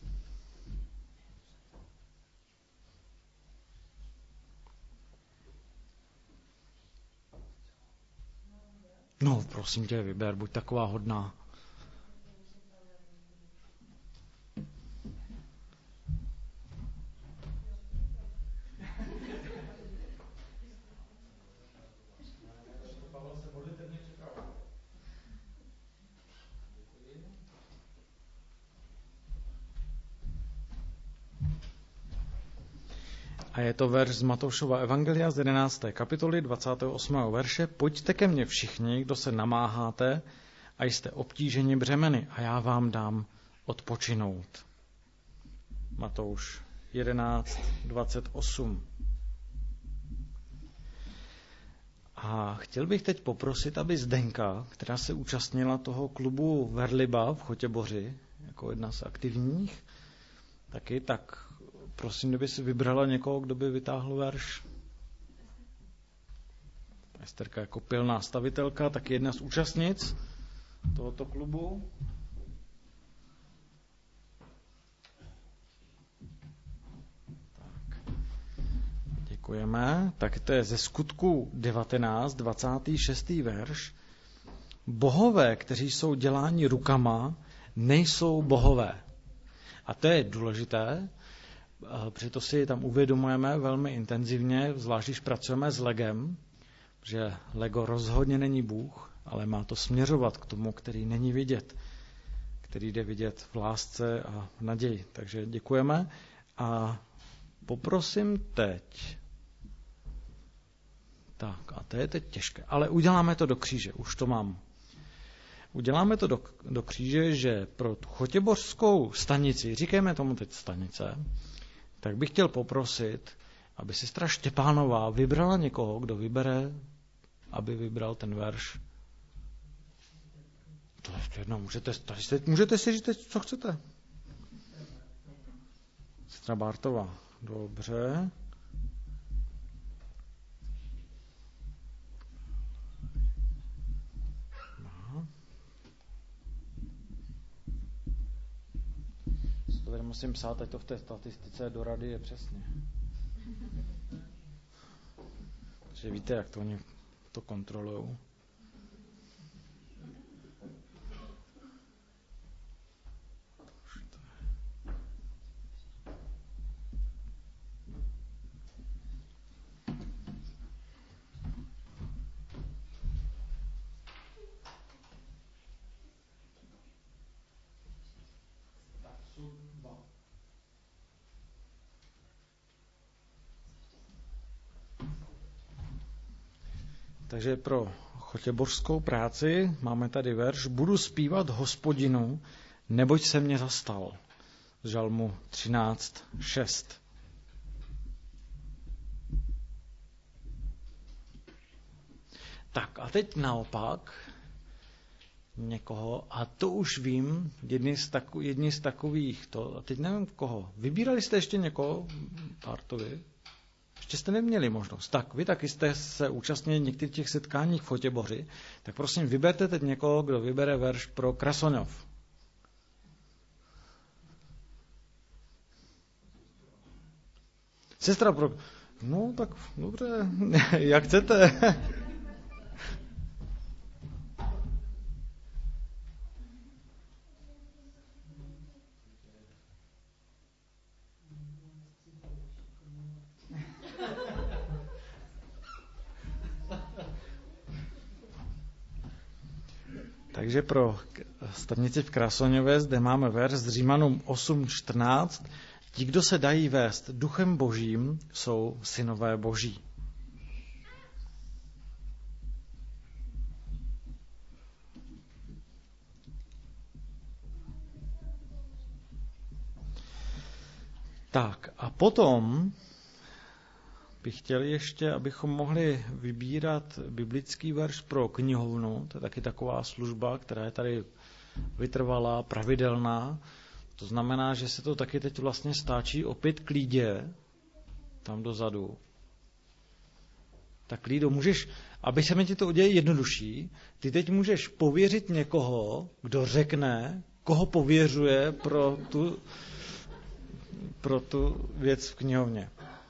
No, prosím tě, vyber, buď taková hodná. A je to verš z Matoušova evangelia z 11. kapitoly 28. verše. Pojďte ke mně všichni, kdo se namáháte a jste obtíženi břemeny, a já vám dám odpočinout. Matouš 11:28. A chtěl bych teď poprosit, aby Zdenka, která se účastnila toho klubu Verliba v Chotěboři, jako jedna z aktivních taky, tak prosím, kdyby si vybrala někoho, kdo by vytáhl verš. Esterka jako pilná stavitelka, taky jedna z účastnic tohoto klubu. Tak. Děkujeme. Tak to je ze Skutků 19, 26. verš. Bohové, kteří jsou děláni rukama, nejsou bohové. A to je důležité, protože to si tam uvědomujeme velmi intenzivně, zvlášť když pracujeme s legem, že Lego rozhodně není Bůh, ale má to směřovat k tomu, který není vidět, který jde vidět v lásce a v naději. Takže děkujeme a poprosím teď. Tak a to je teď těžké, ale uděláme to do kříže, už to mám. Uděláme to do kříže, že pro tu chotěbořskou stanici, říkejme tomu teď stanice, tak bych chtěl poprosit, aby sestra Štěpánová vybrala někoho, kdo vybere, aby vybral ten verš. To ještě jednou, můžete si říct, co chcete. Sestra Bartová, dobře. To tady musím psát, ať to v té statistice do rady je přesně. Takže víte, jak to oni to kontrolují. Takže pro chotěbořskou práci máme tady verš Budu zpívat Hospodinu, neboť se mě zastal. Z Žalmu 13:6. Tak a teď naopak někoho, a to už vím, jedni z takových, a teď nevím koho. Vybírali jste ještě někoho, Bartovi? Ještě jste neměli možnost. Tak, vy taky jste se účastnili některých těch setkáních v Chotěboři, tak prosím, vyberte teď někoho, kdo vybere verš pro Krasonov. Sestra pro... No, tak dobře, jak chcete. Takže pro stanici v Krasoňové zde máme verš z Římanům 8:14. Ti, kdo se dají vést duchem božím, jsou synové boží. Tak a potom bych chtěl ještě, abychom mohli vybírat biblický verš pro knihovnu. To je taky taková služba, která je tady vytrvalá, pravidelná. To znamená, že se to taky teď vlastně stáčí opět k Lídě, tam dozadu. Tak Lído, můžeš, aby se mi ti to udělalo jednodušší, ty teď můžeš pověřit někoho, kdo řekne, koho pověřuje pro tu věc v knihovně.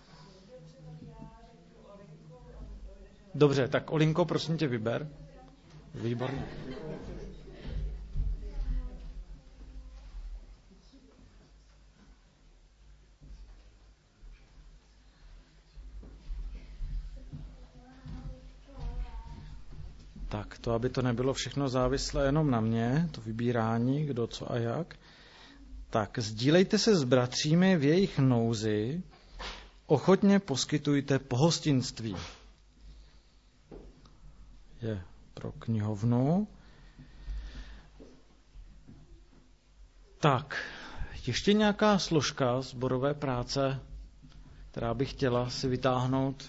Dobře, tak Olinko, prosím tě, vyber. Výborně. Tak, to, aby to nebylo všechno závislé jenom na mě, to vybírání, kdo, co a jak. Tak, sdílejte se s bratřími v jejich nouzi, ochotně poskytujte pohostinství. Je pro knihovnu. Tak, ještě nějaká složka sborové práce, která by chtěla si vytáhnout?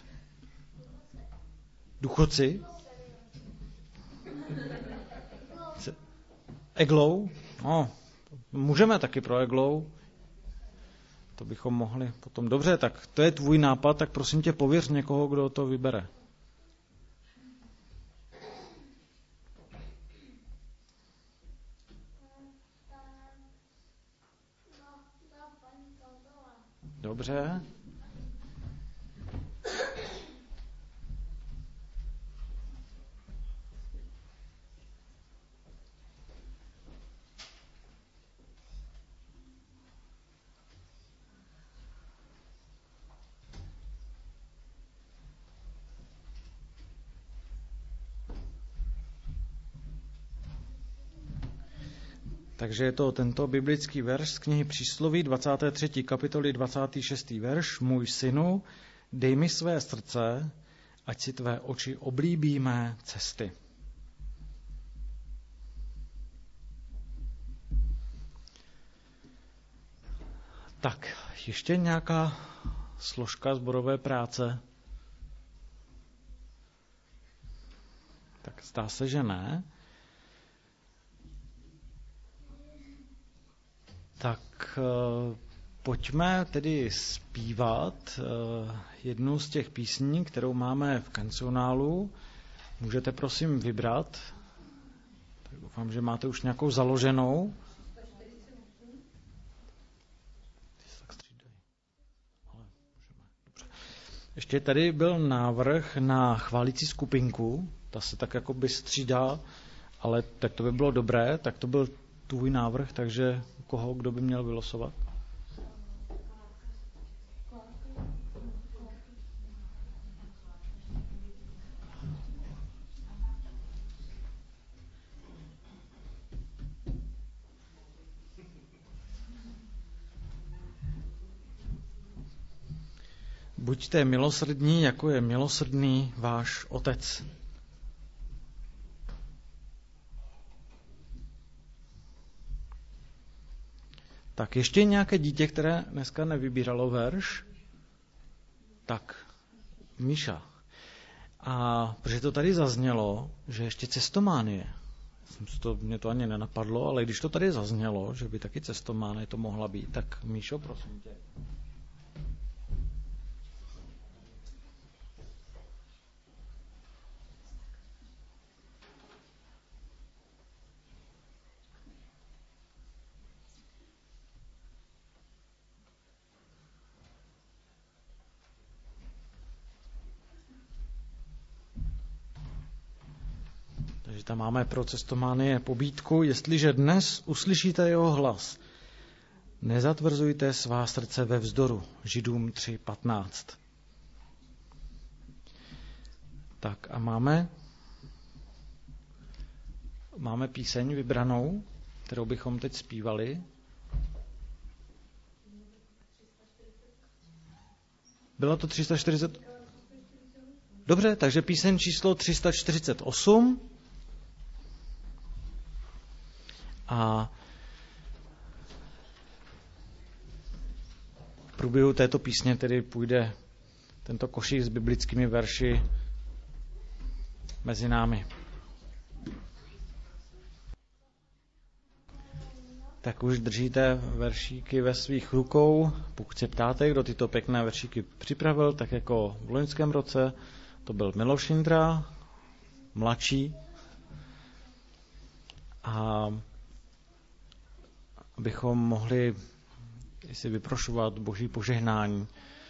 Důchodci? Eglou? No, Můžeme taky pro Eglou. To bychom mohli potom. Dobře, tak to je tvůj nápad, tak prosím tě pověř někoho, kdo to vybere. Dobře. Takže je to tento biblický verš z knihy Přísloví 23. kapitoly 26. verš. Můj synu, dej mi své srdce, ať si tvé oči oblíbí mé cesty. Tak, ještě nějaká složka sborové práce? Tak zdá se, že ne. Tak pojďme tedy zpívat jednu z těch písní, kterou máme v kancionálu. Můžete prosím vybrat. Tak doufám, že máte už nějakou založenou. Ještě tady byl návrh na chválící skupinku. Ta se tak jako by střídá, ale tak to by bylo dobré. Tak to byl tvůj návrh, takže kdo by měl vylosovat? Buďte milosrdní, jako je milosrdný váš Otec. Tak ještě nějaké dítě, které dneska nevybíralo verš? Tak, Míša. A protože to tady zaznělo, že ještě cestománie. Mě to ani nenapadlo, ale když to tady zaznělo, že by taky cestománie to mohla být, tak Míšo, prosím tě. Takže tam máme pro cestománie pobídku. Jestliže dnes uslyšíte jeho hlas, nezatvrzujte svá srdce ve vzdoru. Židům 3:15. Tak a máme píseň vybranou, kterou bychom teď zpívali. Bylo to 340? Dobře, takže píseň číslo 348. A v průběhu této písně tedy půjde tento košík s biblickými verši mezi námi. Tak už držíte veršíky ve svých rukou. Pokud se ptáte, kdo tyto pěkné veršíky připravil, tak jako v loňském roce, to byl Miloš Jindra, mladší. A abychom mohli si vyprošovat Boží požehnání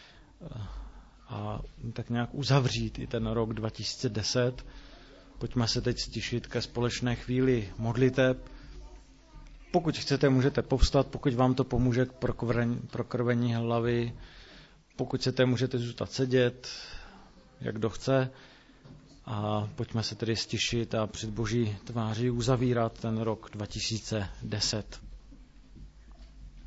a tak nějak uzavřít i ten rok 2010. Pojďme se teď stišit ke společné chvíli modliteb. Pokud chcete, můžete povstat, pokud vám to pomůže k prokrvení hlavy. Pokud chcete, můžete zůstat sedět, jak kdo chce. A pojďme se tedy stišit a před Boží tváří uzavírat ten rok 2010.